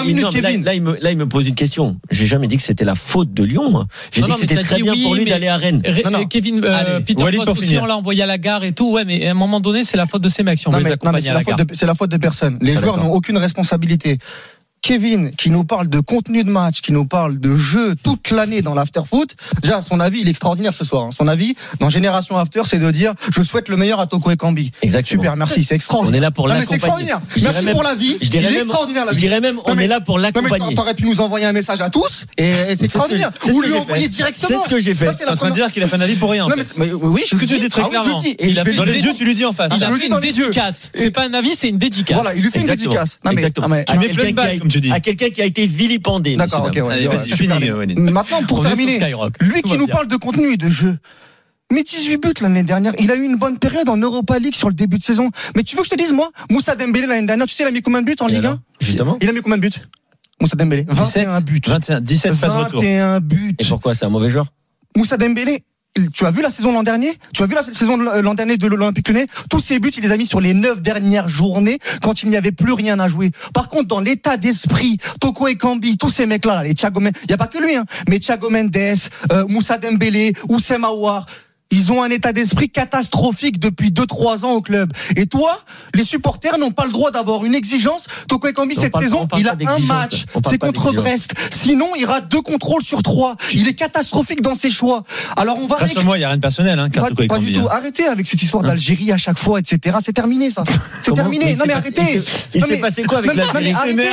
F: Là, il me pose une question. J'ai jamais dit que c'était la faute de Lyon. Moi. J'ai dit que c'était très bien pour lui d'aller à Rennes.
D: Kevin, Peter Post aussi, on l'a envoyé à la gare et tout. Ouais, mais à un moment donné, c'est la faute de ces mecs si on veut les accompagner à la gare.
C: C'est la faute de personne. Les joueurs n'ont aucune responsabilité. Kevin, qui nous parle de contenu de match, qui nous parle de jeu toute l'année dans l'after-foot, déjà, son avis, il est extraordinaire ce soir. Son avis, dans Génération After, c'est de dire, je souhaite le meilleur à Toko Ekambi.
F: Exactement.
C: Super, merci, c'est extraordinaire.
F: On est là pour l'accompagner.
C: C'est extraordinaire. Merci pour l'avis. Il est extraordinaire, l'avis.
F: Je dirais même, on est là pour l'accompagner.
C: T'aurais pu nous envoyer un message à tous, et c'est extraordinaire. Ou lui envoyer directement.
F: C'est ce que j'ai fait.
G: T'es en train de dire qu'il a fait un avis pour rien.
C: Oui,
G: ce que tu dis très clairement. Dans les yeux, tu lui dis en face.
D: Il a fait une dédicace. C'est pas un avis, c'est une dédicace.
C: Voilà, il lui fait une dédicace.
G: Exactement. Tu mets plein de balles, comme tu dis.
F: À quelqu'un qui a été vilipendé.
C: D'accord, ok.
G: Allez, vas-y, finis.
C: Maintenant, pour terminer, lui qui nous parle de contenu et de jeu. Mais 18 buts l'année dernière, il a eu une bonne période en Europa League sur le début de saison. Mais tu veux que je te dise, moi, Moussa Dembélé l'année dernière, tu sais, il a mis combien de buts en Ligue 1 ?
F: Justement.
C: Il a mis combien de buts ? Moussa Dembélé 21 buts.
G: 17 phases retour.
C: 21 buts.
F: Et pourquoi c'est un mauvais joueur ?
C: Moussa Dembélé, tu as vu la saison l'an dernier ? Tu as vu la saison l'an dernier de l'Olympique Lyonnais ? Tous ses buts, il les a mis sur les 9 dernières journées quand il n'y avait plus rien à jouer. Par contre, dans l'état d'esprit, Toko Ekambi, tous ces mecs-là, les Thiago Mendes, il n'y a pas que lui, mais Thiago Mendes, Moussa Dembélé, Oussem Aouar, ils ont un état d'esprit catastrophique depuis 2-3 ans au club. Et toi, les supporters n'ont pas le droit d'avoir une exigence. Toko Ekambi, cette saison, il a un match. C'est contre Brest. Sinon, il rate 2 contrôles sur 3. Il est catastrophique dans ses choix. Alors, on va...
G: Rassure-moi, il n'y a rien de personnel,
C: pas du tout. Arrêtez avec cette histoire d'Algérie à chaque fois, etc. C'est terminé, ça. C'est terminé. Non, mais arrêtez.
F: Il s'est passé quoi avec l'Algérie?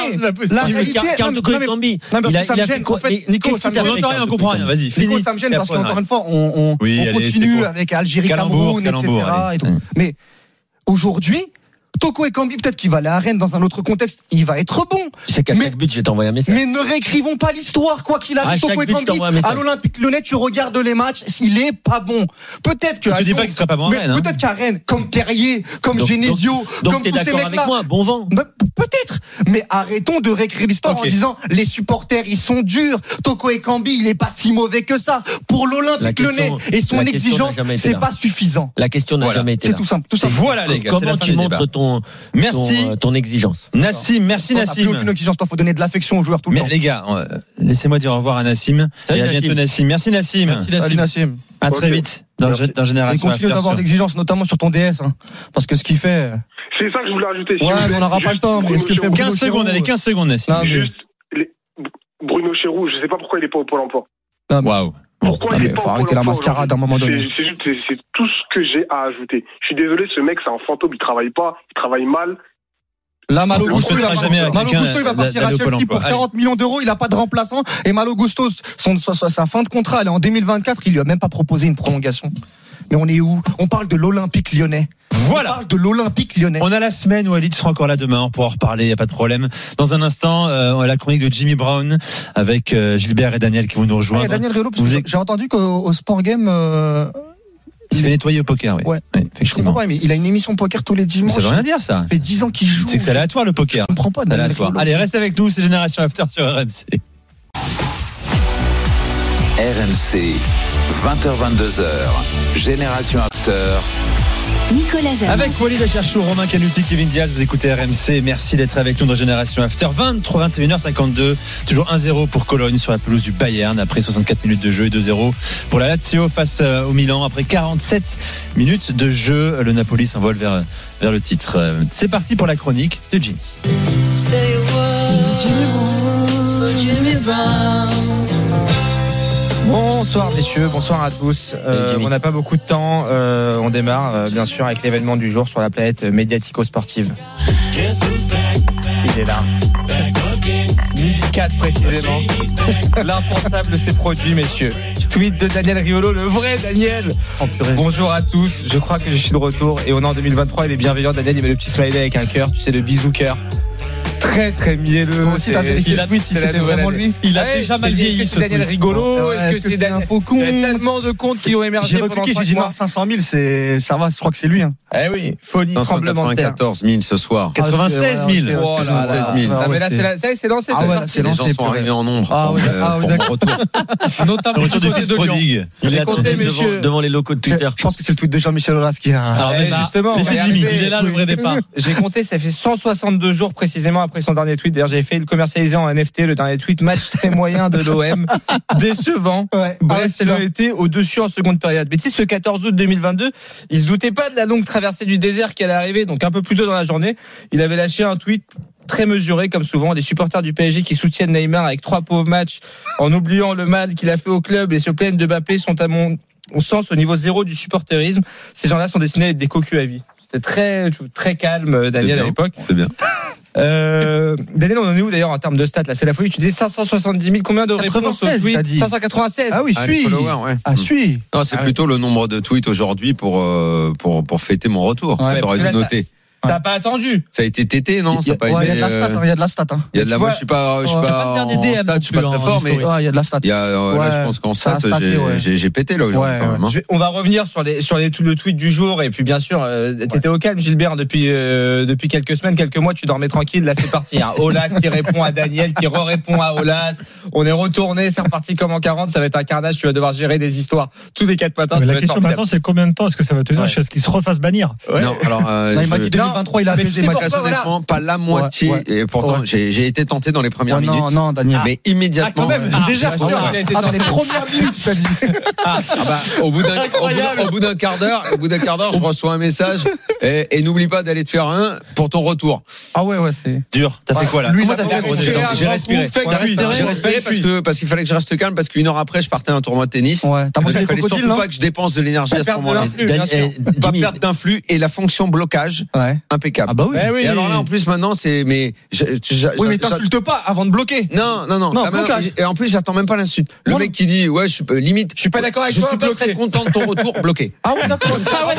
C: La réalité,
F: Toko Ekambi.
C: Ça me gêne. En fait, Nico, ça me gêne.
G: On n'entend rien, on comprend rien. Vas-y, finis.
C: Nico, ça me gêne parce qu'encore une fois, on continue avec Algérie, Cameroun, etc. Et tout. Mais aujourd'hui, Toko Ekambi, peut-être qu'il va aller à Rennes dans un autre contexte, il va être bon.
F: Tu sais qu'à chaque but, je vais t'envoyer un message.
C: Mais ne réécrivons pas l'histoire, quoi qu'il arrive. Toko Ekambi, à l'Olympique Lyonnais, tu regardes les matchs, il est pas bon. Peut-être que.
G: Tu dis pas qu'il sera pas bon à Rennes.
C: Peut-être qu'à Rennes, comme Terrier, comme Genesio, comme tous ces mecs-là.
F: Moi, bon vent.
C: Peut-être. Mais arrêtons de réécrire l'histoire en disant les supporters, ils sont durs. Toko Ekambi, il est pas si mauvais que ça. Pour l'Olympique Lyonnais et son exigence, c'est pas suffisant.
F: La question n'a jamais été là.
C: C'est tout simple.
G: Voilà, les gars.
F: Comment tu montres ton exigence?
G: Nassim, merci Nassim.
C: Aucune exigence, toi, faut donner de l'affection aux joueurs tout le temps.
G: Mais les gars, laissez-moi dire au revoir à Nassim. Et à bientôt Nassim. Merci Nassim.
C: Salut Nassim.
G: À très vite dans Génération
C: After. Continue d'avoir d'exigence, notamment sur ton DS, parce que ce qu'il fait.
N: C'est ça que je voulais rajouter.
C: Ouais, on n'aura pas le temps, mais ce qu'il fait.
G: 15 secondes, allez, 15 secondes, Nassim.
N: Juste, Bruno Chéroux, je sais pas pourquoi il est pas au Pôle emploi.
G: Waouh.
N: Pourquoi il est pas
C: faut arrêter la mascarade à un moment donné.
N: C'est tout ce que j'ai à ajouter. Je suis désolé, ce mec, c'est un fantôme, il travaille pas, il travaille mal.
C: Là, Malo Gusto, il va partir à Chelsea pour 40 millions d'euros. Il n'a pas de remplaçant. Et Malo Gusto, sa fin de contrat, elle est en 2024. Il lui a même pas proposé une prolongation. Mais on est où? On parle de l'Olympique Lyonnais.
G: Voilà.
C: On parle de l'Olympique Lyonnais.
G: On a la semaine où Ali sera encore là demain. On pourra en reparler, il n'y a pas de problème. Dans un instant, on a la chronique de Jimmy Brown avec Gilbert et Daniel qui vont nous rejoindre.
C: Daniel Riolo, parce que j'ai entendu qu'au Sport Game.
G: Il se fait nettoyer au poker, oui.
C: Ouais. Je comprends pas, mais il a une émission poker tous les dimanches.
G: Mais ça veut rien dire, ça.
C: Ça fait 10 ans qu'il joue.
G: C'est que c'est aléatoire, le poker.
C: Je comprends pas.
G: Allez, reste avec nous, c'est Génération After sur RMC.
B: RMC, 20h-22h, Génération After.
A: Nicolas Jamin.
G: Avec Walid Acharchou, Romain Canuti, Kevin Diaz, vous écoutez RMC. Merci d'être avec nous dans Génération After. 21h52, toujours 1-0 pour Cologne sur la pelouse du Bayern après 64 minutes de jeu et 2-0 pour la Lazio face au Milan après 47 minutes de jeu. Le Napoli s'envole vers le titre. C'est parti pour la chronique de Jimmy.
O: Bonsoir messieurs, bonsoir à tous. On n'a pas beaucoup de temps. On démarre bien sûr avec l'événement du jour sur la planète médiatico-sportive. Il est là. Midi 4 précisément. L'impensable s'est produit messieurs. Tweet de Daniel Riolo, le vrai Daniel. Bonjour à tous, je crois que je suis de retour. Et on est en 2023, il est bienveillant. Daniel, il met le petit smiley avec un cœur, tu sais, le bisou cœur. très très mielleux.
C: Aussi, t'as vérifié le tweet si c'était vraiment lui.
D: Il a déjà mal vieilli.
O: Est-ce que c'est Daniel Rigolo? Est-ce que c'est
C: un faux con?
O: Il y a tellement de comptes qui ont émergé.
C: J'ai recliqué, j'ai dit non, 500 000, ça va, je crois que c'est lui. Hein.
O: Eh oui, folie, tremblement de terre.
E: 94 000 ce soir.
G: 96 000.
O: Oh là là.
E: 96 000.
O: Non, mais là, c'est lancé.
E: Les gens sont arrivés en nombre pour mon retour.
D: Notamment
G: Le retour du fils prodigue.
O: J'ai compté, messieurs.
F: Devant les locaux de Twitter.
C: Je pense que c'est le tweet de Jean-Michel Aulas qui a.
D: Alors, mais
O: justement,
D: c'est Jimmy. Il est là, le vrai départ.
O: J'ai compté, ça fait 162 jours précisément après son dernier tweet. D'ailleurs, j'avais fait le commercialiser en NFT, le dernier tweet, match très moyen de l'OM. Décevant. Brest et l'OM étaient au-dessus en seconde période. Mais tu sais, ce 14 août 2022, il se doutait pas de la longue traversée du désert qui allait arriver, donc un peu plus tôt dans la journée. Il avait lâché un tweet très mesuré, comme souvent. Des supporters du PSG qui soutiennent Neymar avec 3 pauvres matchs, en oubliant le mal qu'il a fait au club et se plaignent de Mbappé, sont à mon sens au niveau zéro du supporterisme. Ces gens-là sont destinés à être des cocus à vie. C'était très calme, Daniel, à l'époque.
E: C'est bien.
O: Daniel, on en est où d'ailleurs en termes de stats là? C'est la folie. Tu disais 570 000. Combien de réponses au tweet? 596.
C: Ah oui, suis. Ah, suis.
E: Non, c'est plutôt le nombre de tweets aujourd'hui pour fêter mon retour. T'aurais dû noter.
O: T'as pas attendu.
E: Ça a été tété, non? Ça a pas été.
C: Il y a de la stat. Il y a de la stat.
E: Il y a de la. Moi, je suis pas en stat, je suis pas très fort, mais
C: il y a de la stat.
E: Il y a. Là, je pense qu'en stat, j'ai pété là aujourd'hui quand même.
O: On va revenir sur le tweet du jour et puis bien sûr, t'étais au calme, Gilbert, depuis quelques semaines, quelques mois, tu dormais tranquille. Là, c'est parti. Aulas qui répond à Daniel, qui répond à Aulas. On est retourné, c'est reparti comme en 40. Ça va être un carnage. Tu vas devoir gérer des histoires tous les 4 matins.
H: Mais la question maintenant, c'est combien de temps est-ce que ça va tenir jusqu'à ce qu'il se refasse bannir?
E: Non, alors.
C: Il m'a dit 2023, il a apaisé.
E: Honnêtement, pas la moitié. Et pourtant, j'ai été tenté dans les premières minutes.
C: Non, Daniel.
E: Mais immédiatement.
O: Quand même, déjà,
C: dans les premières minutes, tu as dit.
E: Au bout d'un quart d'heure, je reçois un message. Et n'oublie pas d'aller te faire un pour ton retour.
C: Ah ouais, c'est
G: dur. T'as fait quoi là?
C: Lui,
E: j'ai respiré. J'ai respiré parce qu'il fallait que je reste calme parce qu'une heure après, je partais à un tournoi de tennis.
C: Ouais. T'as mangé
E: il
C: des
E: fallait
C: crocodiles,
E: surtout pas que je dépense de l'énergie à ce moment-là. Pas perdre d'influx et la fonction blocage impeccable.
C: Ah bah oui.
E: Et alors là, en plus, maintenant, c'est.
C: Oui, mais t'insultes pas avant de bloquer.
E: Non.
C: Blocage.
E: Et en plus, j'attends même pas l'insulte. Le mec qui dit, ouais, je suis pas d'accord avec toi. Je suis pas très content de ton retour, bloqué.
C: Ah ouais, d'accord.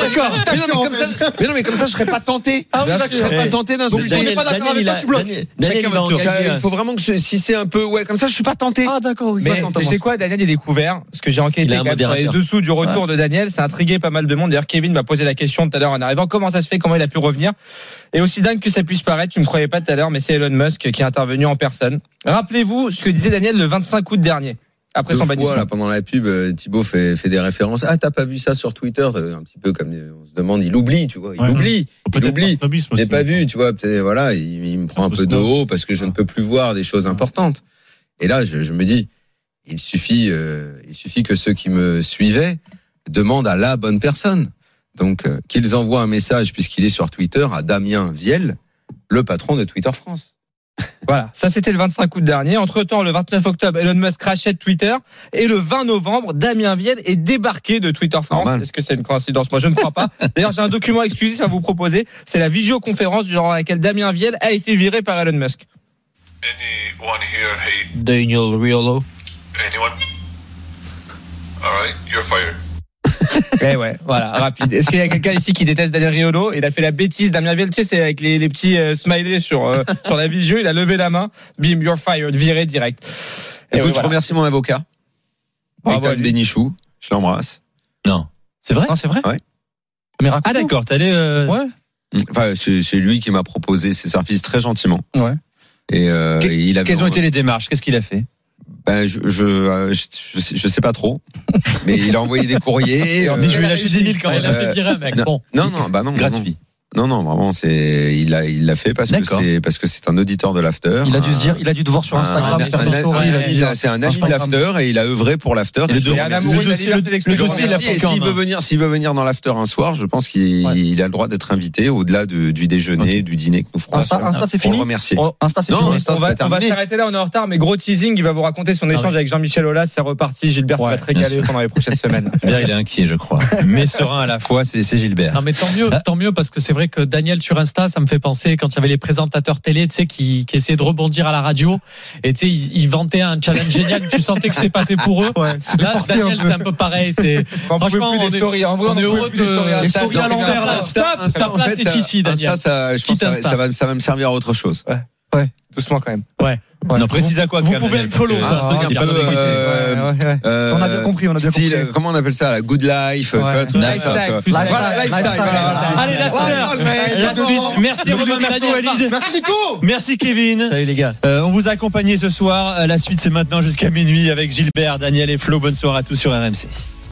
E: Mais non, mais comme ça, je serais pas tenté.
C: Ah oui, d'accord.
E: Je serais pas tenté d'insulter.
C: Donc, si on n'est pas d'accord avec toi, tu bloques.
E: Chacun va tour. Il faut vraiment que si c'est un peu, comme ça, je suis pas tenté.
C: Ah d'accord.
O: Mais tu sais quoi, Daniel, il est découvert. Ce que j'ai enquêté sur les dessous du retour de Daniel, ça a intrigué pas mal de monde. D'ailleurs, Kevin m'a posé la question tout à l'heure en arrivant. Comment ça se fait? Comment il a pu revenir? Et aussi dingue que ça puisse paraître, tu me croyais pas tout à l'heure, mais c'est Elon Musk qui est intervenu en personne. Rappelez-vous ce que disait Daniel le 25 août dernier, après son bannissement.
E: Là, pendant la pub, Thibaut fait des références. Ah, t'as pas vu ça sur Twitter? Un petit peu comme on se demande, il oublie, tu vois. Il oublie. J'ai pas vu, tu vois. Voilà, il me prend un peu de haut parce que je ne peux plus voir des choses importantes. Et là, je me dis, il suffit que ceux qui me suivaient demandent à la bonne personne. Donc, qu'ils envoient un message, puisqu'il est sur Twitter, à Damien Viel, le patron de Twitter France.
O: Voilà, ça c'était le 25 août dernier. Entre-temps, le 29 octobre, Elon Musk rachète Twitter. Et le 20 novembre, Damien Viel est débarqué de Twitter France. Normal. Est-ce que c'est une coïncidence? Moi, je ne crois pas. D'ailleurs, j'ai un document exclusif à vous proposer. C'est la visioconférence durant laquelle Damien Viel a été viré par Elon Musk.
P: Anyone here hate
D: Daniel Riolo?
P: anyone? All right, you're fired.
O: Ouais, voilà, rapide. Est-ce qu'il y a quelqu'un ici qui déteste Daniel Riolo? Il a fait la bêtise, Damien Viel, tu sais, c'est avec les petits smileys sur la visio, il a levé la main, bim, you're fired, viré direct.
E: Écoute, je remercie mon avocat, Ethan Bénichou, je l'embrasse.
G: Non. C'est vrai?
C: Non, c'est vrai?
E: Ouais.
C: Mais
G: ah d'accord, t'es allé...
C: Ouais.
E: Enfin, c'est lui qui m'a proposé ses services très gentiment.
C: Ouais.
E: Et
G: quelles ont été les démarches? Qu'est-ce qu'il a fait?
E: Ben, je sais pas trop, mais il a envoyé des courriers.
G: Mais je vais lâcher 10 000 quand même. Il a fait virer, mec.
E: Non, gratuit. Non, vraiment, il l'a fait parce que c'est un auditeur de l'After.
C: Il a dû se dire, il a dû te voir sur Instagram.
E: C'est un ami de l'After et il a œuvré pour l'After. Le dossier, s'il veut venir dans l'After un soir, je pense qu'il a le droit d'être invité au-delà du déjeuner, du dîner que nous ferons.
C: Insta, c'est fini.
E: Remercier.
C: Insta, c'est fini.
O: On va s'arrêter là, on est en retard, mais gros teasing, il va vous raconter son échange avec Jean-Michel Aulas. C'est reparti. Gilbert, tu vas te régaler pendant les prochaines semaines.
G: Gilbert, il est inquiet, je crois. Mais serein à la fois, c'est Gilbert.
D: Non, mais tant mieux, parce que c'est vrai que Daniel sur Insta, ça me fait penser quand il y avait les présentateurs télé, tu sais, qui essayaient de rebondir à la radio, et tu sais, ils vantaient un challenge génial, tu sentais que c'était pas fait pour eux. Là, Daniel, c'est un peu pareil, franchement, on est heureux de
C: les stories à l'envers, là.
D: Stop, ta place est ici, Daniel.
E: Ça va me servir à autre chose.
O: Ouais, doucement quand même.
D: Ouais.
G: Non, précise à quoi
D: vous pouvez me follow.
E: On a bien
C: compris. On a bien
E: style,
C: compris.
E: comment on appelle ça, la good life, tu vois, tout
O: Lifestyle,
E: ça,
O: plus
E: voilà, lifestyle.
D: Allez, la suite. Merci Romain, merci Walid.
C: Merci Nico.
G: Merci Kevin.
F: Salut les gars.
G: On vous a accompagné ce soir. La suite, c'est maintenant jusqu'à minuit avec Gilbert, Daniel et Flo. Bonne soirée à tous sur RMC.